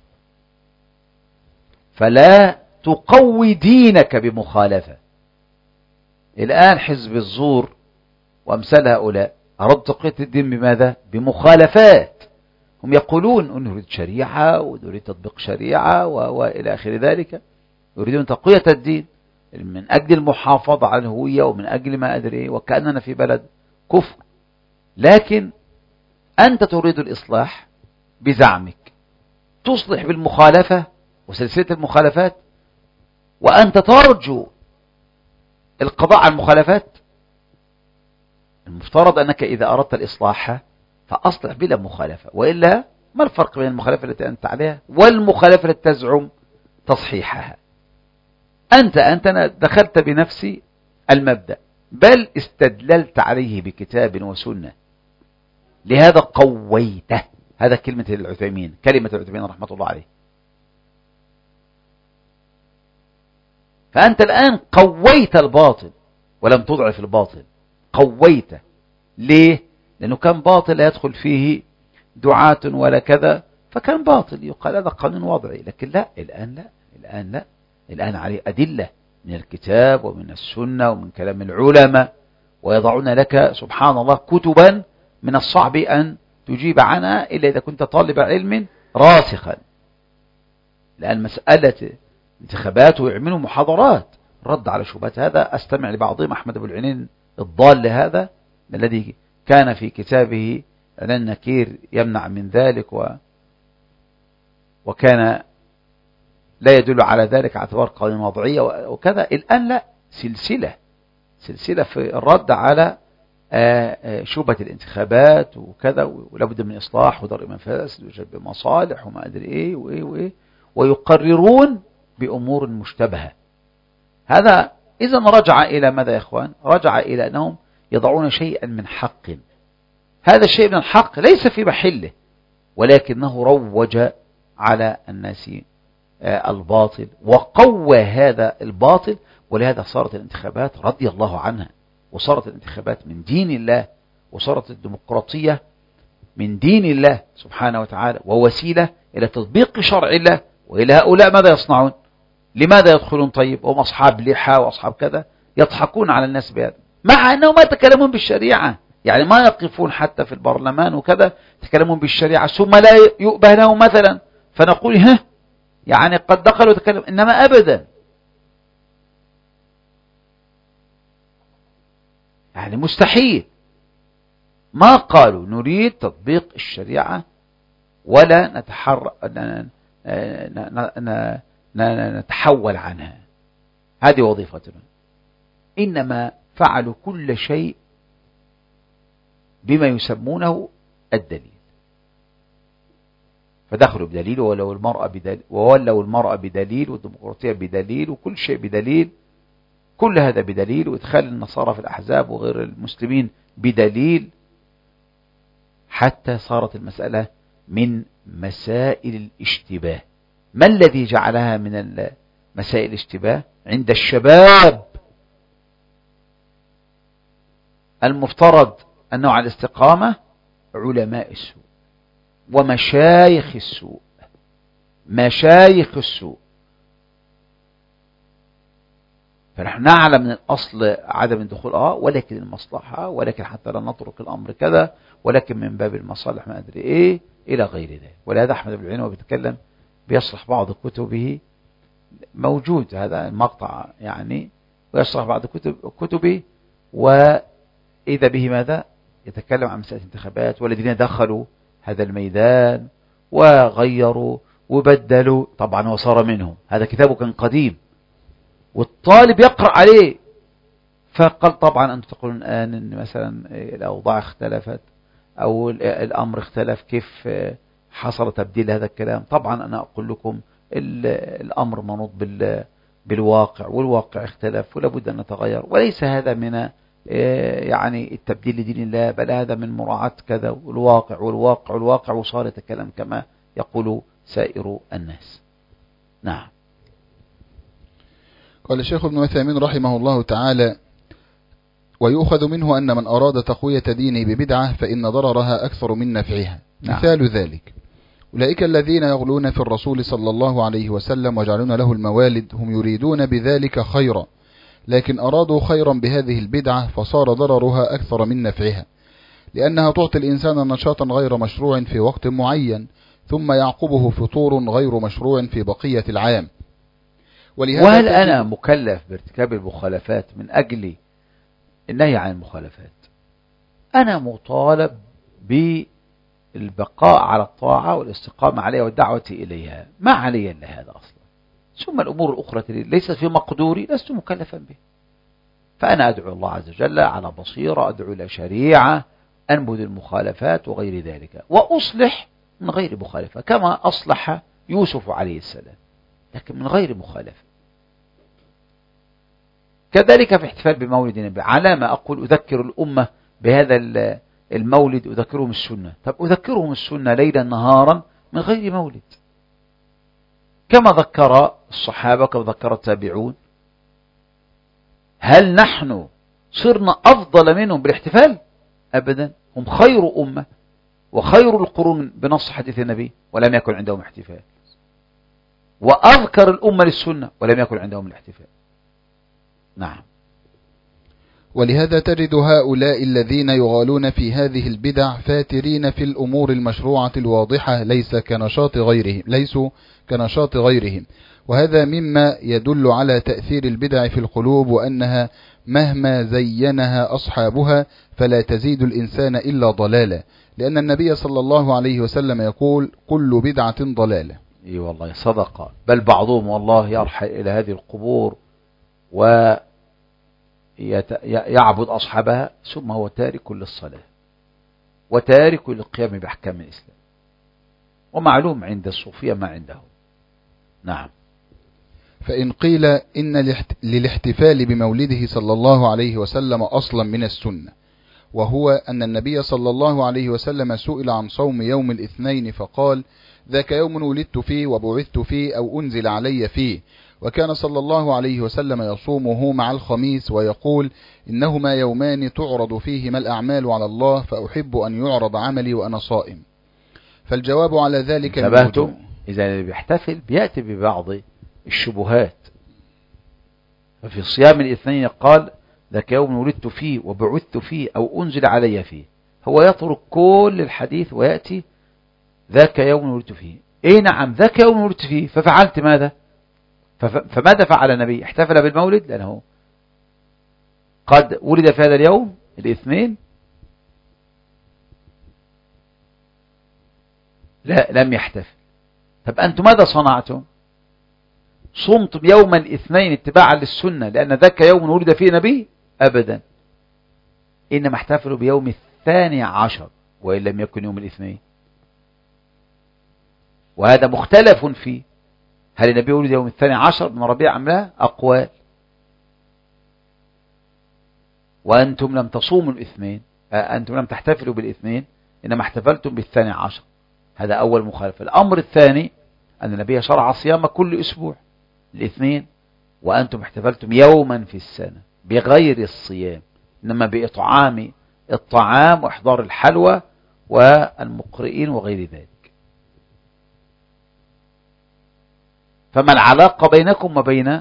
فلا تقوي دينك بمخالفة. الآن حزب الزور وأمثال هؤلاء أرادوا تقوية الدين بماذا؟ بمخالفات. هم يقولون نريد شريعة ونريد تطبيق شريعة وإلى آخر ذلك، يريدون تقوية الدين من أجل المحافظة على الهوية ومن أجل ما أدري، وكأننا في بلد كفر. لكن أنت تريد الإصلاح بزعمك، تصلح بالمخالفة وسلسلة المخالفات، وأنت ترجو القضاء على المخالفات. المفترض أنك إذا أردت الإصلاح فأصلح بلا مخالفة، وإلا ما الفرق بين المخالفة التي أنت عليها والمخالفة التي تزعم تصحيحها؟ أنت أنت دخلت بنفس المبدأ، بل استدللت عليه بكتاب وسنة، لهذا قويته. هذا كلمة العثيمين، كلمة العثيمين رحمة الله عليه. فأنت الآن قويت الباطل ولم تضعف الباطل، قويته. ليه؟ لأنه كان باطل لا يدخل فيه دعاة ولا كذا، فكان باطل يقال هذا قانون وضعي. لكن لا، الآن لا، الآن لا، الآن عليه أدلة من الكتاب ومن السنة ومن كلام العلماء، ويضعون لك سبحان الله كتبا من الصعب أن تجيب عنها إلا إذا كنت طالب علم راسخا. لأن مسألة انتخابات ويعملوا محاضرات رد على شبهات. هذا أستمع لبعضهم، أحمد أبو العنين الضال هذا الذي كان في كتابه إعلان نكير يمنع من ذلك، و وكان لا يدل على ذلك على اعتبار قوانين وضعية وكذا. الآن لا، سلسلة سلسلة في الرد على شبهة الانتخابات وكذا، ولابد من إصلاح ودرء مفاسد وجلب مصالح وما أدري إيه وإيه وإيه، ويقررون بأمور مشتبهة. هذا إذا رجع إلى ماذا يا إخوان؟ رجع إلى أنهم يضعون شيئا من حق. هذا الشيء من الحق ليس في محله، ولكنه روج على الناس الباطل وقوى هذا الباطل. ولهذا صارت الانتخابات رضي الله عنها، وصارت الانتخابات من دين الله، وصارت الديمقراطية من دين الله سبحانه وتعالى، ووسيلة إلى تطبيق شرع الله. وإلى هؤلاء ماذا يصنعون؟ لماذا يدخلون؟ طيب هم أصحاب لحى وأصحاب كذا، يضحكون على الناس بهذا، مع أنهم ما يتكلمون بالشريعة. يعني ما يقفون حتى في البرلمان وكذا يتكلمون بالشريعة، ثم لا يؤبه لهم مثلا فنقول ها يعني قد دخلوا يتكلم، إنما أبدا، يعني مستحيل. ما قالوا نريد تطبيق الشريعة ولا نتحر نتحول عنها، هذه وظيفتنا. إنما فعلوا كل شيء بما يسمونه الدليل، فدخلوا بدليل، ولو المرأة بدليل، وولوا المرأة بدليل، والديمقراطية بدليل، وكل شيء بدليل، كل هذا بدليل، وإدخال النصارى في الأحزاب وغير المسلمين بدليل، حتى صارت المسألة من مسائل الاشتباه. ما الذي جعلها من مسائل الاشتباه؟ عند الشباب المفترض أنه على الاستقامة علماء السوء ومشايخ السوء، مشايخ السوء. فنحن نعلم من الأصل عدم الدخول آه ولكن المصلحة، ولكن حتى لا نترك الأمر كذا، ولكن من باب المصالح ما أدري إيه إلى غير ذلك. ولهذا أحمد بن العين وبيتكلم بيشرح بعض كتبه، موجود هذا المقطع يعني، ويشرح بعض كتب كتبه، وإذا به ماذا يتكلم عن مسألة انتخابات والذين دخلوا هذا الميدان وغيروا وبدلوا، طبعا وصار منهم. هذا كتابه كان قديم والطالب يقرأ عليه، فقال طبعا أنتم تقولون الآن أن مثلا الأوضاع اختلفت أو الأمر اختلف، كيف حصل تبديل هذا الكلام؟ طبعا أنا أقول لكم الأمر منوط بالواقع، والواقع اختلف ولا بد أن نتغير، وليس هذا من يعني التبديل لدين الله، بل هذا من مراعاة كذا والواقع والواقع والواقع، وصار يتكلم كما يقول سائر الناس. نعم. قال الشيخ ابن عثيمين رحمه الله تعالى: ويؤخذ منه أن من أراد تقوية دينه ببدعة فإن ضررها أكثر من نفعها. نعم. مثال ذلك أولئك الذين يغلون في الرسول صلى الله عليه وسلم ويجعلون له الموالد، هم يريدون بذلك خيرا، لكن أرادوا خيرا بهذه البدعة فصار ضررها أكثر من نفعها، لأنها تعطي الإنسان نشاطا غير مشروع في وقت معين، ثم يعقبه فطور غير مشروع في بقية العام. وهل أنا مكلف بارتكاب المخالفات من أجل النهي عن المخالفات؟ أنا مطالب بالبقاء على الطاعة والاستقامة عليها والدعوة إليها، ما علي إلا هذا أصلا. ثم الأمور الأخرى ليست في مقدوري لست مكلفا به، فأنا أدعو الله عز وجل على بصيرة، أدعو إلى شريعة، أنبذ المخالفات وغير ذلك، وأصلح من غير مخالفة كما أصلح يوسف عليه السلام، لكن من غير مخالفة. كذلك في احتفال بمولد النبي، على ما أقول أذكر الأمة بهذا المولد، أذكرهم السنة. طب أذكرهم السنة ليلا نهارا من غير مولد، كما ذكر الصحابة كما ذكر التابعون. هل نحن صرنا أفضل منهم بالاحتفال؟ أبدا، هم خير أمة وخير القرون بنص حديث النبي ولم يكن عندهم احتفال، وأذكر الأمة للسنة ولم يكن عندهم الاحتفال. نعم. ولهذا تجد هؤلاء الذين يغالون في هذه البدع فاترين في الأمور المشروعة الواضحة، ليس كنشاط غيرهم ليسوا كنشاط غيرهم، وهذا مما يدل على تأثير البدع في القلوب، وأنها مهما زينها أصحابها فلا تزيد الإنسان إلا ضلالا، لأن النبي صلى الله عليه وسلم يقول: كل بدعة ضلالة. اي والله صدق، بل بعضهم والله يرحل إلى هذه القبور ويعبد أصحابها ثم هو تارك للصلاة وتارك للقيام بأحكام الإسلام، ومعلوم عند الصوفية ما عندهم. نعم. فإن قيل إن للاحتفال بمولده صلى الله عليه وسلم أصلا من السنة، وهو أن النبي صلى الله عليه وسلم سئل عن صوم يوم الاثنين فقال: ذاك يوم ولدت فيه وبعثت فيه أو أنزل علي فيه، وكان صلى الله عليه وسلم يصومه مع الخميس ويقول: إنهما يومان تعرض فيهما الأعمال على الله، فأحب أن يعرض عملي وأنا صائم. فالجواب على ذلك انتبهتم؟ إذا اللي بيحتفل بيأتي ببعض الشبهات. ففي صيام الاثنين قال: ذاك يوم ولدت فيه وبعثت فيه أو أنزل علي فيه، هو يترك كل الحديث ويأتي ذاك يوم ولدت فيه. إيه نعم، ذاك يوم ولدت فيه، ففعلت ماذا؟ فماذا فعل النبي؟ احتفل بالمولد لأنه قد ولد في هذا اليوم الاثنين؟ لا، لم يحتفل. طب أنتم ماذا صنعتم؟ صمتم يوم الاثنين اتباعا للسنة لأن ذاك يوم ولد فيه نبي؟ أبدا، إنما احتفلوا بيوم الثاني عشر وإن لم يكن يوم الاثنين، وهذا مختلف فيه. هل النبي ولد يوم الثاني عشر من ربيع أم لا؟ أقوال. وأنتم لم تصوموا الاثنين، أنتم لم تحتفلوا بالاثنين، إنما احتفلتم بالثاني عشر. هذا أول مخالفة. الأمر الثاني أن النبي شرع صيام كل أسبوع الاثنين، وأنتم احتفلتم يوما في السنة بغير الصيام، إنما بإطعام الطعام وإحضار الحلوى والمقرئين وغير ذلك. فما العلاقة بينكم وبين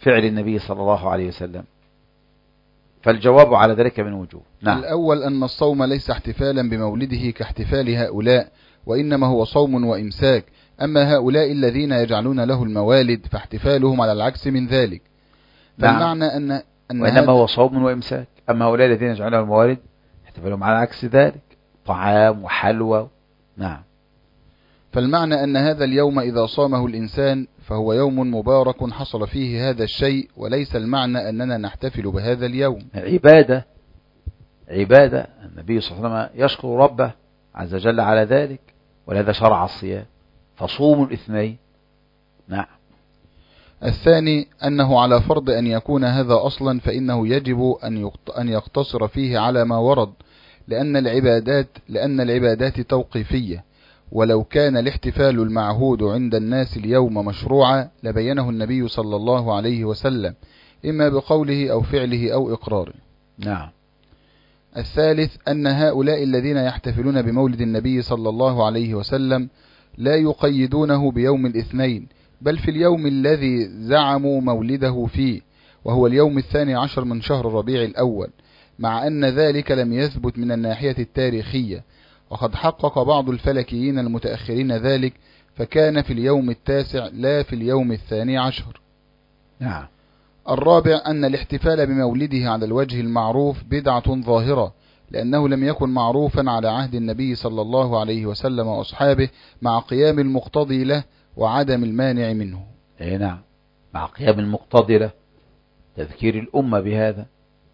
فعل النبي صلى الله عليه وسلم؟ فالجواب على ذلك من وجوه. نعم. الأول أن الصوم ليس احتفالا بمولده كاحتفال هؤلاء، وإنما هو صوم وإمساك. أما هؤلاء الذين يجعلون له الموالد فاحتفالهم على العكس من ذلك. فالمعنى نعم. أن, أن وإنما هو صوم وإمساك. أما هؤلاء الذين يجعلون له الموالد احتفالهم على عكس ذلك، طعام وحلوى. نعم. فالمعنى أن هذا اليوم إذا صامه الإنسان فهو يوم مبارك حصل فيه هذا الشيء، وليس المعنى أننا نحتفل بهذا اليوم. عبادة عبادة النبي صلى الله عليه وسلم يشكر ربه عز وجل على ذلك، ولهذا شرع الصيام، فصوموا الاثنين. نعم. الثاني أنه على فرض أن يكون هذا أصلا فإنه يجب أن يقتصر فيه على ما ورد، لأن العبادات لأن العبادات توقيفية، ولو كان الاحتفال المعهود عند الناس اليوم مشروعا لبينه النبي صلى الله عليه وسلم، إما بقوله أو فعله أو إقراره. نعم. الثالث أن هؤلاء الذين يحتفلون بمولد النبي صلى الله عليه وسلم لا يقيدونه بيوم الاثنين، بل في اليوم الذي زعموا مولده فيه، وهو اليوم الثاني عشر من شهر الربيع الأول، مع أن ذلك لم يثبت من الناحية التاريخية، وقد حقق بعض الفلكيين المتأخرين ذلك، فكان في اليوم التاسع لا في اليوم الثاني عشر. نعم. الرابع أن الاحتفال بمولده على الوجه المعروف بدعة ظاهرة، لأنه لم يكن معروفا على عهد النبي صلى الله عليه وسلم وأصحابه، مع قيام المقتضي له وعدم المانع منه. اي نعم، مع قيام المقتضي له، تذكير الأمة بهذا.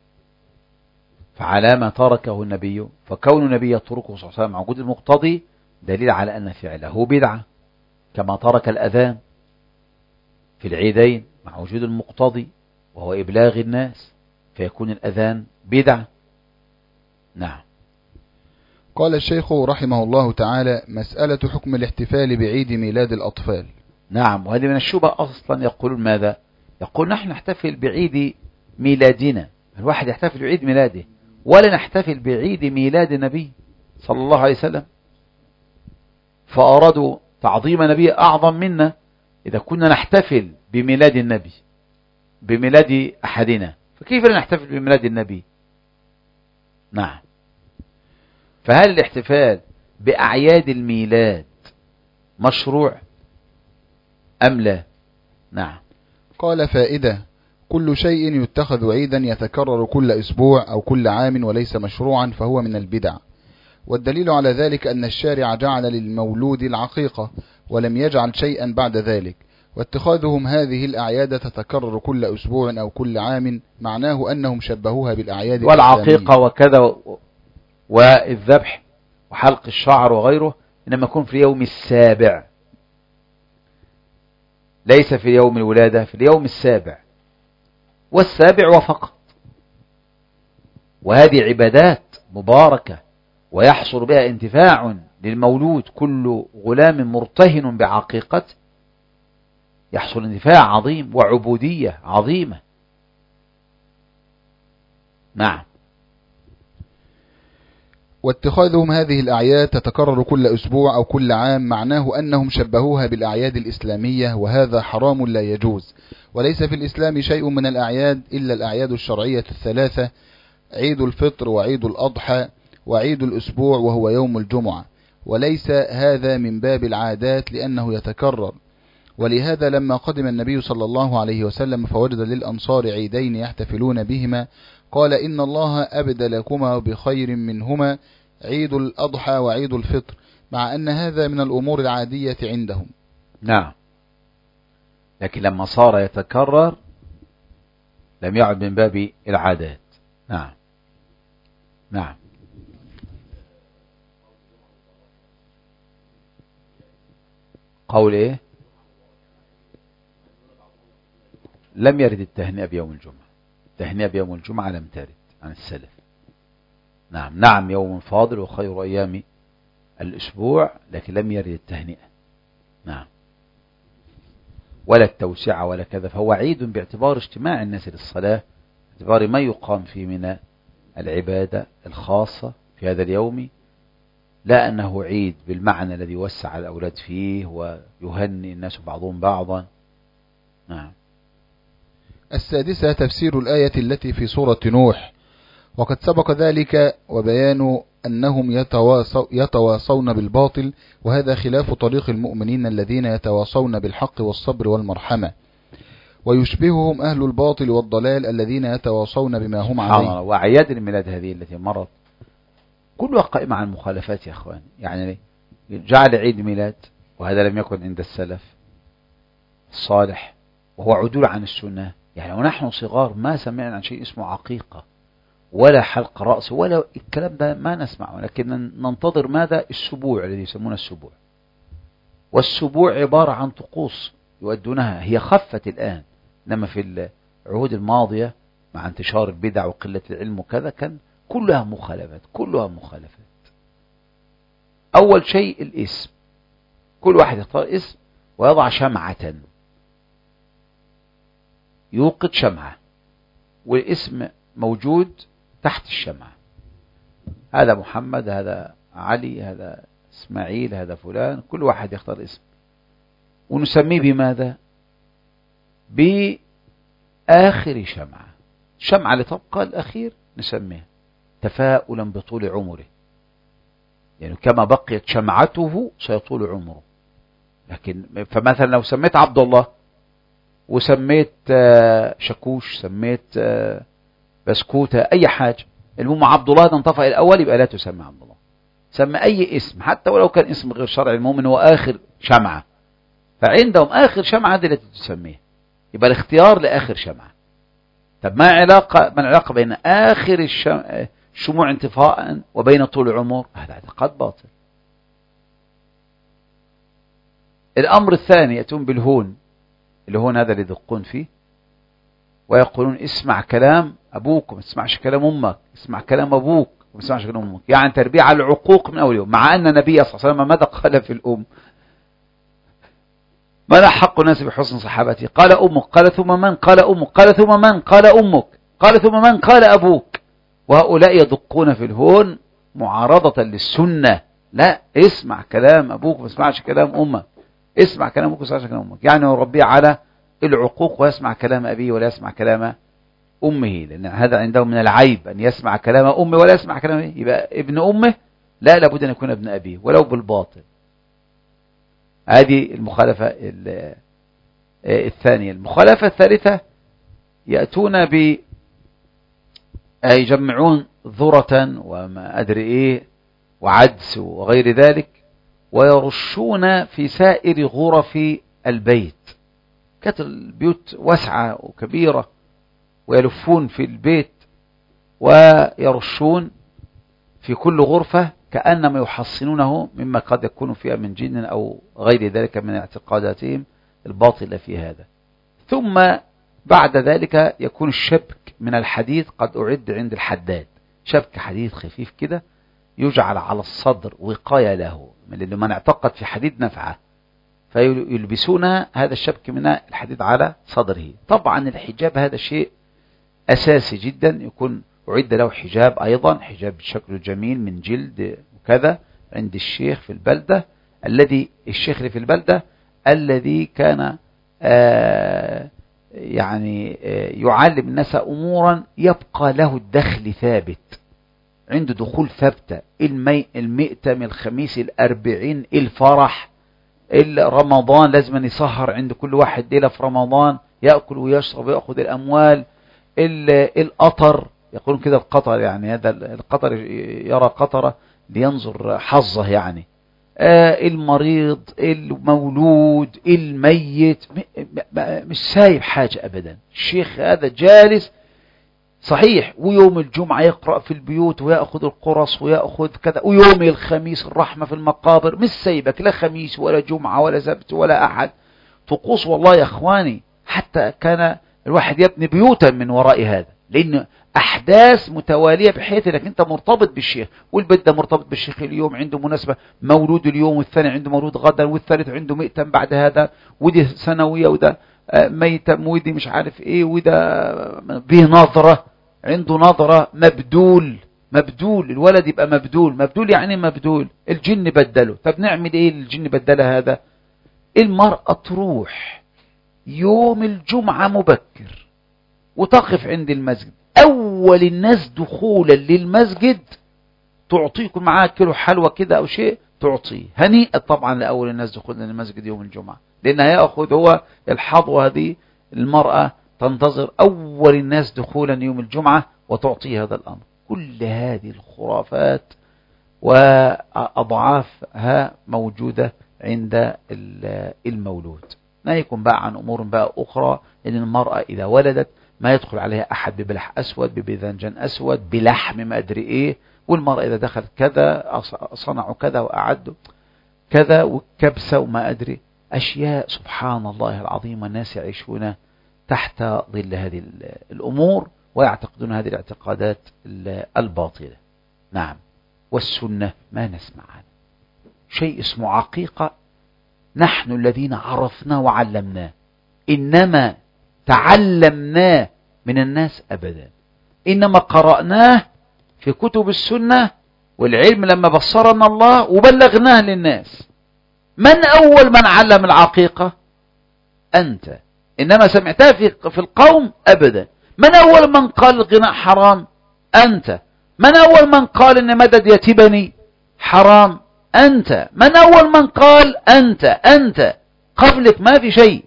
فعلى ما تركه النبي، فكون النبي يتركه صلى الله عليه وسلم مع وجود المقتضي دليل على أن فعله بدعة، كما ترك الأذان في العيدين مع وجود المقتضي وهو إبلاغ الناس، فيكون الأذان بدعة. نعم. قال الشيخ رحمه الله تعالى: مسألة حكم الاحتفال بعيد ميلاد الأطفال. نعم، وهذه من الشبه أصلا. يقولون ماذا؟ يقول نحن نحتفل بعيد ميلادنا، الواحد يحتفل بعيد ميلاده، ولا نحتفل بعيد ميلاد النبي صلى الله عليه وسلم. فأرادوا تعظيم نبي أعظم منا إذا كنا نحتفل بميلاد النبي، بميلاد أحدنا، فكيف لا نحتفل بميلاد النبي؟ نعم. فهل الاحتفال بأعياد الميلاد مشروع أم لا؟ نعم. قال: فائدة: كل شيء يتخذ عيدا يتكرر كل أسبوع أو كل عام وليس مشروعا فهو من البدع، والدليل على ذلك أن الشارع جعل للمولود العقيقة ولم يجعل شيئا بعد ذلك، واتخاذهم هذه الأعياد تتكرر كل أسبوع أو كل عام معناه أنهم شبهوها بالأعياد والعقيقة وكذا والذبح وحلق الشعر وغيره إنما يكون في اليوم السابع، ليس في يوم الولادة، في اليوم السابع والسابع وفقط. وهذه عبادات مباركة ويحصل بها انتفاع للمولود، كل غلام مرتهن بعقيقته يحصل انتفاع عظيم وعبودية عظيمة. نعم. واتخاذهم هذه الأعياد تتكرر كل أسبوع أو كل عام معناه أنهم شبهوها بالأعياد الإسلامية، وهذا حرام لا يجوز. وليس في الإسلام شيء من الأعياد إلا الأعياد الشرعية الثلاثة: عيد الفطر وعيد الأضحى وعيد الأسبوع وهو يوم الجمعة، وليس هذا من باب العادات لأنه يتكرر. ولهذا لما قدم النبي صلى الله عليه وسلم فوجد للأنصار عيدين يحتفلون بهما، قال: إن الله أبدلكما بخير منهما عيد الأضحى وعيد الفطر، مع أن هذا من الأمور العادية عندهم. نعم. لكن لما صار يتكرر لم يعد من باب العادات. نعم. نعم. قول إيه؟ لم يرد التهنئة بيوم الجمعة، التهنئة بيوم الجمعة لم ترد عن السلف. نعم. نعم، يوم فاضل وخير أيام الأسبوع، لكن لم يرد التهنئة. نعم. ولا التوسعة ولا كذا، فهو عيد باعتبار اجتماع الناس للصلاة، باعتبار ما يقام فيه من العبادة الخاصة في هذا اليوم، لا أنه عيد بالمعنى الذي وسع الأولاد فيه ويهنئ الناس بعضهم بعضا. نعم. السادسة تفسير الآية التي في سورة نوح، وقد سبق ذلك وبيان أنهم يتواصو يتواصون بالباطل، وهذا خلاف طريق المؤمنين الذين يتواصون بالحق والصبر والمرحمة، ويشبههم أهل الباطل والضلال الذين يتواصون بما هم عليه. وأعياد الميلاد هذه التي مرت كلها قائمة عن المخالفات يا أخوان. يعني جعل عيد ميلاد وهذا لم يكن عند السلف الصالح، وهو عدول عن السنة. يعني ونحن صغار ما سمعنا عن شيء اسمه عقيقة ولا حلق رأس ولا الكلام ده، ما نسمع، ولكن ننتظر ماذا؟ السبوع الذي يسمونه السبوع. والسبوع عبارة عن طقوس يؤدونها، هي خفت الآن، إنما في العهود الماضية مع انتشار البدع وقلة العلم وكذا كان كلها مخالفات، كلها مخالفات. أول شيء الاسم، كل واحد يختار اسم ويضع شمعة، يوقد شمعة والاسم موجود تحت الشمعة، هذا محمد، هذا علي، هذا اسماعيل، هذا فلان، كل واحد يختار اسم ونسميه بماذا؟ بآخر شمعة. الشمعة اللي تبقى الأخير نسميها تفاؤلا بطول عمره، يعني كما بقيت شمعته سيطول عمره. لكن فمثلا لو سميت عبد الله وسميت شكوش، سميت بسكوتة، أي حاجة، المهم عبد الله تنطفئ الأول يبقى لا تسمى عبد الله. سمى أي اسم حتى ولو كان اسم غير شرعي، المهم هو آخر شمعة، فعندهم آخر شمعة دي التي تسميها، يبقى الاختيار لآخر شمعة. طب ما علاقة ما العلاقة بين آخر الشموع انطفاء وبين طول العمر؟ هذا اعتقاد باطل. الأمر الثاني يأتون بالهون، اللي هون هذا اللي يدقون فيه ويقولون اسمع كلام أبوك وما تسمعش كلام أمك، اسمع كلام أبوك وما تسمعش كلام أمك، يعني تربية على العقوق من أول يوم. مع أن النبي صلى الله عليه وسلم ماذا قال في الأم؟ ماذا حق الناس بحسن صحابته؟ قال أمك، قال ثم من؟ قال أمك، قال ثم من؟ قال أمك، قال ثم من؟ قال أبوك. وهؤلاء يدقون في الهون معارضة للسنة. لا، اسمع كلام أبوك وما تسمعش كلام أمك، اسمع كلام أبوك وما تسمعش كلام أمك، يعني يربيه على العقوق ويسمع كلام أبيه ولا يسمع كلام أمه، لأن هذا عندهم من العيب أن يسمع كلام أمه ولا يسمع كلام أبيه. يبقى ابن أمه لا، لابد أن يكون ابن أبيه ولو بالباطل. هذه المخالفة الثانية. المخالفة الثالثة يأتون ب يجمعون ذرة وما أدري إيه وعدس وغير ذلك ويرشون في سائر غرف البيت. كانت البيوت واسعة وكبيرة ويلفون في البيت ويرشون في كل غرفة كأنما يحصنونه مما قد يكون فيها من جن أو غير ذلك من اعتقاداتهم الباطلة في هذا. ثم بعد ذلك يكون الشبك من الحديد قد أعد عند الحداد، شبك حديد خفيف كده يجعل على الصدر وقاية له من اللي من اعتقد في حديد نفعه، فيلبسون هذا الشبك من الحديد على صدره. طبعا الحجاب هذا شيء أساسي جدا، يكون أعد له حجاب أيضا، حجاب بشكل جميل من جلد وكذا عند الشيخ في البلدة، الذي الشيخ اللي في البلدة الذي كان آه يعني آه يعلم الناس أمورا يبقى له الدخل ثابت، عنده دخول ثابتة، المي المئتم، الخميس، الأربعين، الفرح، رمضان لازم يسهر عند كل واحد ليلة في رمضان، يأكل ويشرب ويأخذ الأموال، القطر يقولون كده القطر، يعني هذا القطر يرى قطرة لينظر حظه، يعني آه المريض، المولود، الميت، مش سايب حاجة أبدا. الشيخ هذا جالس صحيح، ويوم الجمعة يقرأ في البيوت ويأخذ القرص ويأخذ كذا، ويوم الخميس الرحمة في المقابر، مش سايبك لا خميس ولا جمعة ولا سبت ولا أحد. طقوس والله يا أخواني، حتى كان الواحد يبني بيوتا من وراء هذا، لأن أحداث متوالية بحيث أنك أنت مرتبط بالشيخ، والبيت ده مرتبط بالشيخ، اليوم عنده مناسبة مولود اليوم، والثاني عنده مولود غدا، والثالث عنده مئتم بعد هذا، ودي سنوية، وده ميتم، ودي مش عارف إيه، وده به نظرة، عنده نظرة، مبدول مبدول الولد يبقى مبدول. مبدول يعني مبدول، الجن بدله. طب نعمل إيه الجن بدله هذا؟ المرأة تروح يوم الجمعة مبكر وتقف عند المسجد، أول الناس دخولا للمسجد تعطيكم معاه كيلو حلوى كده أو شيء تعطيه هنيئا طبعا لأول الناس دخولا للمسجد يوم الجمعة، لأنها يأخذ هو الحظوة هذه المرأة تنتظر أول الناس دخولا يوم الجمعة وتعطيه هذا الأمر. كل هذه الخرافات وأضعافها موجودة عند المولود. ناهيكم بقى عن أمور بقى أخرى، إن المرأة إذا ولدت ما يدخل عليها أحد ببلح أسود ببذنجان أسود بلحم ما أدري إيه، والمرأة إذا دخلت كذا صنعوا كذا وأعدوا كذا وكبسة وما أدري أشياء سبحان الله العظيم. والناس يعيشون تحت ظل هذه الأمور ويعتقدون هذه الاعتقادات الباطلة. نعم. والسنة ما نسمع عنه شيء اسمه عقيقة، نحن الذين عرفناه وعلمناه، إنما تعلمناه من الناس أبدا، إنما قرأناه في كتب السنة والعلم لما بصرنا الله وبلغناه للناس. من أول من علم العقيقة؟ أنت، إنما سمعتها في في القوم أبدا. من أول من قال الغناء حرام؟ أنت. من أول من قال إن مدد يتبني حرام؟ أنت. من أول من قال؟ أنت أنت قبلك ما في شيء.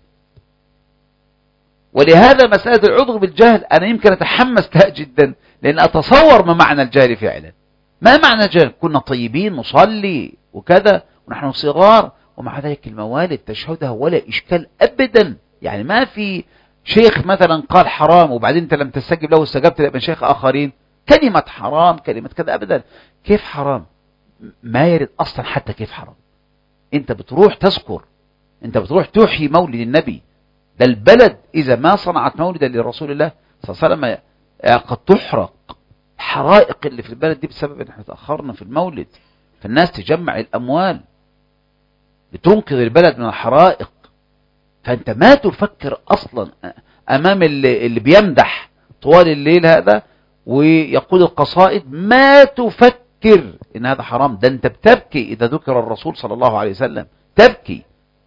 ولهذا مسألة العذر بالجهل أنا يمكن أتحمس لها جدا، لأن أتصور ما معنى الجهل فعلا. ما معنى الجهل؟ كنا طيبين نصلي وكذا ونحن صغار، ومع ذلك الموالد تشهدها ولا إشكال أبدا. يعني ما في شيخ مثلا قال حرام وبعدين أنت لم تستجب له واستجبت لابن شيخ آخرين كلمة حرام كلمة كذا أبدا. كيف حرام؟ ما يرد أصلا حتى كيف حرام. أنت بتروح تذكر، أنت بتروح تحيي مولد النبي. ده البلد إذا ما صنعت مولدا لرسول الله صلى الله عليه وسلم قد تحرق. الحرائق اللي في البلد دي بسبب ان احنا تأخرنا في المولد، فالناس تجمع الأموال لتنقذ البلد من الحرائق. فأنت ما تفكر أصلا أمام اللي, اللي بيمدح طوال الليل هذا ويقول القصائد، ما تفكر إن هذا حرام. ده أنت بتبكي إذا ذكر الرسول صلى الله عليه وسلم، تبكي.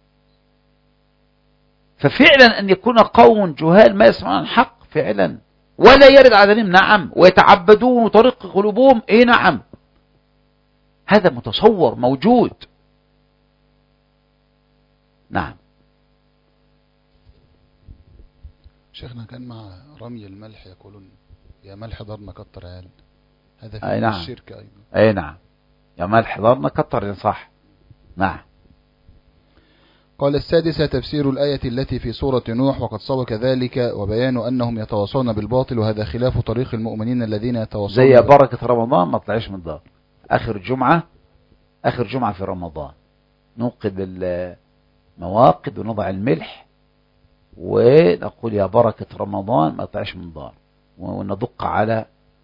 ففعلا أن يكون قوم جهال ما يسمعون الحق فعلا ولا يرد على ذلك، نعم، ويتعبدون وطريق قلوبهم، إيه نعم، هذا متصور موجود. نعم. شيخنا كان مع رمي الملح يقولون يا ملح ضرنا كتر عال، هذا في أي نعم. الشرك أيضا. أي نعم، يا ملح ضرنا كتر، صح. نعم. قال السادسة تفسير الآية التي في سورة نوح وقد سبق ذلك وبيان أنهم يتواصون بالباطل، وهذا خلاف طريق المؤمنين الذين يتواصون زي بركة رمضان ما طلعش من الدار. آخر جمعة آخر جمعة في رمضان نوقد المواقد ونضع الملح ونقول يا بركة رمضان ما طلعش من الدار، وندق على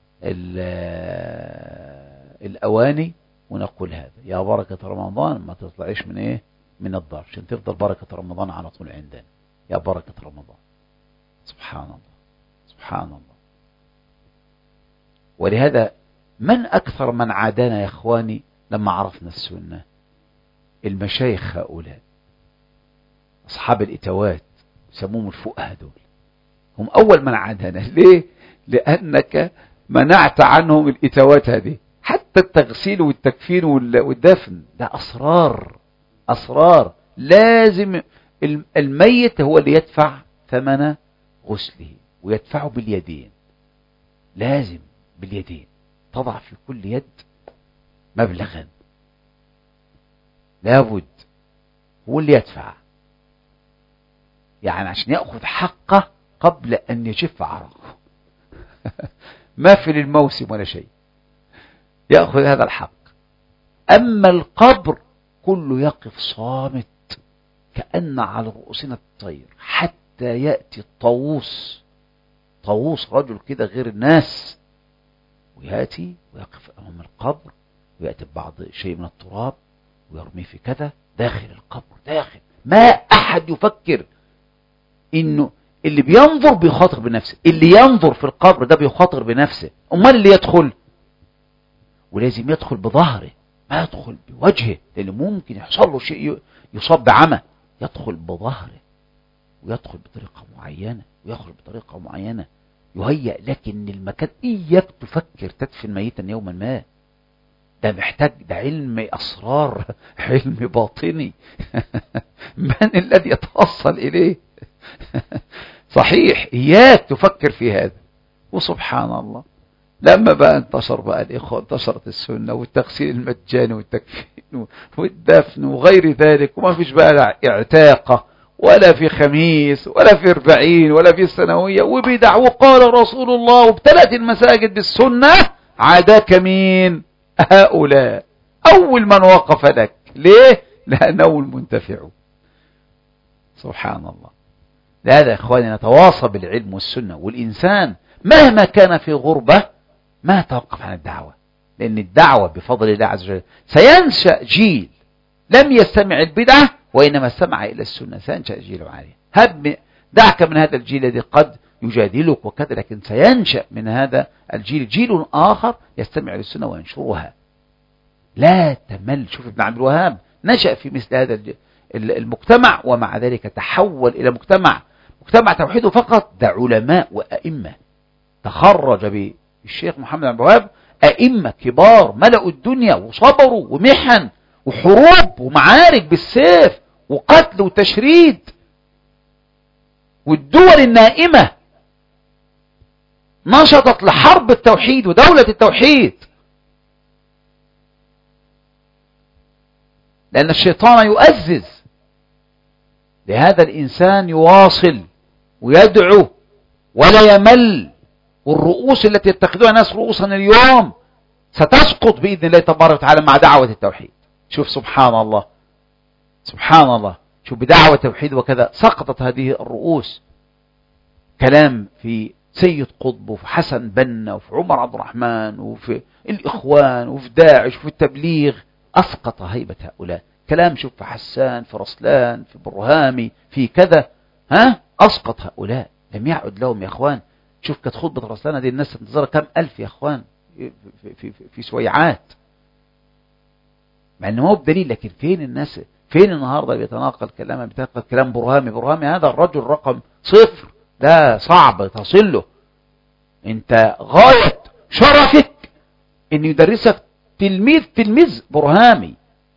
الأواني ونقول هذا يا بركة رمضان ما تطلعش من إيه من الدار، عشان تفضل بركة رمضان على طول عندنا. يا بركة رمضان. سبحان الله سبحان الله. ولهذا من أكثر من عادانا يا إخواني لما عرفنا السنة؟ المشايخ هؤلاء أصحاب الإتوات يسموهم الفقهاء دول، هم أول من عادانا. ليه؟ لأنك منعت عنهم الإتوات هذه، حتى التغسيل والتكفين والدفن ده أسرار أسرار. لازم الميت هو اللي يدفع ثمن غسله ويدفعه باليدين، لازم باليدين تضع في كل يد مبلغا، لابد هو اللي يدفع، يعني عشان يأخذ حقه قبل أن يجف عرقه. ما في للموسم ولا شيء، يأخذ هذا الحق. أما القبر كله يقف صامت كأن على رؤوسنا الطير حتى يأتي الطاووس، طاووس رجل كده غير الناس، ويأتي ويقف أمام القبر ويأتي بعض شيء من التراب ويرميه في كذا داخل القبر داخل. ما أحد يفكر إنه اللي بينظر بيخاطر بنفسه، اللي ينظر في القبر ده بيخاطر بنفسه. أمال اللي يدخل، ولازم يدخل بظهره ما يدخل بوجهه، لأنه ممكن يحصل له شيء يصاب بعمى. يدخل بظهره ويدخل بطريقة معينة ويخرج بطريقة معينة، يهيأ لك ان المكان اياك تفكر تدفن ميتا يوما ما. ده محتاج، ده علم اسرار، علم باطني. من الذي يتوصل اليه؟ صحيح اياك تفكر في هذا. وسبحان الله لما بقى انتشر بقى الإخوة، انتشرت السنة والتغسيل المجاني والتكفين والدفن وغير ذلك، وما فيش بقى لا اعتاقة ولا في خميس ولا في أربعين ولا في السنوية وبدع، وقال رسول الله وابتلت المساجد بالسنة، عاداك مين؟ هؤلاء أول من وقف لك. ليه؟ لأنه المنتفع. سبحان الله. لهذا يا إخواني نتواصى بالعلم والسنة، والإنسان مهما كان في غربة ما توقف عن الدعوة، لأن الدعوة بفضل الله عز وجل سينشأ جيل لم يستمع البدعة وإنما استمع إلى السنة، سينشأ جيل عالي. هب دعك من هذا الجيل الذي قد يجادلك وكذا، لكن سينشأ من هذا الجيل جيل آخر يستمع للسنة وينشرها. لا تمل. شوف ابن عبد الوهاب نشأ في مثل هذا المجتمع، ومع ذلك تحول إلى مجتمع مجتمع توحيده فقط. ده علماء وأئمة تخرج بالشيخ محمد عبد الوهاب أئمة كبار ملأوا الدنيا وصبروا ومحن وحروب ومعارك بالسيف وقتل وتشريد، والدول النائمة نشطت لحرب التوحيد ودولة التوحيد، لأن الشيطان يؤزز لهذا الإنسان يواصل ويدعو ولا يمل. والرؤوس التي يتخذوها الناس رؤوسا اليوم ستسقط بإذن الله تبارك وتعالى مع دعوة التوحيد. شوف سبحان الله، سبحان الله، شوف بدعوة التوحيد وكذا سقطت هذه الرؤوس. كلام في سيد قطب وفي حسن بنا وفي عمر عبد الرحمن وفي الإخوان وفي داعش وفي التبليغ أسقط هيبة هؤلاء. كلام شوف في حسان، في رسلان، في برهامي، في كذا، ها أسقط هؤلاء، لم يعد لهم يا أخوان. شوف كانت خطبة رسلان دي الناس تنتظرها كم ألف يا أخوان في, في, في, في سويعات، مع أنه مو بدليل. لكن فين الناس؟ فين النهاردة اللي بيتناقل كلام بيتناقل كلام برهامي؟ برهامي هذا الرجل رقم صفر، ده صعب تصل له. انت غاية شرفك ان يدرسك تلميذ تلميذ برهامي.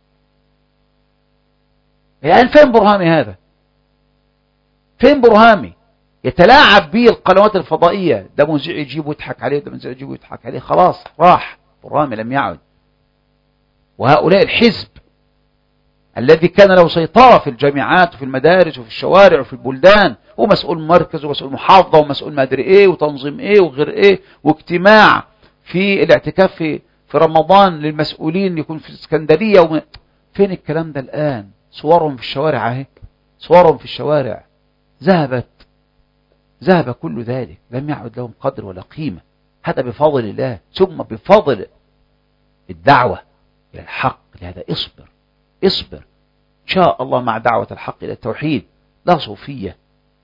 يعني فين برهامي هذا؟ فين برهامي؟ يتلاعب به القنوات الفضائية، ده مذيع يجيبه ويضحك عليه، ده مذيع يجيبه ويضحك عليه، خلاص راح برهامي لم يعد. وهؤلاء الحزب الذي كان له سيطرة في الجامعات وفي المدارس وفي الشوارع وفي البلدان، ومسؤول مركز ومسؤول محافظة ومسؤول ما ادري ايه وتنظيم ايه وغير ايه، واجتماع في الاعتكاف في في رمضان للمسؤولين يكون في الاسكندرية وم... فين الكلام ده الآن؟ صورهم في الشوارع اهي، صورهم في الشوارع ذهبت، ذهب كل ذلك، لم يعد لهم قدر ولا قيمة. هذا بفضل الله ثم بفضل الدعوة إلى الحق. لهذا اصبر اصبر إن شاء الله مع دعوة الحق إلى التوحيد، لا صوفية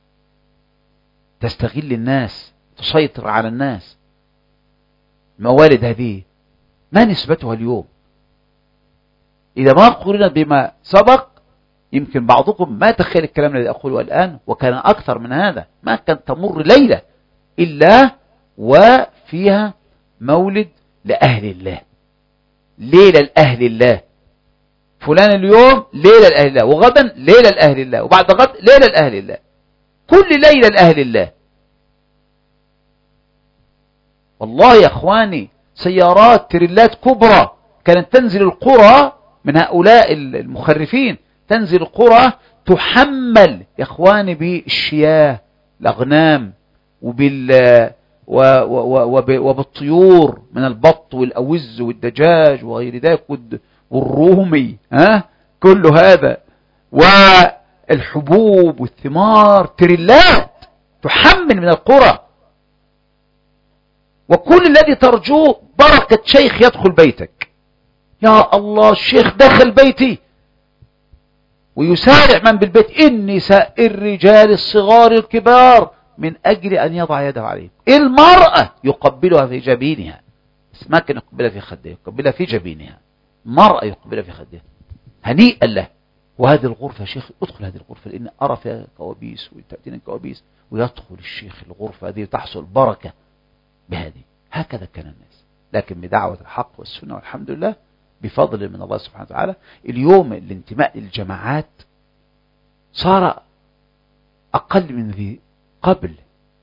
تستغل الناس تسيطر على الناس. الموالد هذه ما نسبتها اليوم؟ إذا ما قرنا بما سبق يمكن بعضكم ما تخيل الكلام الذي أقوله الآن، وكان أكثر من هذا. ما كان تمر ليلة إلا وفيها مولد لأهل الله، ليلة لأهل الله. فلان اليوم ليلة لأهل الله، وغدا ليلة لأهل الله، وبعد غد ليلة لأهل الله، كل ليلة لأهل الله. والله يا أخواني سيارات تريلات كبرى كانت تنزل القرى من هؤلاء المخرفين، تنزل القرى تحمل يا إخواني بالشياه الأغنام وبال وبالطيور من البط والأوز والدجاج وغير ذلك والرومي، ها كل هذا، والحبوب والثمار، تريلات تحمل من القرى. وكل الذي ترجوه بركة شيخ يدخل بيتك. يا الله الشيخ دخل بيتي، ويسارع من بالبيت النساء الرجال الصغار الكبار من أجل أن يضع يده عليه. المرأة يقبلها في جبينها، بس ما كان يقبلها في خدها، يقبلها في جبينها. مرأة يقبلها في خدها هنيئا له، وهذه الغرفة يا شيخ ادخل هذه الغرفة لأن أرى فيها كوابيس وتأتينا كوابيس، ويدخل الشيخ الغرفة هذه وتحصل بركة بهذه. هكذا كان الناس، لكن بدعوة الحق والسنة والحمد لله بفضل من الله سبحانه وتعالى اليوم الانتماء للجماعات صار أقل من ذي قبل.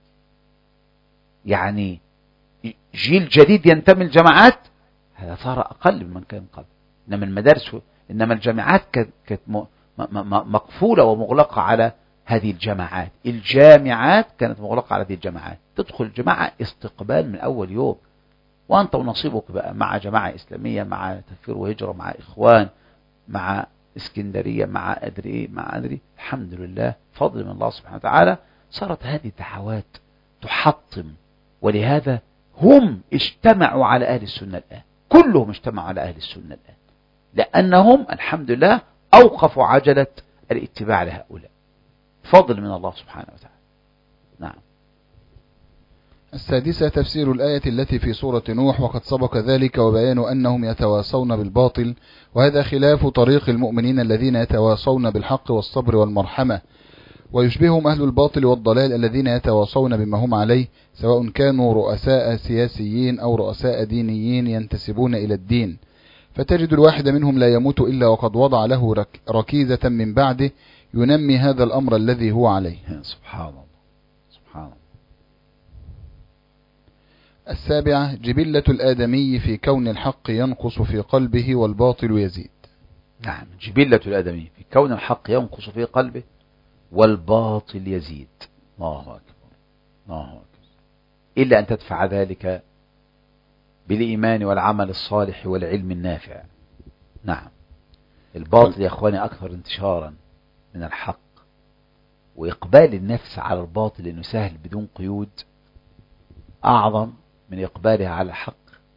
يعني جيل جديد ينتمي للجماعات هذا صار أقل ممن كان قبل. إنما المدارس إنما الجامعات كانت مقفولة ومغلقة على هذه الجماعات. الجامعات كانت مغلقة على هذه الجماعات. تدخل الجماعة استقبال من أول يوم، وأنت ونصيبك بقى مع جماعة إسلامية، مع تكفير وهجرة، مع إخوان، مع اسكندرية، مع أدري إيه، مع أدري. الحمد لله فضل من الله سبحانه وتعالى صارت هذه الدعوات تحطم. ولهذا هم اجتمعوا على أهل السنة الآن، كلهم اجتمعوا على أهل السنة الآن، لأنهم الحمد لله أوقفوا عجلة الاتباع لهؤلاء، فضل من الله سبحانه وتعالى. نعم. السادسة تفسير الآية التي في سورة نوح، وقد سبق ذلك وبيان أنهم يتواصون بالباطل، وهذا خلاف طريق المؤمنين الذين يتواصون بالحق والصبر والمرحمة، ويشبههم أهل الباطل والضلال الذين يتواصون بما هم عليه، سواء كانوا رؤساء سياسيين أو رؤساء دينيين ينتسبون إلى الدين، فتجد الواحد منهم لا يموت إلا وقد وضع له ركيزة من بعده ينمي هذا الأمر الذي هو عليه. سبحان الله سبحان الله. السابعة جبلة الآدمي في كون الحق ينقص في قلبه والباطل يزيد. نعم، جبلة الآدمي في كون الحق ينقص في قلبه والباطل يزيد. الله أكبر الله أكبر. إلا أن تدفع ذلك بالإيمان والعمل الصالح والعلم النافع. نعم، الباطل يا أخواني أكثر انتشارا من الحق، وإقبال النفس على الباطل إنه سهل بدون قيود أعظم من إقبالها على الحق.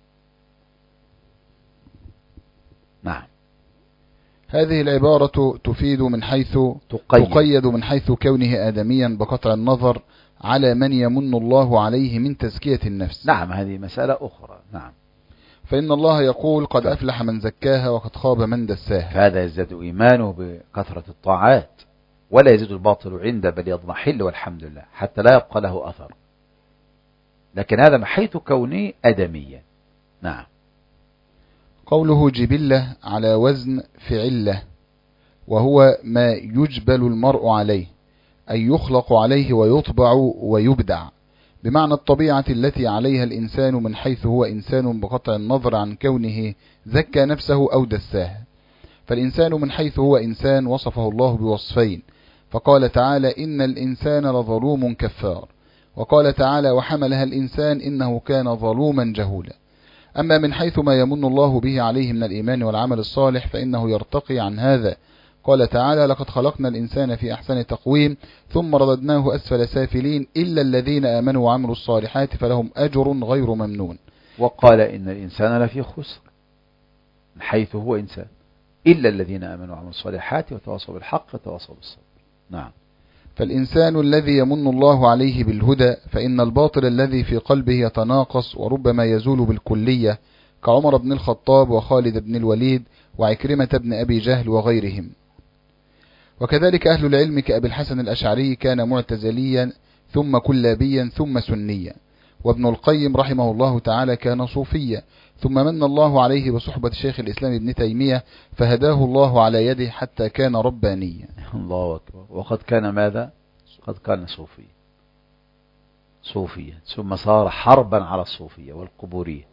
نعم. هذه العبارة تفيد من حيث تقيد, تقيد من حيث كونه آدميا بقطع النظر على من يمن الله عليه من تزكية النفس. نعم، هذه مسألة أخرى. نعم. فإن الله يقول قد أفلح من زكاها وقد خاب من دساها. هذا يزداد إيمانه بكثرة الطاعات، ولا يزيد الباطل عنده بل يضمحل والحمد لله حتى لا يبقى له أثر. لكن هذا من حيث كونه أدميا. نعم. قوله جبلة على وزن فعلة، وهو ما يجبل المرء عليه، أي يخلق عليه ويطبع ويبدع، بمعنى الطبيعة التي عليها الإنسان من حيث هو إنسان بقطع النظر عن كونه زكى نفسه أو دساها. فالإنسان من حيث هو إنسان وصفه الله بوصفين، فقال تعالى إن الإنسان لظلوم كفار، وقال تعالى وحملها الإنسان إنه كان ظلوما جهولا. أما من حيث ما يمن الله به عليه من الإيمان والعمل الصالح فإنه يرتقي عن هذا. قال تعالى لقد خلقنا الإنسان في أحسن تقويم ثم رددناه أسفل سافلين إلا الذين آمنوا وعملوا الصالحات فلهم أجر غير ممنون. وقال إن الإنسان لفي خسر من حيث هو إنسان إلا الذين آمنوا وعملوا الصالحات وتواصوا بالحق وتواصوا بالصبر. نعم. فالإنسان الذي يمن الله عليه بالهدى، فإن الباطل الذي في قلبه يتناقص وربما يزول بالكلية، كعمر بن الخطاب وخالد بن الوليد وعكرمة بن أبي جهل وغيرهم. وكذلك أهل العلم كأبي الحسن الأشعري كان معتزليا ثم كلابيا ثم سنيا، وابن القيم رحمه الله تعالى كان صوفيا، ثم من الله عليه بصحبة شيخ الإسلام ابن تيمية فهداه الله على يده حتى كان ربانيا. الله أكبر. وقد كان ماذا؟ قد كان صوفيا صوفيا ثم صار حربا على الصوفية والقبورية.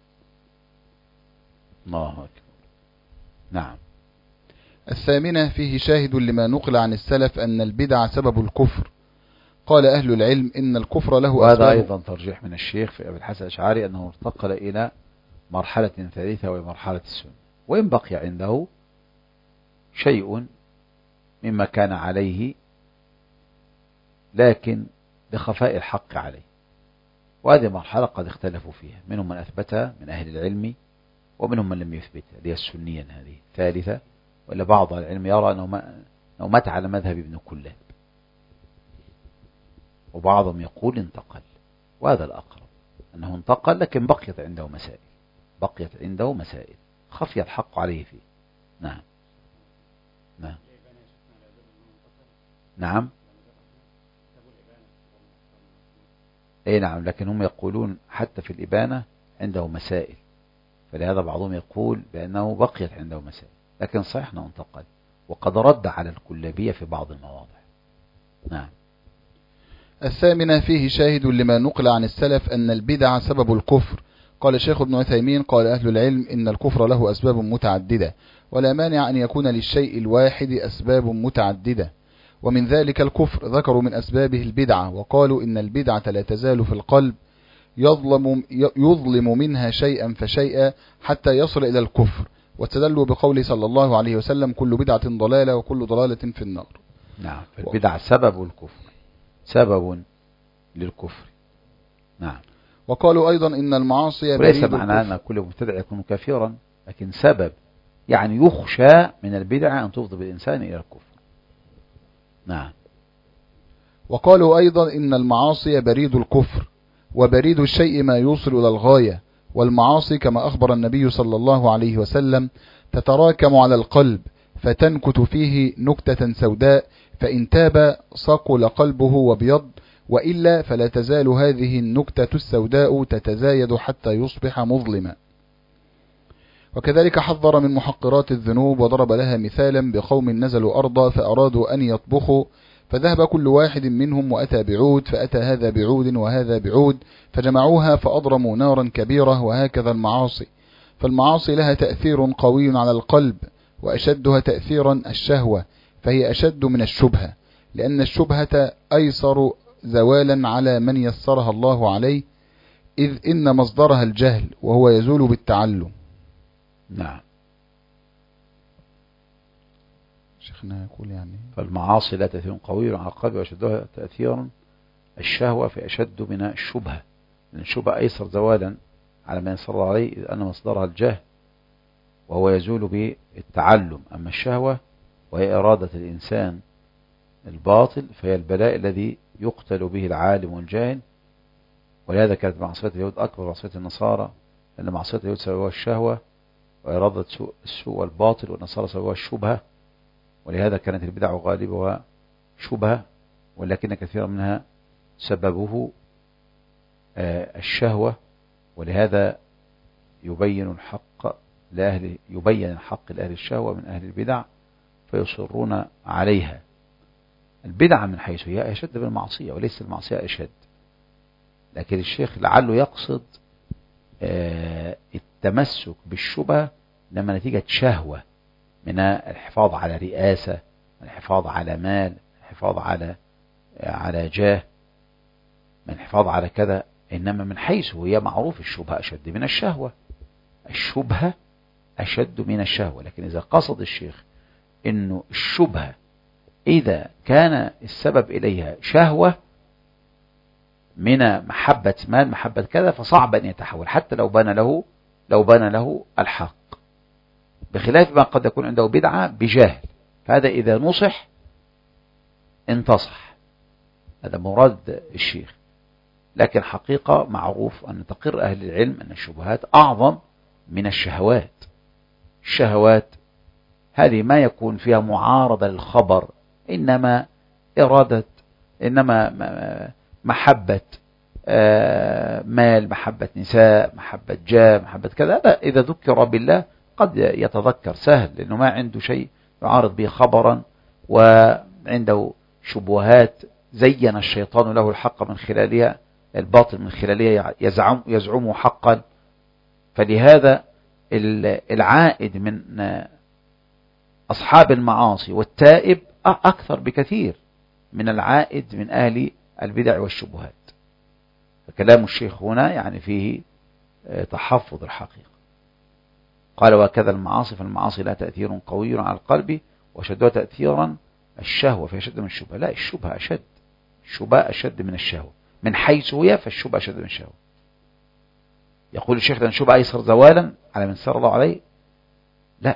الله أكبر. نعم. الثامنة فيه شاهد لما نقل عن السلف أن البدع سبب الكفر. قال أهل العلم إن الكفر له وهذا أسباب. أيضا ترجيح من الشيخ في أبي الحسن الأشعري أنه ارتقل إلى مرحلة ثالثة وهي مرحلة السنة، وإن بقي عنده شيء مما كان عليه لكن بخفاء الحق عليه، وهذه مرحلة قد اختلفوا فيها، منهم من أثبتها من أهل العلم ومنهم من لم يثبتها، هي السنية هذه ثالثة، ولا بعض العلم يرى أنه مات على مذهب ابن كلاب، وبعضهم يقول انتقل، وهذا الأقرب أنه انتقل لكن بقيت عنده مسائل بقيت عنده مسائل خفي الحق عليه فيه. نعم. نعم. نعم. اي نعم، لكن هم يقولون حتى في الإبانة عنده مسائل، فلهذا بعضهم يقول بأنه بقيت عنده مسائل، لكن صحيح أنه انتقل، وقد رد على الكلابية في بعض المواضع. نعم. الثامنة فيه شاهد لما نقل عن السلف أن البدع سبب الكفر. قال الشيخ ابن عثيمين: قال أهل العلم إن الكفر له أسباب متعددة، ولا مانع أن يكون للشيء الواحد أسباب متعددة، ومن ذلك الكفر ذكروا من أسبابه البدعة، وقالوا إن البدعة لا تزال في القلب يظلم, يظلم منها شيئا فشيئا حتى يصل إلى الكفر، واستدلوا بقول صلى الله عليه وسلم: كل بدعة ضلالة وكل ضلالة في النار. نعم، فالبدع سبب الكفر، سبب للكفر. نعم. وقالوا أيضا إن المعاصي وليس معناه أن كل مبتدع يكون كافرا، لكن سبب، يعني يخشى من البدعة أن تفضي بالإنسان إلى الكفر. نعم. وقالوا أيضا إن المعاصي بريد الكفر، وبريد الشيء ما يوصل إلى الغاية، والمعاصي كما أخبر النبي صلى الله عليه وسلم تتراكم على القلب فتنكت فيه نكتة سوداء، فإن تاب صقل قلبه وابيض، وإلا فلا تزال هذه النكتة السوداء تتزايد حتى يصبح مظلما. وكذلك حذر من محقرات الذنوب، وضرب لها مثالا بقوم نزلوا أرضا فأرادوا أن يطبخوا، فذهب كل واحد منهم وأتى بعود، فأتى هذا بعود وهذا بعود، فجمعوها فأضرموا نارا كبيرة. وهكذا المعاصي، فالمعاصي لها تأثير قوي على القلب، وأشدها تأثيرا الشهوة، فهي أشد من الشبهة، لأن الشبهة أيسر زوالا على من يسرها الله عليه، إذ إن مصدرها الجهل، وهو يزول بالتعلم. نعم. شيخنا يقول يعني فالمعاصي لا تأثير قوي على القلب، وأشدها تأثيرا الشهوة، في أشد من الشبهة، لأن الشبهة أيسر زوالا على من يسر عليه، إذ أن مصدرها الجهل، وهو يزول بالتعلم. أما الشهوة وهي إرادة الإنسان الباطل، فهي البلاء الذي يقتل به العالم والجاهل. ولهذا كانت معصية اليهود أكبر معصية النصارى، لأن معصية اليهود سببها الشهوة وإرادة السوء والباطل، والنصارى سببها الشبهة، ولهذا كانت البدع غالبها شبهة، ولكن كثيرا منها سببه الشهوة. ولهذا يبين الحق لأهل يبين الحق لأهل الشهوة من أهل البدع، فيصرون عليها. البدعة من حيث هي أشد من المعصية، وليس المعصية أشد، لكن الشيخ لعله يقصد التمسك بالشبهة لما نتيجة شهوة، من الحفاظ على رئاسة، الحفاظ على مال، الحفاظ على على جاه، من الحفاظ على كذا. إنما من حيث هي معروف الشبهة أشد من الشهوة، الشبهة أشد من الشهوة. لكن إذا قصد الشيخ إنه الشبهة إذا كان السبب إليها شهوة من محبة مال، محبة كذا، فصعب أن يتحول حتى لو بان له لو بان له الحق، بخلاف ما قد يكون عنده بدعة بجهل، فهذا إذا نصح انتصح. هذا مراد الشيخ. لكن حقيقة معروف أن تقر أهل العلم أن الشبهات أعظم من الشهوات. الشهوات هذه ما يكون فيها معارضة للخبر، إنما إرادة، إنما محبة مال، محبة نساء، محبة جاه، محبة كذا. هذا إذا ذكر بالله قد يتذكر سهل، لأنه ما عنده شيء يعارض به خبرا، وعنده شبهات زين الشيطان له الحق من خلالها، الباطل من خلالها يزعم يزعم حقا. فلهذا العائد من أصحاب المعاصي والتائب أكثر بكثير من العائد من أهل البدع والشبهات. فكلام الشيخ هنا يعني فيه تحفظ الحقيقة. قال: وكذا المعاصي، فالمعاصي لا تأثير قوي على القلب، وشدها تأثيرا الشهوة، فهي أشد من الشبهة. لا، الشبهة أشد، الشبهة أشد من الشهوة من حيث هي، فالشبهة أشد من الشهوة. يقول الشيخ: لأن الشبهة أيسر زوالا على من سر الله عليه. لا،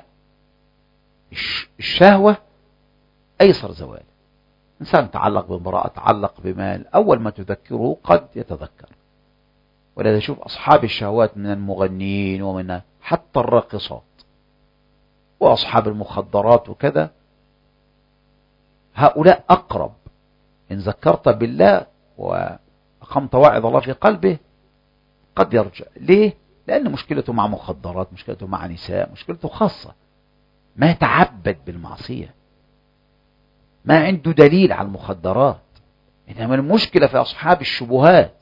الشهوة أيسر زوال. إنسان تعلق بامرأة، تعلق بمال، أول ما تذكره قد يتذكر. ولذا شوف أصحاب الشهوات من المغنيين ومن حتى الراقصات وأصحاب المخدرات وكذا، هؤلاء أقرب. إن ذكرت بالله وأقمت واعظ الله في قلبه قد يرجع. ليه؟ لأن مشكلته مع مخدرات، مشكلته مع نساء، مشكلته خاصة، ما تعبد بالمعصية، ما عنده دليل على المخدرات. إنما المشكلة في أصحاب الشبهات،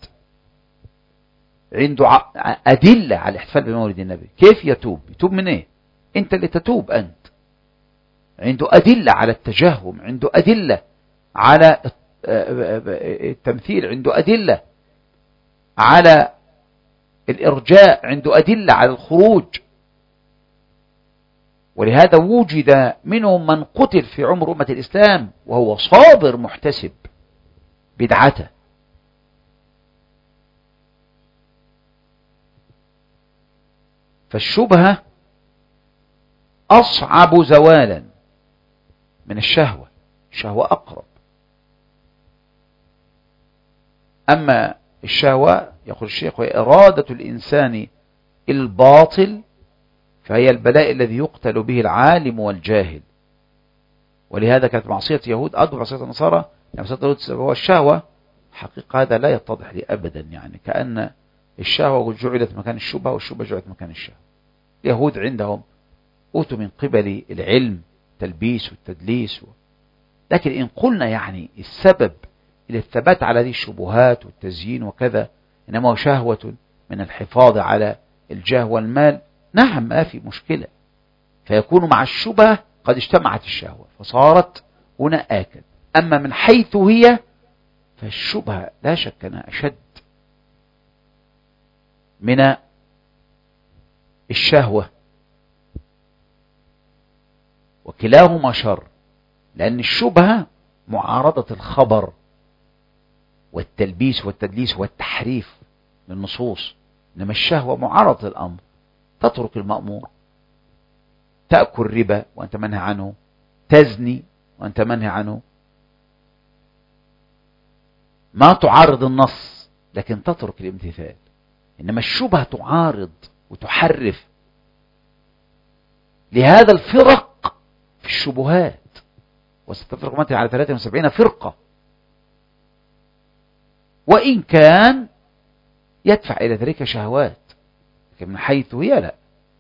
عنده أدلة على الاحتفال بمولد النبي. كيف يتوب؟ يتوب من إيه؟ أنت اللي تتوب أنت. عنده أدلة على التجهم، عنده أدلة على التمثيل، عنده أدلة على الإرجاء، عنده أدلة على الخروج. ولهذا وجد منهم من قتل في عمر أمة الإسلام وهو صابر محتسب بدعته. فالشبهة أصعب زوالا من الشهوة، الشهوة أقرب. أما الشهوة يقول الشيخ وإرادة الإنسان الباطل فهي البلاء الذي يقتل به العالم والجاهل. ولهذا كانت معصية يهود أكبر معصية النصارى، يعني معصية اليهود هو الشهوة. حقيقة هذا لا يتضح لي أبدا، يعني كأن الشهوة جعلت مكان الشبهة والشبهة جعلت مكان الشهوة. اليهود عندهم أوتوا من قبل العلم تلبيس والتدليس و... لكن إن قلنا يعني السبب للثبات على هذه الشبهات والتزيين وكذا إنما هو شهوة من الحفاظ على الجاه والمال، نعم ما في مشكلة، فيكون مع الشبهة قد اجتمعت الشهوة فصارت هنا آكد. أما من حيث هي فالشبهة لا شك أنها أشد من الشهوة، وكلاهما شر، لأن الشبهة معارضة الخبر والتلبيس والتدليس والتحريف للنصوص، إنما الشهوة معارضة الأمر، تترك المأمور، تأكل ربا وأنت منهي عنه، تزني وأنت منهي عنه، ما تعارض النص لكن تترك الامتثال. إنما الشبهة تعارض وتحرف. لهذا الفرق في الشبهات، وستفرق أمتي على ثلاثة وسبعين فرقة، وإن كان يدفع إلى ذلك شهوات لكن من حيث هي لا.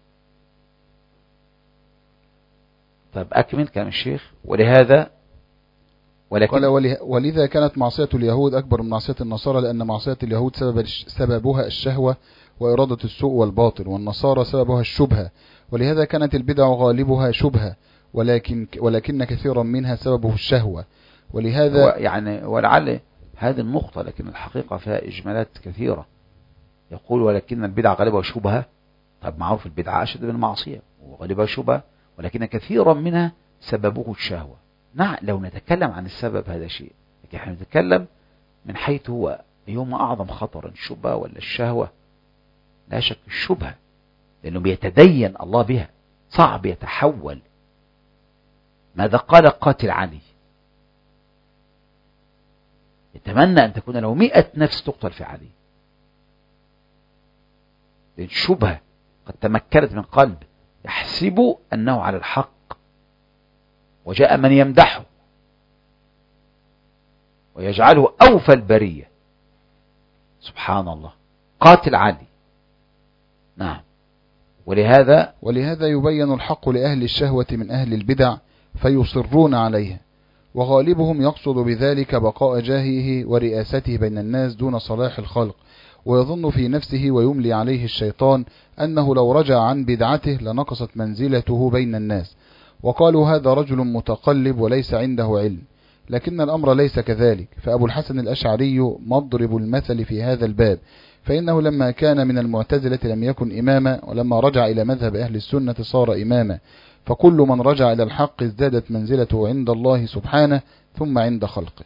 طيب أكمل كلام الشيخ. ولهذا ولكن قال ولذا كانت معصية اليهود أكبر من معصية النصارى، لأن معصية اليهود سبب سببها الشهوة وإرادة السوء والباطل، والنصارى سببها الشبهة. ولهذا كانت البدع غالبها شبهة، ولكن ولكن كثيرا منها سببه الشهوة. ولهذا يعني ولعل هذه النقطة، لكن الحقيقة فيها إجمالات كثيرة. يقول ولكن البدع غالبها شبهة. طب معروف البدعة أشد من المعصية وغالبها شبهة، ولكن كثيرا منها سببه الشهوة. نعم لو نتكلم عن السبب هذا شيء، لكن احنا نتكلم من حيث هو يوم أعظم خطرا، الشبهة ولا الشهوة؟ لا شك الشبهة، لأنه بيتدين الله بها، صعب يتحول. ماذا قال قاتل علي؟ يتمنى أن تكون له مئة نفس تقتل في علي، لأن الشبهة قد تمكنت من قلب يحسب أنه على الحق، وجاء من يمدحه ويجعله أوفى البرية. سبحان الله، قاتل علي. نعم. ولهذا ولهذا يبين الحق لأهل الشهوة من أهل البدع فيصرون عليها، وغالبهم يقصد بذلك بقاء جاهه ورئاسته بين الناس دون صلاح الخلق، ويظن في نفسه ويملي عليه الشيطان أنه لو رجع عن بدعته لنقصت منزلته بين الناس، وقالوا هذا رجل متقلب وليس عنده علم. لكن الأمر ليس كذلك، فأبو الحسن الأشعري مضرب المثل في هذا الباب، فإنه لما كان من المعتزلة لم يكن إماما، ولما رجع إلى مذهب أهل السنة صار إماما، فكل من رجع إلى الحق ازدادت منزلته عند الله سبحانه ثم عند خلقه.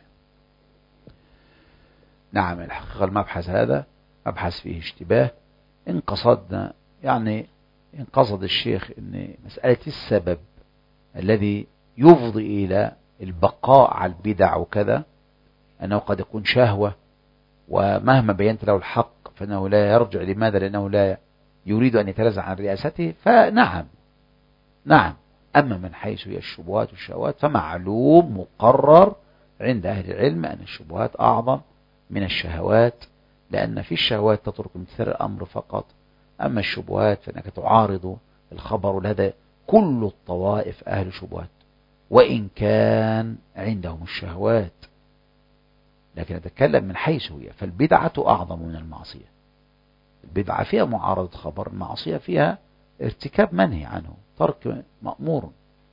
نعم، الحقيقة المبحث هذا مبحث فيه اشتباه. إن قصدنا يعني إن قصد الشيخ أن مسألة السبب الذي يفضي إلى البقاء على البدع وكذا أنه قد يكون شهوة، ومهما بينت له الحق فإنه لا يرجع. لماذا؟ لأنه لا يريد أن يتنازع عن رئاسته. فنعم نعم أما من حيث هي الشبهات والشهوات فمعلوم مقرر عند أهل العلم أن الشبهات أعظم من الشهوات، لأن في الشهوات تترك امتثال الأمر فقط، أما الشبهات فإنك تعارض الخبر. لدى كل الطوائف أهل شبهات وإن كان عندهم الشهوات، لكن نتكلم من حيث هي. فالبدعة أعظم من المعصية. البدعة فيها معارضة خبر، المعصية فيها ارتكاب منهي عنه، ترك مأمور.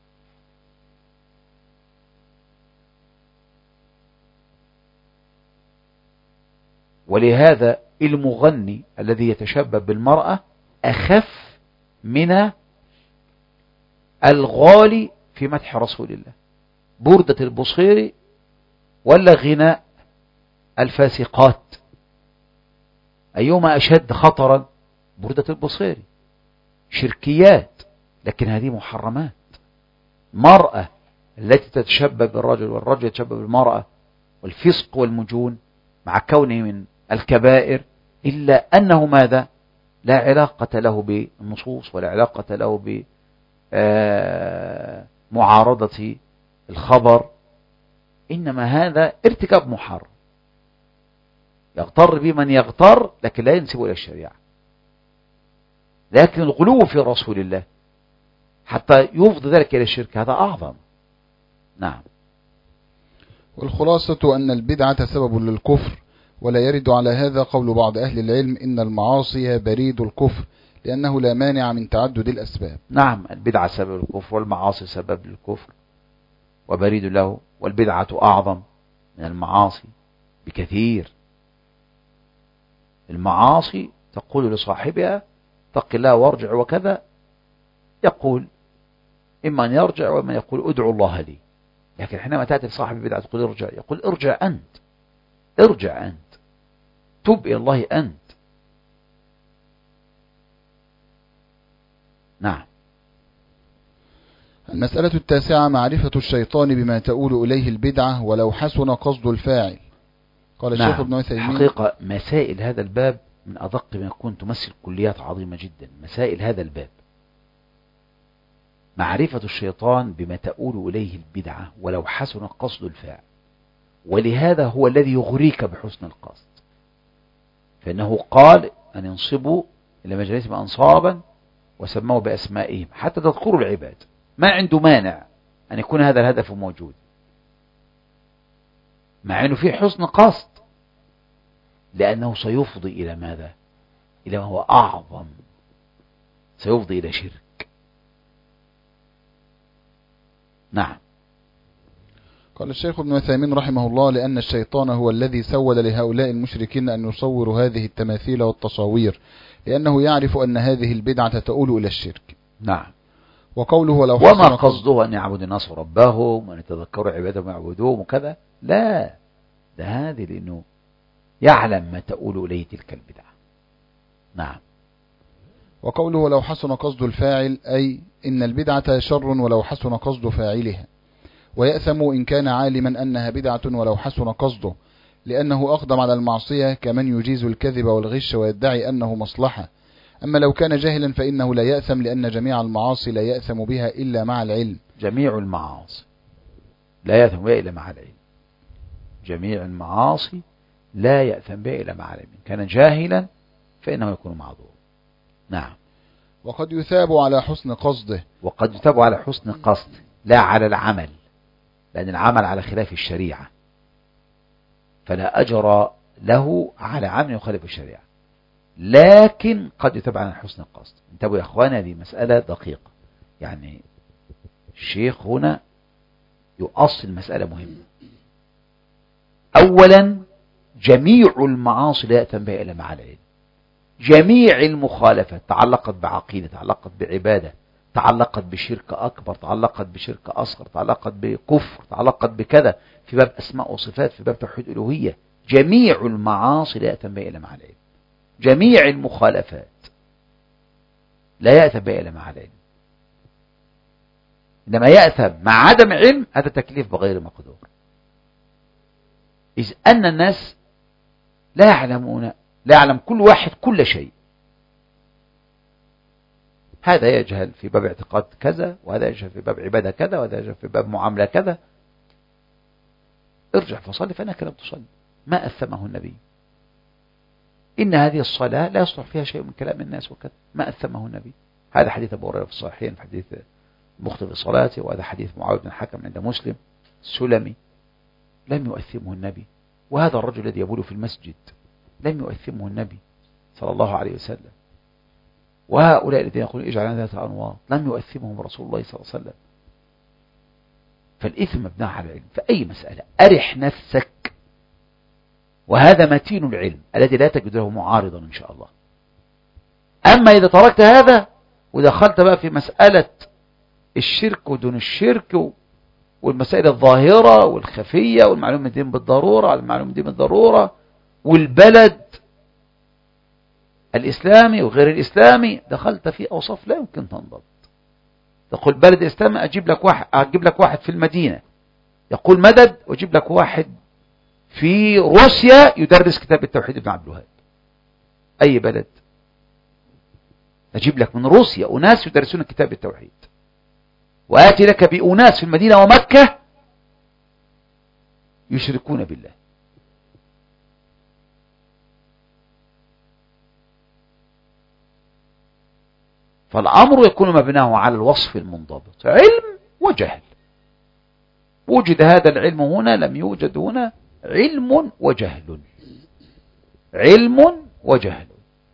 ولهذا المغني الذي يتشبه بالمرأة أخف من الغالي في مدح رسول الله. بردة البصيري ولا غناء الفاسقات، أيهما أشد خطرا؟ بردة البصيري شركيات، لكن هذه محرمات. مرأة التي تتشبه بالرجل والرجل يتشبه بالمرأة، والفسق والمجون مع كونه من الكبائر، إلا أنه ماذا؟ لا علاقة له بالنصوص ولا علاقة له بمعارضة الخبر، إنما هذا ارتكاب محرم يغتر به من يغتر، لكن لا ينسب إلى الشريعة. لكن الغلو في رسول الله حتى يفضي ذلك إلى الشرك هذا أعظم. نعم. والخلاصة أن البدعة سبب للكفر، ولا يرد على هذا قول بعض أهل العلم إن المعاصي بريد الكفر، لأنه لا مانع من تعدد الأسباب. نعم، البدعة سبب الكفر والمعاصي سبب للكفر وبريد له، والبدعة أعظم من المعاصي بكثير. المعاصي تقول لصاحبها اتق الله وارجع وكذا، يقول إما أن يرجع وإما يقول ادعو الله لي. لكن حينما تأتي لصاحب البدعة تقول ارجع، يقول ارجع أنت، ارجع أنت، تب إلى الله أنت. نعم. المسألة التاسعة معرفة الشيطان بما تؤول إليه البدعة ولو حسن قصد الفاعل. قال الشيخ ابن عثيمين: حقيقة مسائل هذا الباب من أدق ما يكون، تمثل كليات عظيمة جدا. مسائل هذا الباب معرفة الشيطان بما تؤول إليه البدعة ولو حسن قصد الفاعل، ولهذا هو الذي يغريك بحسن القصد، فإنه قال أن ينصبوا إلى مجالسهم أنصابا وسموا بأسمائهم حتى تذكروا العباد، ما عنده مانع أن يكون هذا الهدف موجود، مع أنه في حسن قصد، لأنه سيفضي إلى ماذا؟ إلى ما هو أعظم، سيفضي إلى شرك. نعم. قال الشيخ ابن عثيمين رحمه الله: لأن الشيطان هو الذي سول لهؤلاء المشركين أن يصوروا هذه التماثيل والتصاوير، لأنه يعرف أن هذه البدعة تؤول إلى الشرك. نعم. وقوله ولو وما قصده أن يعبد الناس ربهم وأن يتذكروا عبادهم ويعبدوهم وكذا، لا، ده هذه لأنه يعلم ما تؤول إليه تلك البدعة. نعم. وقوله ولو حسن قصد الفاعل، أي إن البدعة شر ولو حسن قصد فاعلها، ويأثم إن كان عالما أنها بدعة ولو حسن قصده، لأنه أقدم على المعصية كمن يجيز الكذب والغش ويدعي أنه مصلحة. أما لو كان جاهلا فإنه لا يأثم، لأن جميع المعاصي لا يأثم بها إلا مع العلم. جميع المعاصي لا يأثم بها إلا مع العلم. جميع المعاصي لا يأثم بها إلا مع العلم. كان جاهلا فإنه يكون معذور. نعم. وقد يثاب على حسن قصده. وقد يثاب على حسن قصد، لا على العمل، لأن العمل على خلاف الشريعة، فلا أجر له على عمل يخالف الشريعة، لكن قد يتبع عن حسن القصد. انتبهوا يا أخوانا، هذه مسألة دقيقة، يعني الشيخ هنا يؤصل مسألة مهمة. أولا، جميع المعاصي لا يأتم بها إلا مع العلم. جميع المخالفات تعلقت بعقيدة، تعلقت بعبادة، تعلقت بشرك أكبر، تعلقت بشرك أصغر، تعلقت بكفر، تعلقت بكذا، في باب أسماء وصفات، في باب توحيد الألوهية، جميع المعاصي لا يأتم بها إلا مع العلم. جميع المخالفات لا يأتم بها إلا مع العلم. إنما يأتم مع عدم علم، هذا تكليف بغير مقدور، إذ أن الناس لا يعلمون، لا يعلم كل واحد كل شيء. هذا يجهل في باب اعتقاد كذا، وهذا يجهل في باب عبادة كذا، وهذا يجهل في باب معاملة كذا. ارجع فصلي فإنك لم تصلي، ما أثمه النبي. إن هذه الصلاة لا يصلح فيها شيء من كلام الناس وكذا، ما أثمه النبي. هذا حديث أبو هريرة في الصحيحين، في حديث مخطئ في صلاته، وهذا حديث معاوية بن الحكم عند مسلم السلمي، لم يؤثمه النبي. وهذا الرجل الذي يبول في المسجد لم يؤثمه النبي صلى الله عليه وسلم. وهؤلاء الذين يقولون اجعل لنا ذات أنواط لم يؤثمهم رسول الله صلى الله عليه وسلم. فالإثم مبنى على العلم. فأي مسألة أرح نفسك، وهذا متين العلم الذي لا تجد له معارضا إن شاء الله. أما إذا تركت هذا ودخلت بقى في مسألة الشرك ودون الشرك والمسائل الظاهرة والخفية والمعلومة دين بالضرورة على المعلومة دين بالضرورة والبلد الإسلامي وغير الإسلامي، دخلت في أوصاف لا يمكن تنضبط. تقول بلد إسلامي أجيب لك واحد أجيب لك واحد في المدينة يقول مدد، وأجيب لك واحد في روسيا يدرس كتاب التوحيد ابن عبد الوهاب. أي بلد؟ أجيب لك من روسيا أناس يدرسون كتاب التوحيد، وآتي لك بأناس في المدينة ومكة يشركون بالله. فالأمر يكون مبناه على الوصف المنضبط، علم وجهل. وجد هذا العلم هنا، لم يوجد هنا، علم وجهل، علم وجهل.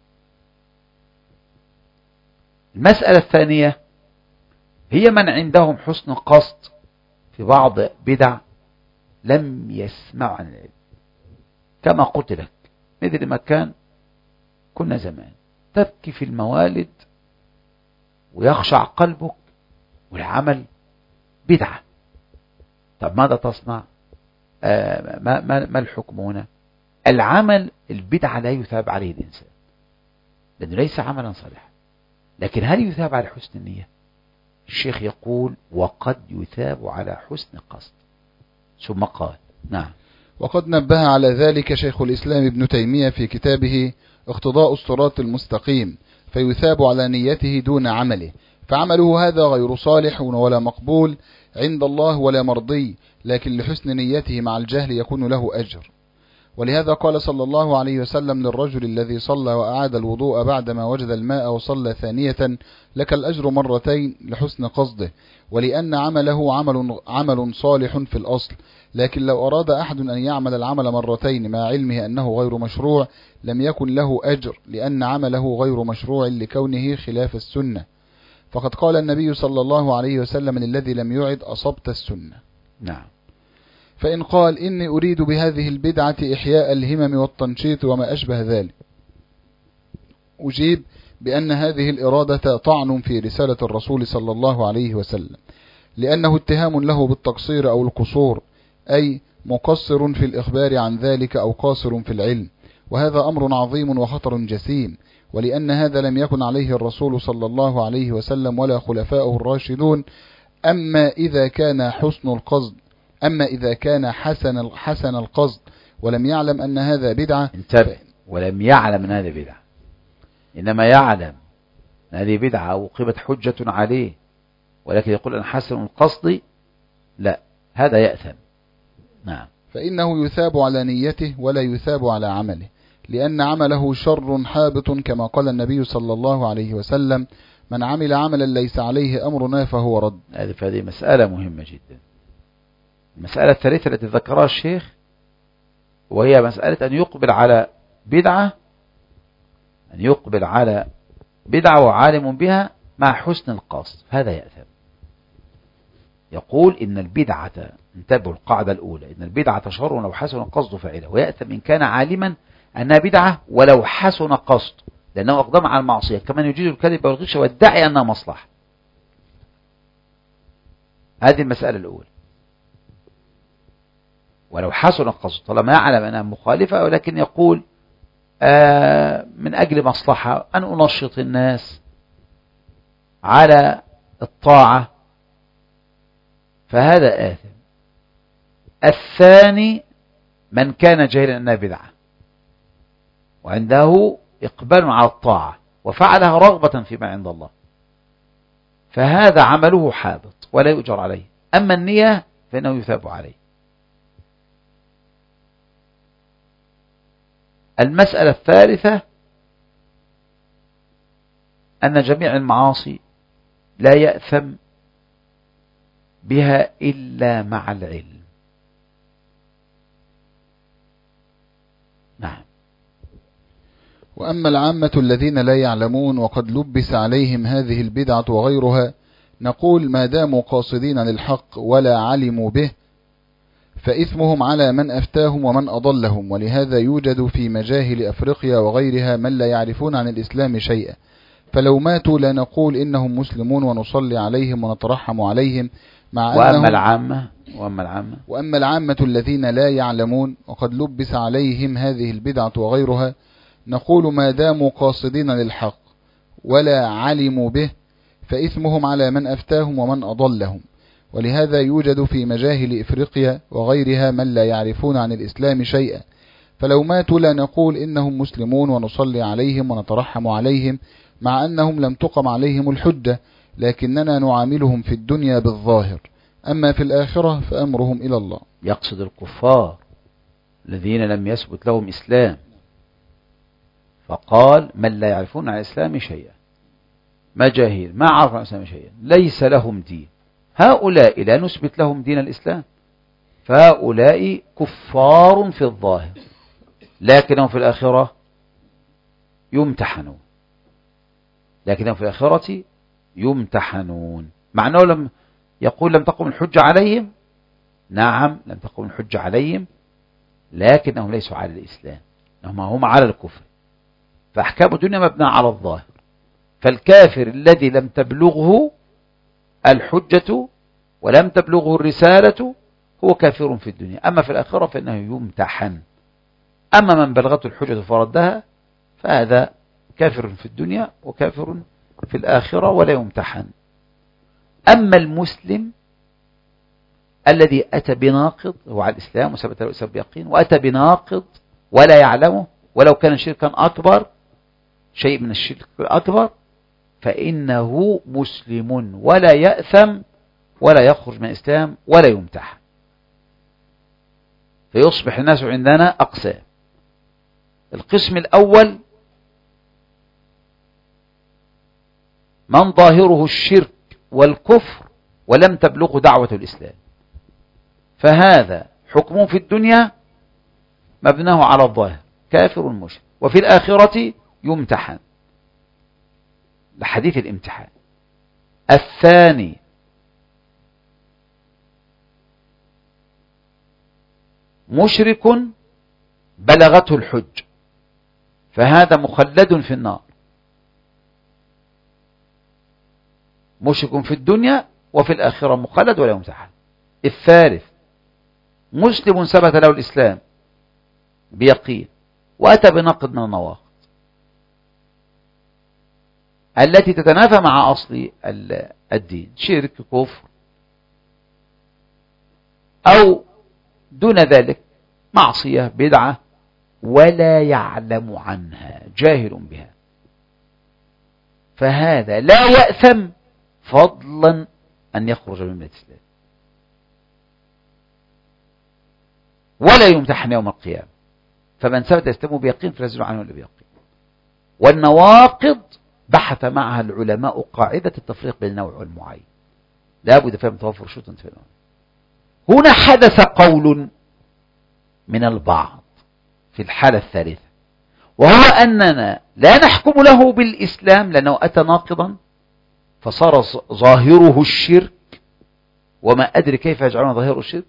المسألة الثانية هي من عندهم حسن قصد في بعض بدع لم يسمع عن العلم. كما قلت لك، مثل ما كان كنا زمان تبكي في الموالد ويخشع قلبك والعمل بدعة. طب ماذا تصنع؟ آه ما, ما, ما الحكم هنا؟ العمل البدعة لا يثاب عليه الإنسان لأنه ليس عملا صالحا، لكن هل يثاب على حسن النية؟ الشيخ يقول وقد يثاب على حسن قصد. ثم قال نعم. وقد نبه على ذلك شيخ الإسلام ابن تيمية في كتابه اقتضاء الصراط المستقيم، فيثاب على نيته دون عمله، فعمله هذا غير صالح ولا مقبول عند الله ولا مرضي، لكن لحسن نيته مع الجهل يكون له أجر. ولهذا قال صلى الله عليه وسلم للرجل الذي صلى وأعاد الوضوء بعدما وجد الماء وصلى ثانية: لك الأجر مرتين لحسن قصده، ولأن عمله عمل, عمل صالح في الأصل، لكن لو أراد أحد أن يعمل العمل مرتين مع علمه أنه غير مشروع لم يكن له أجر، لأن عمله غير مشروع لكونه خلاف السنة. فقد قال النبي صلى الله عليه وسلم للذي لم يعد: أصبت السنة. نعم. فإن قال: إني أريد بهذه البدعة إحياء الهمم والتنشيط وما أشبه ذلك، أجيب بأن هذه الإرادة طعن في رسالة الرسول صلى الله عليه وسلم، لأنه اتهام له بالتقصير أو القصور، أي مقصر في الإخبار عن ذلك أو قاصر في العلم، وهذا أمر عظيم وخطر جسيم، ولأن هذا لم يكن عليه الرسول صلى الله عليه وسلم ولا خلفاؤه الراشدون. أما إذا كان حسن القصد أما إذا كان حسن حسن القصد ولم يعلم أن هذا بدعة، انتبه، ولم يعلم أن هذا بدعة، إنما يعلم أن هذه بدعة وقيمت حجة عليه، ولكن يقول أن حسن القصد، لا، هذا يأثم. نعم. فإنه يثاب على نيته ولا يثاب على عمله، لأن عمله شر حابط، كما قال النبي صلى الله عليه وسلم: من عمل عملا ليس عليه أمرنا فهو رد. هذه مسألة مهمة جدا. المسألة الثالثة التي ذكرها الشيخ وهي مسألة أن يقبل على بدعة أن يقبل على بدعة وعالم بها مع حسن القصد، هذا يأثم. يقول إن البدعة، انتبهوا القاعدة الأولى، إن البدعة شر لو حسن القصد فعله، ويأثم إن كان عالما أنها بدعة ولو حسن قصد، لأنه أقدم على المعصية، كمان يجيز الكذب والغش ويدعي أنها مصلحة. هذه المسألة الأولى. ولو حسن القصد طالما يعلم أنها مخالفة، ولكن يقول آه من أجل مصلحة أن أنشط الناس على الطاعة، فهذا آثم. الثاني من كان جاهلا أنها بدعة وعنده إقبال على الطاعة وفعلها رغبة فيما عند الله، فهذا عمله حابط ولا يؤجر عليه. أما النية فإنه يثاب عليه. المسألة الثالثة أن جميع المعاصي لا يأثم بها إلا مع العلم. نعم. وأما العامة الذين لا يعلمون وقد لبس عليهم هذه البدعة وغيرها، نقول ما داموا قاصدين للحق ولا علموا به فإثمهم على من أفتاهم ومن أضلهم، ولهذا يوجد في مجاهل أفريقيا وغيرها من لا يعرفون عن الإسلام شيئا، فلو ماتوا لا نقول إنهم مسلمون ونصلي عليهم ونترحم عليهم، مع وأما أنهم العامة وأما العامة وأما العامة الذين لا يعلمون وقد لبس عليهم هذه البدعة وغيرها، نقول ما داموا قاصدين للحق ولا علموا به فإثمهم على من أفتاهم ومن أضلهم، ولهذا يوجد في مجاهل إفريقيا وغيرها من لا يعرفون عن الإسلام شيئا، فلو ماتوا لا نقول إنهم مسلمون ونصلي عليهم ونترحم عليهم، مع أنهم لم تقم عليهم الحجة، لكننا نعاملهم في الدنيا بالظاهر، أما في الآخرة فأمرهم إلى الله. يقصد الكفار الذين لم يثبت لهم إسلام، فقال من لا يعرفون عن الإسلام شيئا، مجاهيل ما عرفوا عن الإسلام شيئا ليس لهم دين، هؤلاء لا نثبت لهم دين الإسلام، فهؤلاء كفار في الظاهر لكنهم في الآخرة يمتحنون، لكنهم في الآخرة يمتحنون. مع أنه لم يقول لم تقم الحجة عليهم، نعم لم تقم الحجة عليهم، لكنهم ليسوا على الإسلام، هم هم على الكفر، فأحكام الدنيا مبنى على الظاهر. فالكافر الذي لم تبلغه الحجة ولم تبلغه الرسالة هو كافر في الدنيا، أما في الآخرة فإنه يمتحن. أما من بلغته الحجة فردها فهذا كافر في الدنيا وكافر في الآخرة ولا يمتحن. أما المسلم الذي أتى بناقض هو على الإسلام وثبت له الإسلام بيقين، وأتى بناقض ولا يعلمه ولو كان شركا أكبر، شيء من الشرك الأكبر، فإنه مسلم ولا يأثم ولا يخرج من الإسلام ولا يمتحن. فيصبح الناس عندنا أقسام. القسم الأول من ظاهره الشرك والكفر ولم تبلغه دعوة الإسلام، فهذا حكمه في الدنيا مبناه على الظاهر كافر مشرك، وفي الآخرة يمتحن لحديث الامتحان. الثاني مشرك بلغته الحج، فهذا مخلد في النار، مشرك في الدنيا وفي الآخرة مخلد ولا يمتحن. الثالث مسلم ثبت له الإسلام بيقين وأتى بنقض من النواقض التي تتنافى مع أصل الدين، شرك كفر أو دون ذلك معصية بدعة ولا يعلم عنها، جاهل بها، فهذا لا يأثم فضلا أن يخرج من الإسلام ولا يمتحن يوم القيامة. فمن ثبت إسلامه بيقين فليزل عنه إلا بيقين. والنواقض بحث معها العلماء قاعدة التفريق بين النوع والمعين، لا بد فهم توفر شروط في النوع. هنا حدث قول من البعض في الحالة الثالثة، وهو أننا لا نحكم له بالإسلام لأنه أتى ناقضا فصار ظاهره الشرك، وما أدري كيف يجعلون ظاهره الشرك،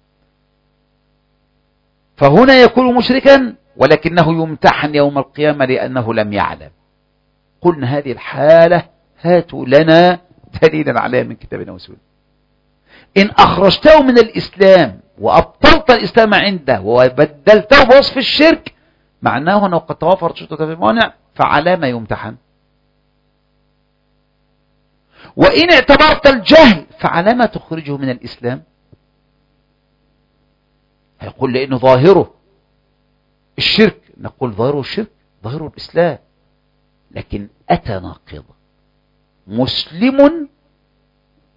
فهنا يكون مشركا ولكنه يمتحن يوم القيامة لأنه لم يعلم. قلنا هذه الحالة هاتوا لنا دليلا عليها من كتابنا وسنة. إن أخرجته من الإسلام وأبطلت الإسلام عنده وبدلته بوصف الشرك، معناه أنه قد توافرت شروط المانع، فعلى ما يمتحن. وإن اعتبرت الجهل فعلى ما تخرجه من الإسلام. هيقول لأنه ظاهره الشرك، نقول ظاهره الشرك ظاهره الإسلام، لكن أتى ناقضا. مسلم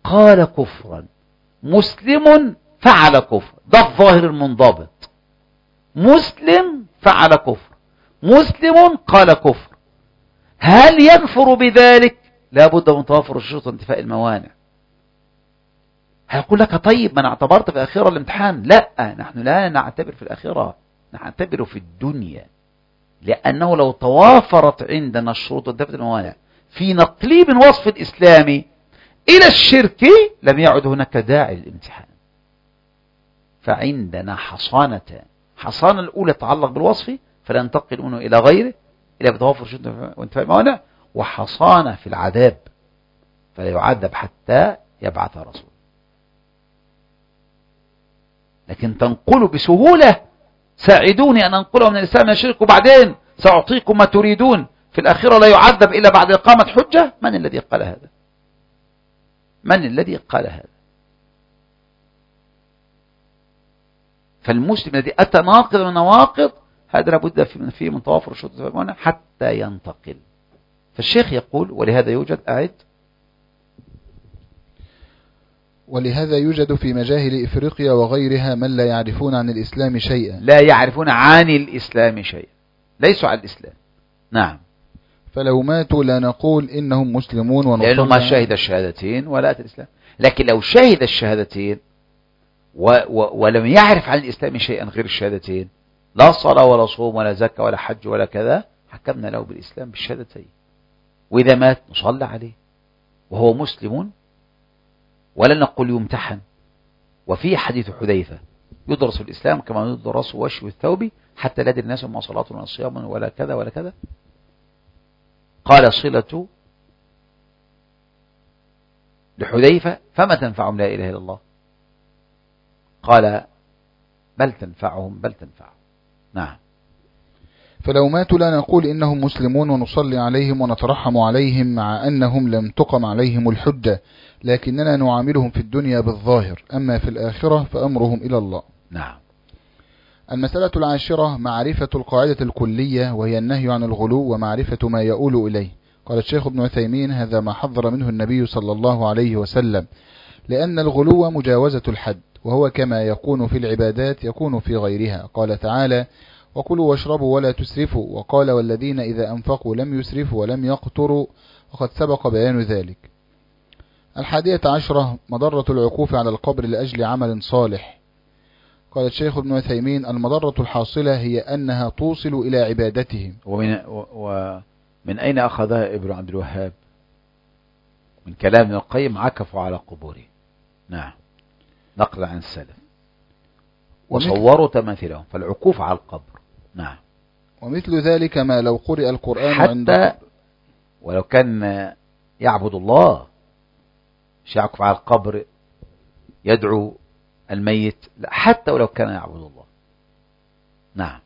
قال كفرا، مسلم فعل كفر، ده الظاهر المنضبط. مسلم فعل كفر، مسلم قال كفر، هل يكفر بذلك؟ لا بد من توافر الشروط وانتفاء الموانع. هيقول لك طيب ما انا اعتبرت في الآخرة الامتحان. لا، نحن لا نعتبر في الآخرة، نعتبر في الدنيا، لأنه لو توافرت عندنا الشروط وانتفاء الموانع في نقليب الوصف الإسلامي إلى الشرك لم يعد هناك داعي للامتحان. فعندنا حصانة، حصانة الأولى تتعلق بالوصف فلا ننتقل منه إلى غيره إلا بتوافر الشروط وانتفاء الموانع، وحصانة في العذاب فلا يعذب حتى يبعث رسول. لكن تنقل بسهولة، ساعدوني أن أنقله من الإسلام من الشرك وبعدين سأعطيكم ما تريدون في الآخرة لا يعذب إلا بعد إقامة حجة. من الذي قال هذا؟ من الذي قال هذا؟ فالمسلم الذي أتى ناقض من نواقض هذا لابد فيه من توافر الشروط والموانع حتى ينتقل. فالشيخ يقول ولهذا يوجد أعد ولهذا يوجد في مجاهل إفريقيا وغيرها من لا يعرفون عن الإسلام شيئا، لا يعرفون عن الإسلام شيئا، ليسوا على الإسلام. نعم. فلو ماتوا لا نقول إنهم مسلمون ونصلي، لأنه ما شهد الشهادتين ولا أتى الإسلام. لكن لو شهد الشهادتين و و ولم يعرف عن الإسلام شيئا غير الشهادتين، لا صلاة ولا صوم ولا زكاة ولا حج ولا كذا، حكمنا له بالإسلام بالشهادتين. وإذا مات نصلى عليه وهو مسلم ولا نقول يمتحن. وفي حديث حذيفة يدرس الإسلام كما يدرس وشو الثوب حتى لا يدري الناس ما صلاة ولا صيام ولا كذا ولا كذا. قال صلة لحذيفة فما تنفعهم لا إله إلا الله؟ قال بل تنفعهم بل تنفعهم. نعم. فلو ماتوا لا نقول إنهم مسلمون ونصلي عليهم ونترحم عليهم مع أنهم لم تقم عليهم الحجة، لكننا نعاملهم في الدنيا بالظاهر، أما في الآخرة فأمرهم إلى الله. نعم. المسألة العاشرة معرفة القاعدة الكلية وهي النهي عن الغلو ومعرفة ما يؤول إليه. قال الشيخ ابن عثيمين هذا ما حذر منه النبي صلى الله عليه وسلم، لأن الغلو مجاوزة الحد، وهو كما يكون في العبادات يكون في غيرها. قال تعالى وكلوا واشربوا ولا تسرفوا، وقال والذين إذا أنفقوا لم يسرفوا ولم يقتروا، وقد سبق بيان ذلك. الحادية عشرة مضرة العكوف على القبر لأجل عمل صالح. قال الشيخ ابن عثيمين المضرة الحاصلة هي أنها توصل إلى عبادتهم. ومن, ومن أين أخذها ابن عبد الوهاب؟ من كلام ابن القيم عكفوا على قبوره. نعم، نقل عن السلف وصوروا تماثيلهم، فالعكوف على القبر. نعم. ومثل ذلك ما لو قرئ القرآن حتى عند ولو كان يعبد الله مش يعكف على القبر يدعو الميت، لا، حتى ولو كان يعبد الله. نعم.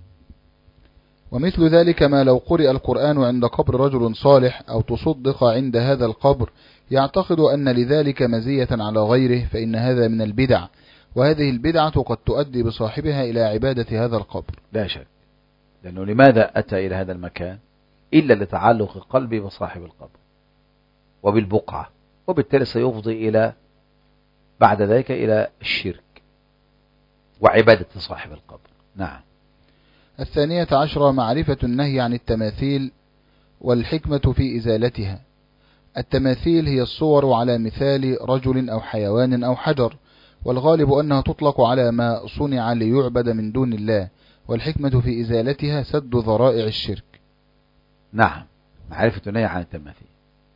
ومثل ذلك ما لو قرئ القرآن عند قبر رجل صالح أو تصدق عند هذا القبر يعتقد أن لذلك مزية على غيره، فإن هذا من البدع، وهذه البدعة قد تؤدي بصاحبها إلى عبادة هذا القبر. لا شك، لأنه لماذا أتى إلى هذا المكان إلا لتعلق قلبي بصاحب القبر وبالبقعة، وبالتالي سيفضي إلى بعد ذلك إلى الشرك وعبادة صاحب القبر. نعم. الثانية عشرة معرفة النهي عن التماثيل والحكمة في إزالتها. التماثيل هي الصور على مثال رجل أو حيوان أو حجر، والغالب أنها تطلق على ما صنع ليعبد من دون الله، والحكمة في إزالتها سد ذرائع الشرك. نعم، معرفة النهي عن التماثيل.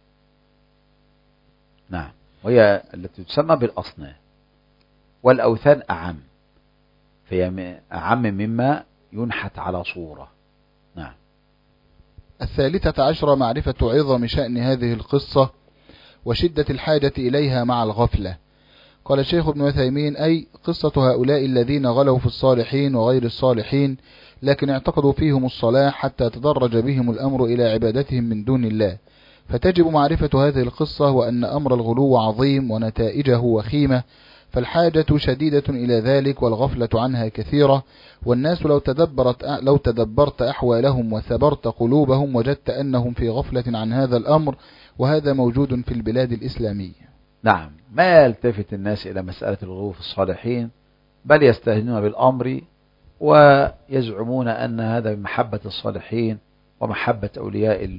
نعم، وهي التي تسمى بالأصنام، والأوثان أعم، فهي أعم مما ينحت على صورة. نعم. الثالثة عشرة معرفة عظم شأن هذه القصة وشدة الحاجة إليها مع الغفلة. قال الشيخ ابن عثيمين أي قصة هؤلاء الذين غلوا في الصالحين وغير الصالحين، لكن اعتقدوا فيهم الصلاح حتى تدرج بهم الأمر إلى عبادتهم من دون الله، فتجب معرفة هذه القصة، وأن أمر الغلو عظيم ونتائجه وخيمة، فالحاجة شديدة إلى ذلك والغفلة عنها كثيرة، والناس لو تدبرت لو تدبرت أحوالهم وثبرت قلوبهم وجدت أنهم في غفلة عن هذا الأمر، وهذا موجود في البلاد الإسلامية. نعم، ما يلتفت الناس إلى مسألة الغلو في الصالحين، بل يستهزئون بالأمر ويزعمون أن هذا بمحبة الصالحين ومحبة أولياء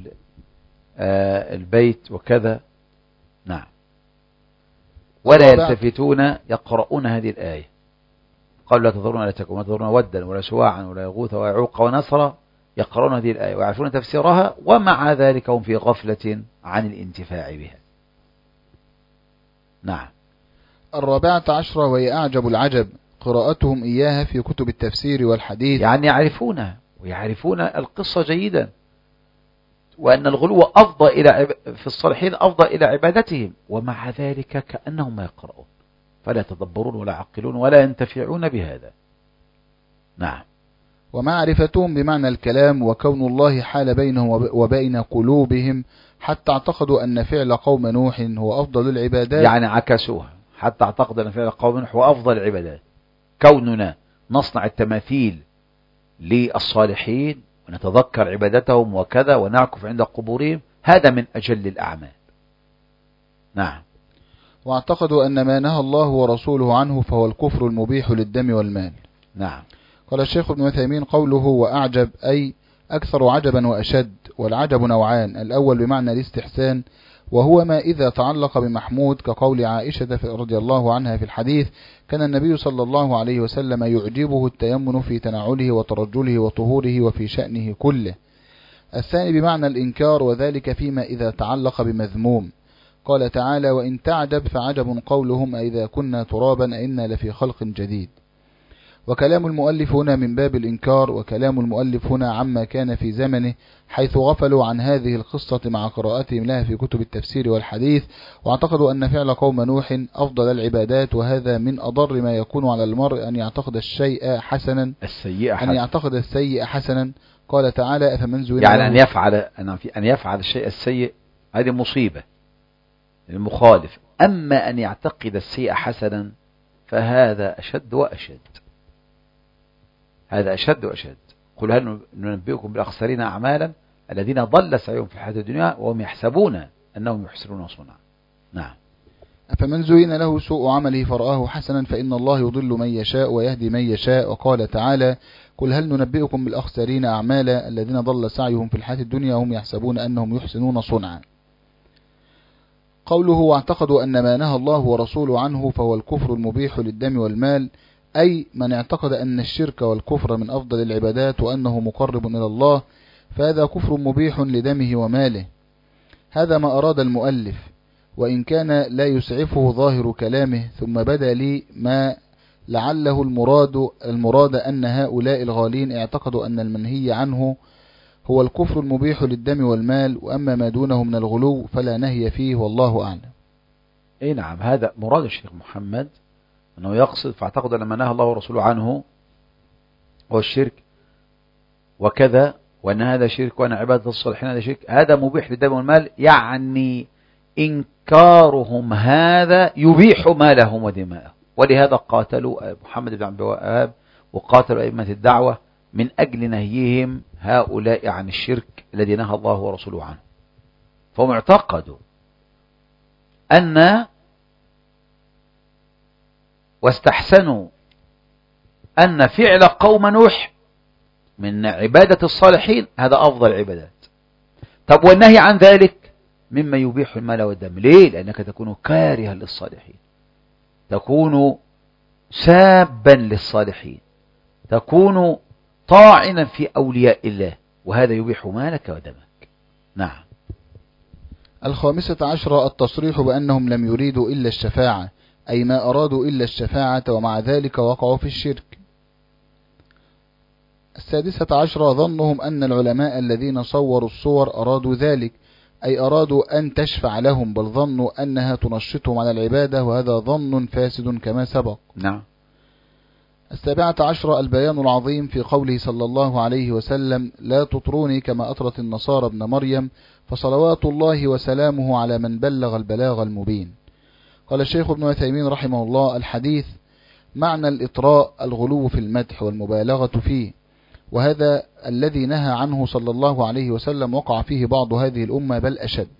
البيت وكذا. نعم، ولا يلتفتون يقرؤون هذه الآية، قالوا لا تذرون آلهتكم ولا تذرون ودا ولا سواعا ولا يغوث ويعوق ونسرا، يقرؤون هذه الآية ويعرفون تفسيرها، ومع ذلك هم في غفلة عن الانتفاع بها. نعم. الرابعة عشرة وهي أعجب العجب قراءتهم إياها في كتب التفسير والحديث، يعني يعرفونها ويعرفون القصة جيدا، وأن الغلو أفضى إلى عب... في الصالحين أفضى إلى عبادتهم، ومع ذلك كأنهم ما يقرؤون، فلا يتدبرون ولا يعقلون ولا ينتفعون بهذا. نعم. ومعرفتهم بمعنى الكلام وكون الله حال بينهم وبين قلوبهم حتى اعتقدوا أن فعل قوم نوح هو أفضل العبادات، يعني عكسوها حتى اعتقدوا أن فعل قوم نوح هو أفضل العبادات. كوننا نصنع التماثيل للصالحين ونتذكر عبادتهم وكذا ونعكف عند قبورهم، هذا من أجل الأعمال. نعم. واعتقدوا أن ما نهى الله ورسوله عنه فهو الكفر المبيح للدم والمال. نعم. قال الشيخ ابن عثيمين قوله وأعجب أي أكثر عجبا وأشد، والعجب نوعان، الأول بمعنى الاستحسان وهو ما إذا تعلق بمحمود، كقول عائشة رضي الله عنها في الحديث كان النبي صلى الله عليه وسلم يعجبه التيمن في تنعله وترجله وطهوره وفي شأنه كله. الثاني بمعنى الإنكار، وذلك فيما إذا تعلق بمذموم، قال تعالى وإن تعجب فعجب قولهم أئذا كنا ترابا أئنا لفي خلق جديد. وكلام المؤلف هنا من باب الإنكار، وكلام المؤلف هنا عما كان في زمنه حيث غفلوا عن هذه القصة مع قراءتهم لها في كتب التفسير والحديث، واعتقدوا أن فعل قوم نوح أفضل العبادات، وهذا من أضر ما يكون على المرء أن يعتقد الشيء حسنا السيء حسن. أن يعتقد السيء حسنا. قال تعالى أفمن زين يعني أن يفعل أن يفعل الشيء السيء، هذه مصيبة المخالف، أما أن يعتقد السيء حسنا فهذا أشد وأشد، هذا أشد وأشد. قل هل ننبئكم بالأخسرين أعمالا الذين ضل سعيهم في الحياة الدنيا وهم يحسبون أنهم يحسنون صنعا. نعم. أفمن زين له سوء عمله فرآه حسنا فإن الله يضل من يشاء ويهدي من يشاء. وقال تعالى قل هل ننبئكم بالأخسرين أعمالا الذين ضل سعيهم في الحياة الدنيا وهم يحسبون أنهم يحسنون صنعا. قوله واعتقدوا أن ما نهى الله ورسوله عنه فهو الكفر المبيح للدم والمال، أي من اعتقد أن الشرك والكفر من أفضل العبادات وأنه مقرب إلى الله، فهذا كفر مبيح لدمه وماله. هذا ما أراد المؤلف، وإن كان لا يسعفه ظاهر كلامه، ثم بدا لي ما لعله المراد, المراد أن هؤلاء الغالين اعتقدوا أن المنهي عنه هو الكفر المبيح للدم والمال، وأما ما دونه من الغلو فلا نهي فيه والله أعلم. أي نعم، هذا مراد الشيخ محمد، أنه يقصد فاعتقد أن ما نهى الله ورسوله عنه هو الشرك وكذا، وأن هذا شرك وأن عبادة الصالحين هذا شرك، هذا مبيح للدم والمال، يعني إنكارهم هذا يبيح مالهم ودماءهم. ولهذا قاتلوا محمد بن عبد الوهاب وقاتلوا أئمة الدعوة من أجل نهيهم هؤلاء عن الشرك الذي نهى الله ورسوله عنه. فهم اعتقدوا أن واستحسنوا أن فعل قوم نوح من عبادة الصالحين هذا أفضل العبادات. طب والنهي عن ذلك مما يبيح المال والدم، ليه؟ لأنك تكون كارها للصالحين، تكون سابا للصالحين، تكون طاعنا في أولياء الله، وهذا يبيح مالك ودمك. نعم. الخامسة عشرة التصريح بأنهم لم يريدوا إلا الشفاعة، أي ما أرادوا إلا الشفاعة، ومع ذلك وقعوا في الشرك. السادسة عشرة ظنهم أن العلماء الذين صوروا الصور أرادوا ذلك، أي أرادوا أن تشفع لهم، بل ظنوا أنها تنشطهم على العبادة، وهذا ظن فاسد كما سبق. نعم. السابعة عشرة البيان العظيم في قوله صلى الله عليه وسلم لا تطروني كما أطرت النصارى ابن مريم، فصلوات الله وسلامه على من بلغ البلاغ المبين. قال الشيخ ابن عثيمين رحمه الله الحديث معنى الإطراء الغلو في المدح والمبالغة فيه، وهذا الذي نهى عنه صلى الله عليه وسلم وقع فيه بعض هذه الأمة بل أشد،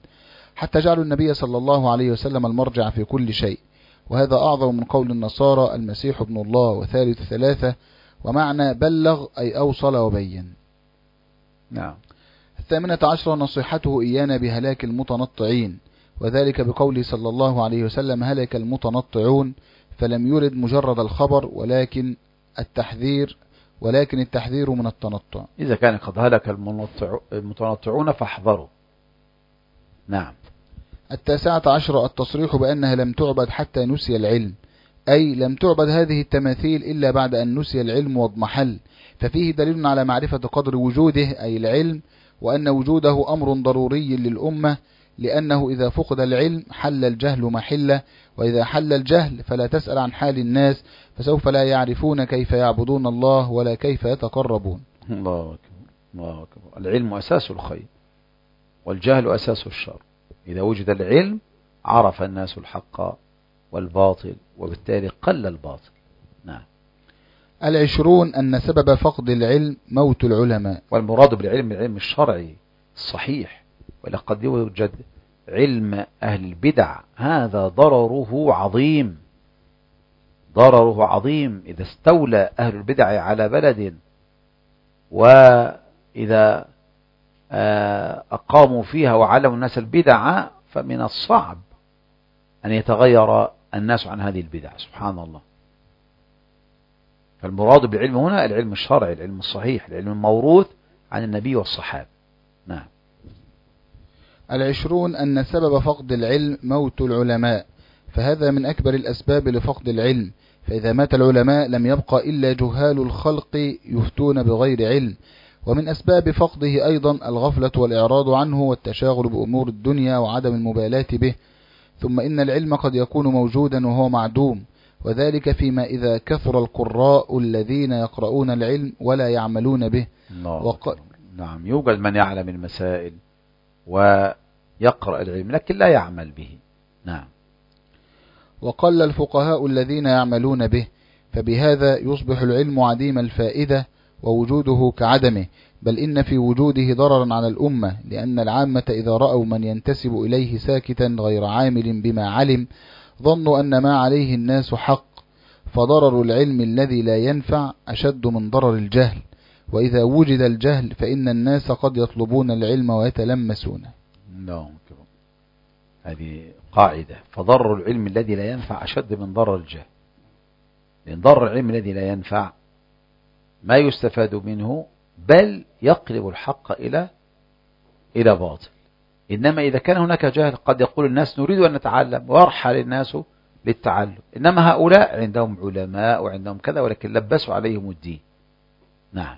حتى جعلوا النبي صلى الله عليه وسلم المرجع في كل شيء، وهذا أعظم من قول النصارى المسيح ابن الله وثالث ثلاثة، ومعنى بلغ أي أوصل وبين. نعم. الثامنة عشرة نصيحته إيانا بهلاك المتنطعين، وذلك بقوله صلى الله عليه وسلم هلك المتنطعون، فلم يرد مجرد الخبر ولكن التحذير ولكن التحذير من التنطع. إذا كان قد هلك المتنطعون فاحذروا. نعم. التاسعة عشر التصريح بأنها لم تعبد حتى نسي العلم، أي لم تعبد هذه التماثيل إلا بعد أن نسي العلم واضمحل، ففيه دليل على معرفة قدر وجوده أي العلم، وأن وجوده أمر ضروري للأمة، لأنه إذا فقد العلم حل الجهل محله، وإذا حل الجهل فلا تسأل عن حال الناس، فسوف لا يعرفون كيف يعبدون الله ولا كيف يتقربون. الله أكبر. الله أكبر. العلم أساس الخير والجهل أساس الشر. إذا وجد العلم عرف الناس الحق والباطل، وبالتالي قل الباطل. نعم. العشرون أن سبب فقد العلم موت العلماء، والمراد بالعلم العلم الشرعي الصحيح، ولقد يوجد علم أهل البدع هذا ضرره عظيم، ضرره عظيم. إذا استولى أهل البدع على بلد وإذا أقاموا فيها وعلموا الناس البدع، فمن الصعب أن يتغير الناس عن هذه البدع. سبحان الله. فالمراد بالعلم هنا العلم الشرعي، العلم الصحيح، العلم الموروث عن النبي والصحابة. نعم. العشرون أن سبب فقد العلم موت العلماء، فهذا من أكبر الأسباب لفقد العلم، فإذا مات العلماء لم يبقى إلا جهال الخلق يفتون بغير علم. ومن أسباب فقده أيضا الغفلة والإعراض عنه والتشاغل بأمور الدنيا وعدم المبالاة به. ثم إن العلم قد يكون موجودا وهو معدوم، وذلك فيما إذا كثر القراء الذين يقرؤون العلم ولا يعملون به. وق... نعم. يوجد من يعلم المسائل ويقرأ العلم لكن لا يعمل به. نعم. وقل الفقهاء الذين يعملون به، فبهذا يصبح العلم عديم الفائدة ووجوده كعدمه، بل إن في وجوده ضررا على الأمة، لأن العامة إذا رأوا من ينتسب إليه ساكتا غير عامل بما علم ظنوا أن ما عليه الناس حق، فضرر العلم الذي لا ينفع أشد من ضرر الجهل، وإذا وجد الجهل فإن الناس قد يطلبون العلم ويتلمسونه. نعم. هذه قاعدة، فضرر العلم الذي لا ينفع أشد من ضرر الجهل، لأن ضرر العلم الذي لا ينفع ما يستفاد منه بل يقلب الحق إلى إلى باطل. إنما إذا كان هناك جهل قد يقول الناس نريد أن نتعلم ويرحل الناس للتعلم، إنما هؤلاء عندهم علماء وعندهم كذا ولكن لبسوا عليهم الدين. نعم.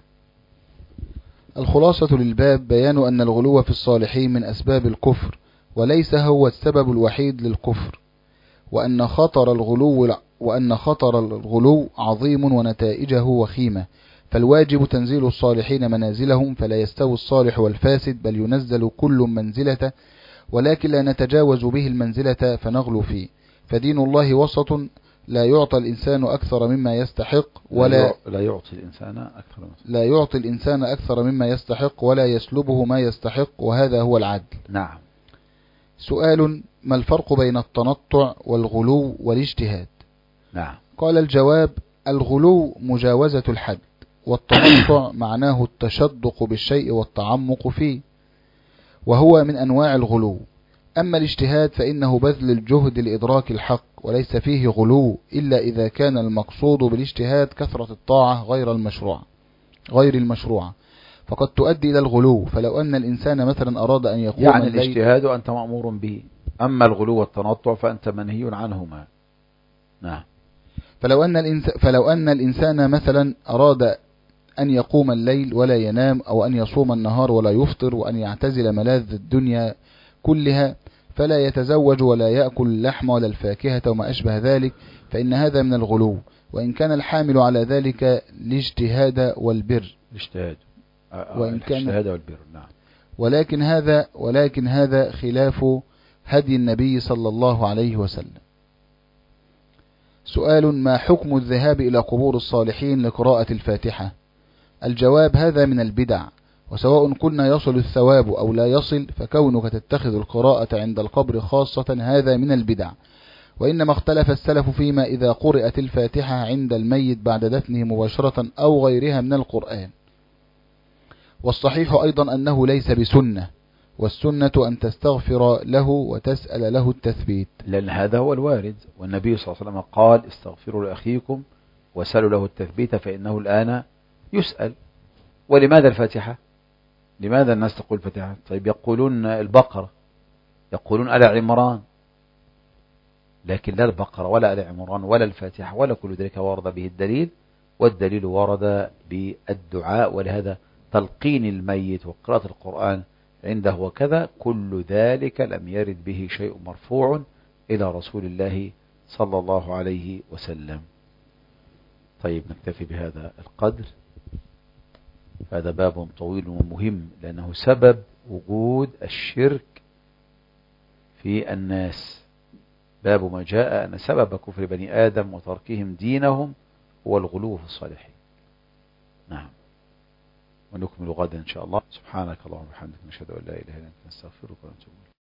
الخلاصة للباب بيان أن الغلو في الصالحين من أسباب الكفر، وليس هو السبب الوحيد للكفر، وأن خطر الغلو وأن خطر الغلو عظيم ونتائجه وخيمة، فالواجب تنزيل الصالحين منازلهم، فلا يستوي الصالح والفاسد، بل ينزل كل منزلته، ولكن لا نتجاوز به المنزلة فنغلو فيه. فدين الله وسط، لا يعطى الإنسان أكثر مما يستحق ولا لا يعطي الإنسان أكثر لا يعطي الإنسان أكثر مما يستحق ولا يسلبه ما يستحق، وهذا هو العدل. نعم. سؤال: ما الفرق بين التنطع والغلو والاجتهاد؟ نعم. قال الجواب: الغلو مجاوزة الحد، والتنطع معناه التشدق بالشيء والتعمق فيه، وهو من أنواع الغلو. أما الاجتهاد فإنه بذل الجهد لإدراك الحق، وليس فيه غلو إلا إذا كان المقصود بالاجتهاد كثرة الطاعة غير المشروع غير المشروعة، فقد تؤدي إلى الغلو. فلو أن الإنسان مثلا أراد أن يقوم يعني الاجتهاد أنت مأمور به، أما الغلو والتنطع فأنت منهي عنهما. نعم. فلو أن الإنسان فلو أن الإنسان مثلا أراد أن يقوم الليل ولا ينام، أو أن يصوم النهار ولا يفطر، وأن يعتزل ملاذ الدنيا كلها، فلا يتزوج ولا يأكل اللحم ولا الفاكهة وما أشبه ذلك، فإن هذا من الغلو، وإن كان الحامل على ذلك الاجتهاد والبر الاجتهاد وإن كان الاجتهاد والبر. نعم. ولكن هذا ولكن هذا خلاف هدي النبي صلى الله عليه وسلم. سؤال: ما حكم الذهاب إلى قبور الصالحين لقراءة الفاتحة؟ الجواب: هذا من البدع، وسواء قلنا يصل الثواب أو لا يصل، فكونك تتخذ القراءة عند القبر خاصة هذا من البدع. وإنما اختلف السلف فيما إذا قرأت الفاتحة عند الميت بعد دفنه مباشرة أو غيرها من القرآن. والصحيح أيضا أنه ليس بسنة، والسنة أن تستغفر له وتسأل له التثبيت، لأن هذا هو الوارد، والنبي صلى الله عليه وسلم قال استغفروا لأخيكم وسألوا له التثبيت فإنه الآن يسأل. ولماذا الفاتحة؟ لماذا الناس تقول الفاتحة؟ طيب يقولون البقرة، يقولون آل عمران، لكن لا البقرة ولا آل عمران ولا الفاتحة ولا كل ذلك ورد به الدليل، والدليل ورد بالدعاء. ولهذا تلقين الميت وقراءة القرآن عنده وكذا، كل ذلك لم يرد به شيء مرفوع إلى رسول الله صلى الله عليه وسلم. طيب نكتفي بهذا القدر. هذا باب طويل ومهم، لأنه سبب وجود الشرك في الناس. باب ما جاء أن سبب كفر بني آدم وتركهم دينهم هو الغلو في الصالحين. نعم، ونكمل غدا إن شاء الله. سبحانك اللهم وبحمدك، نشهد أن لا إله إلا أنت، نستغفرك ونتوب إليك.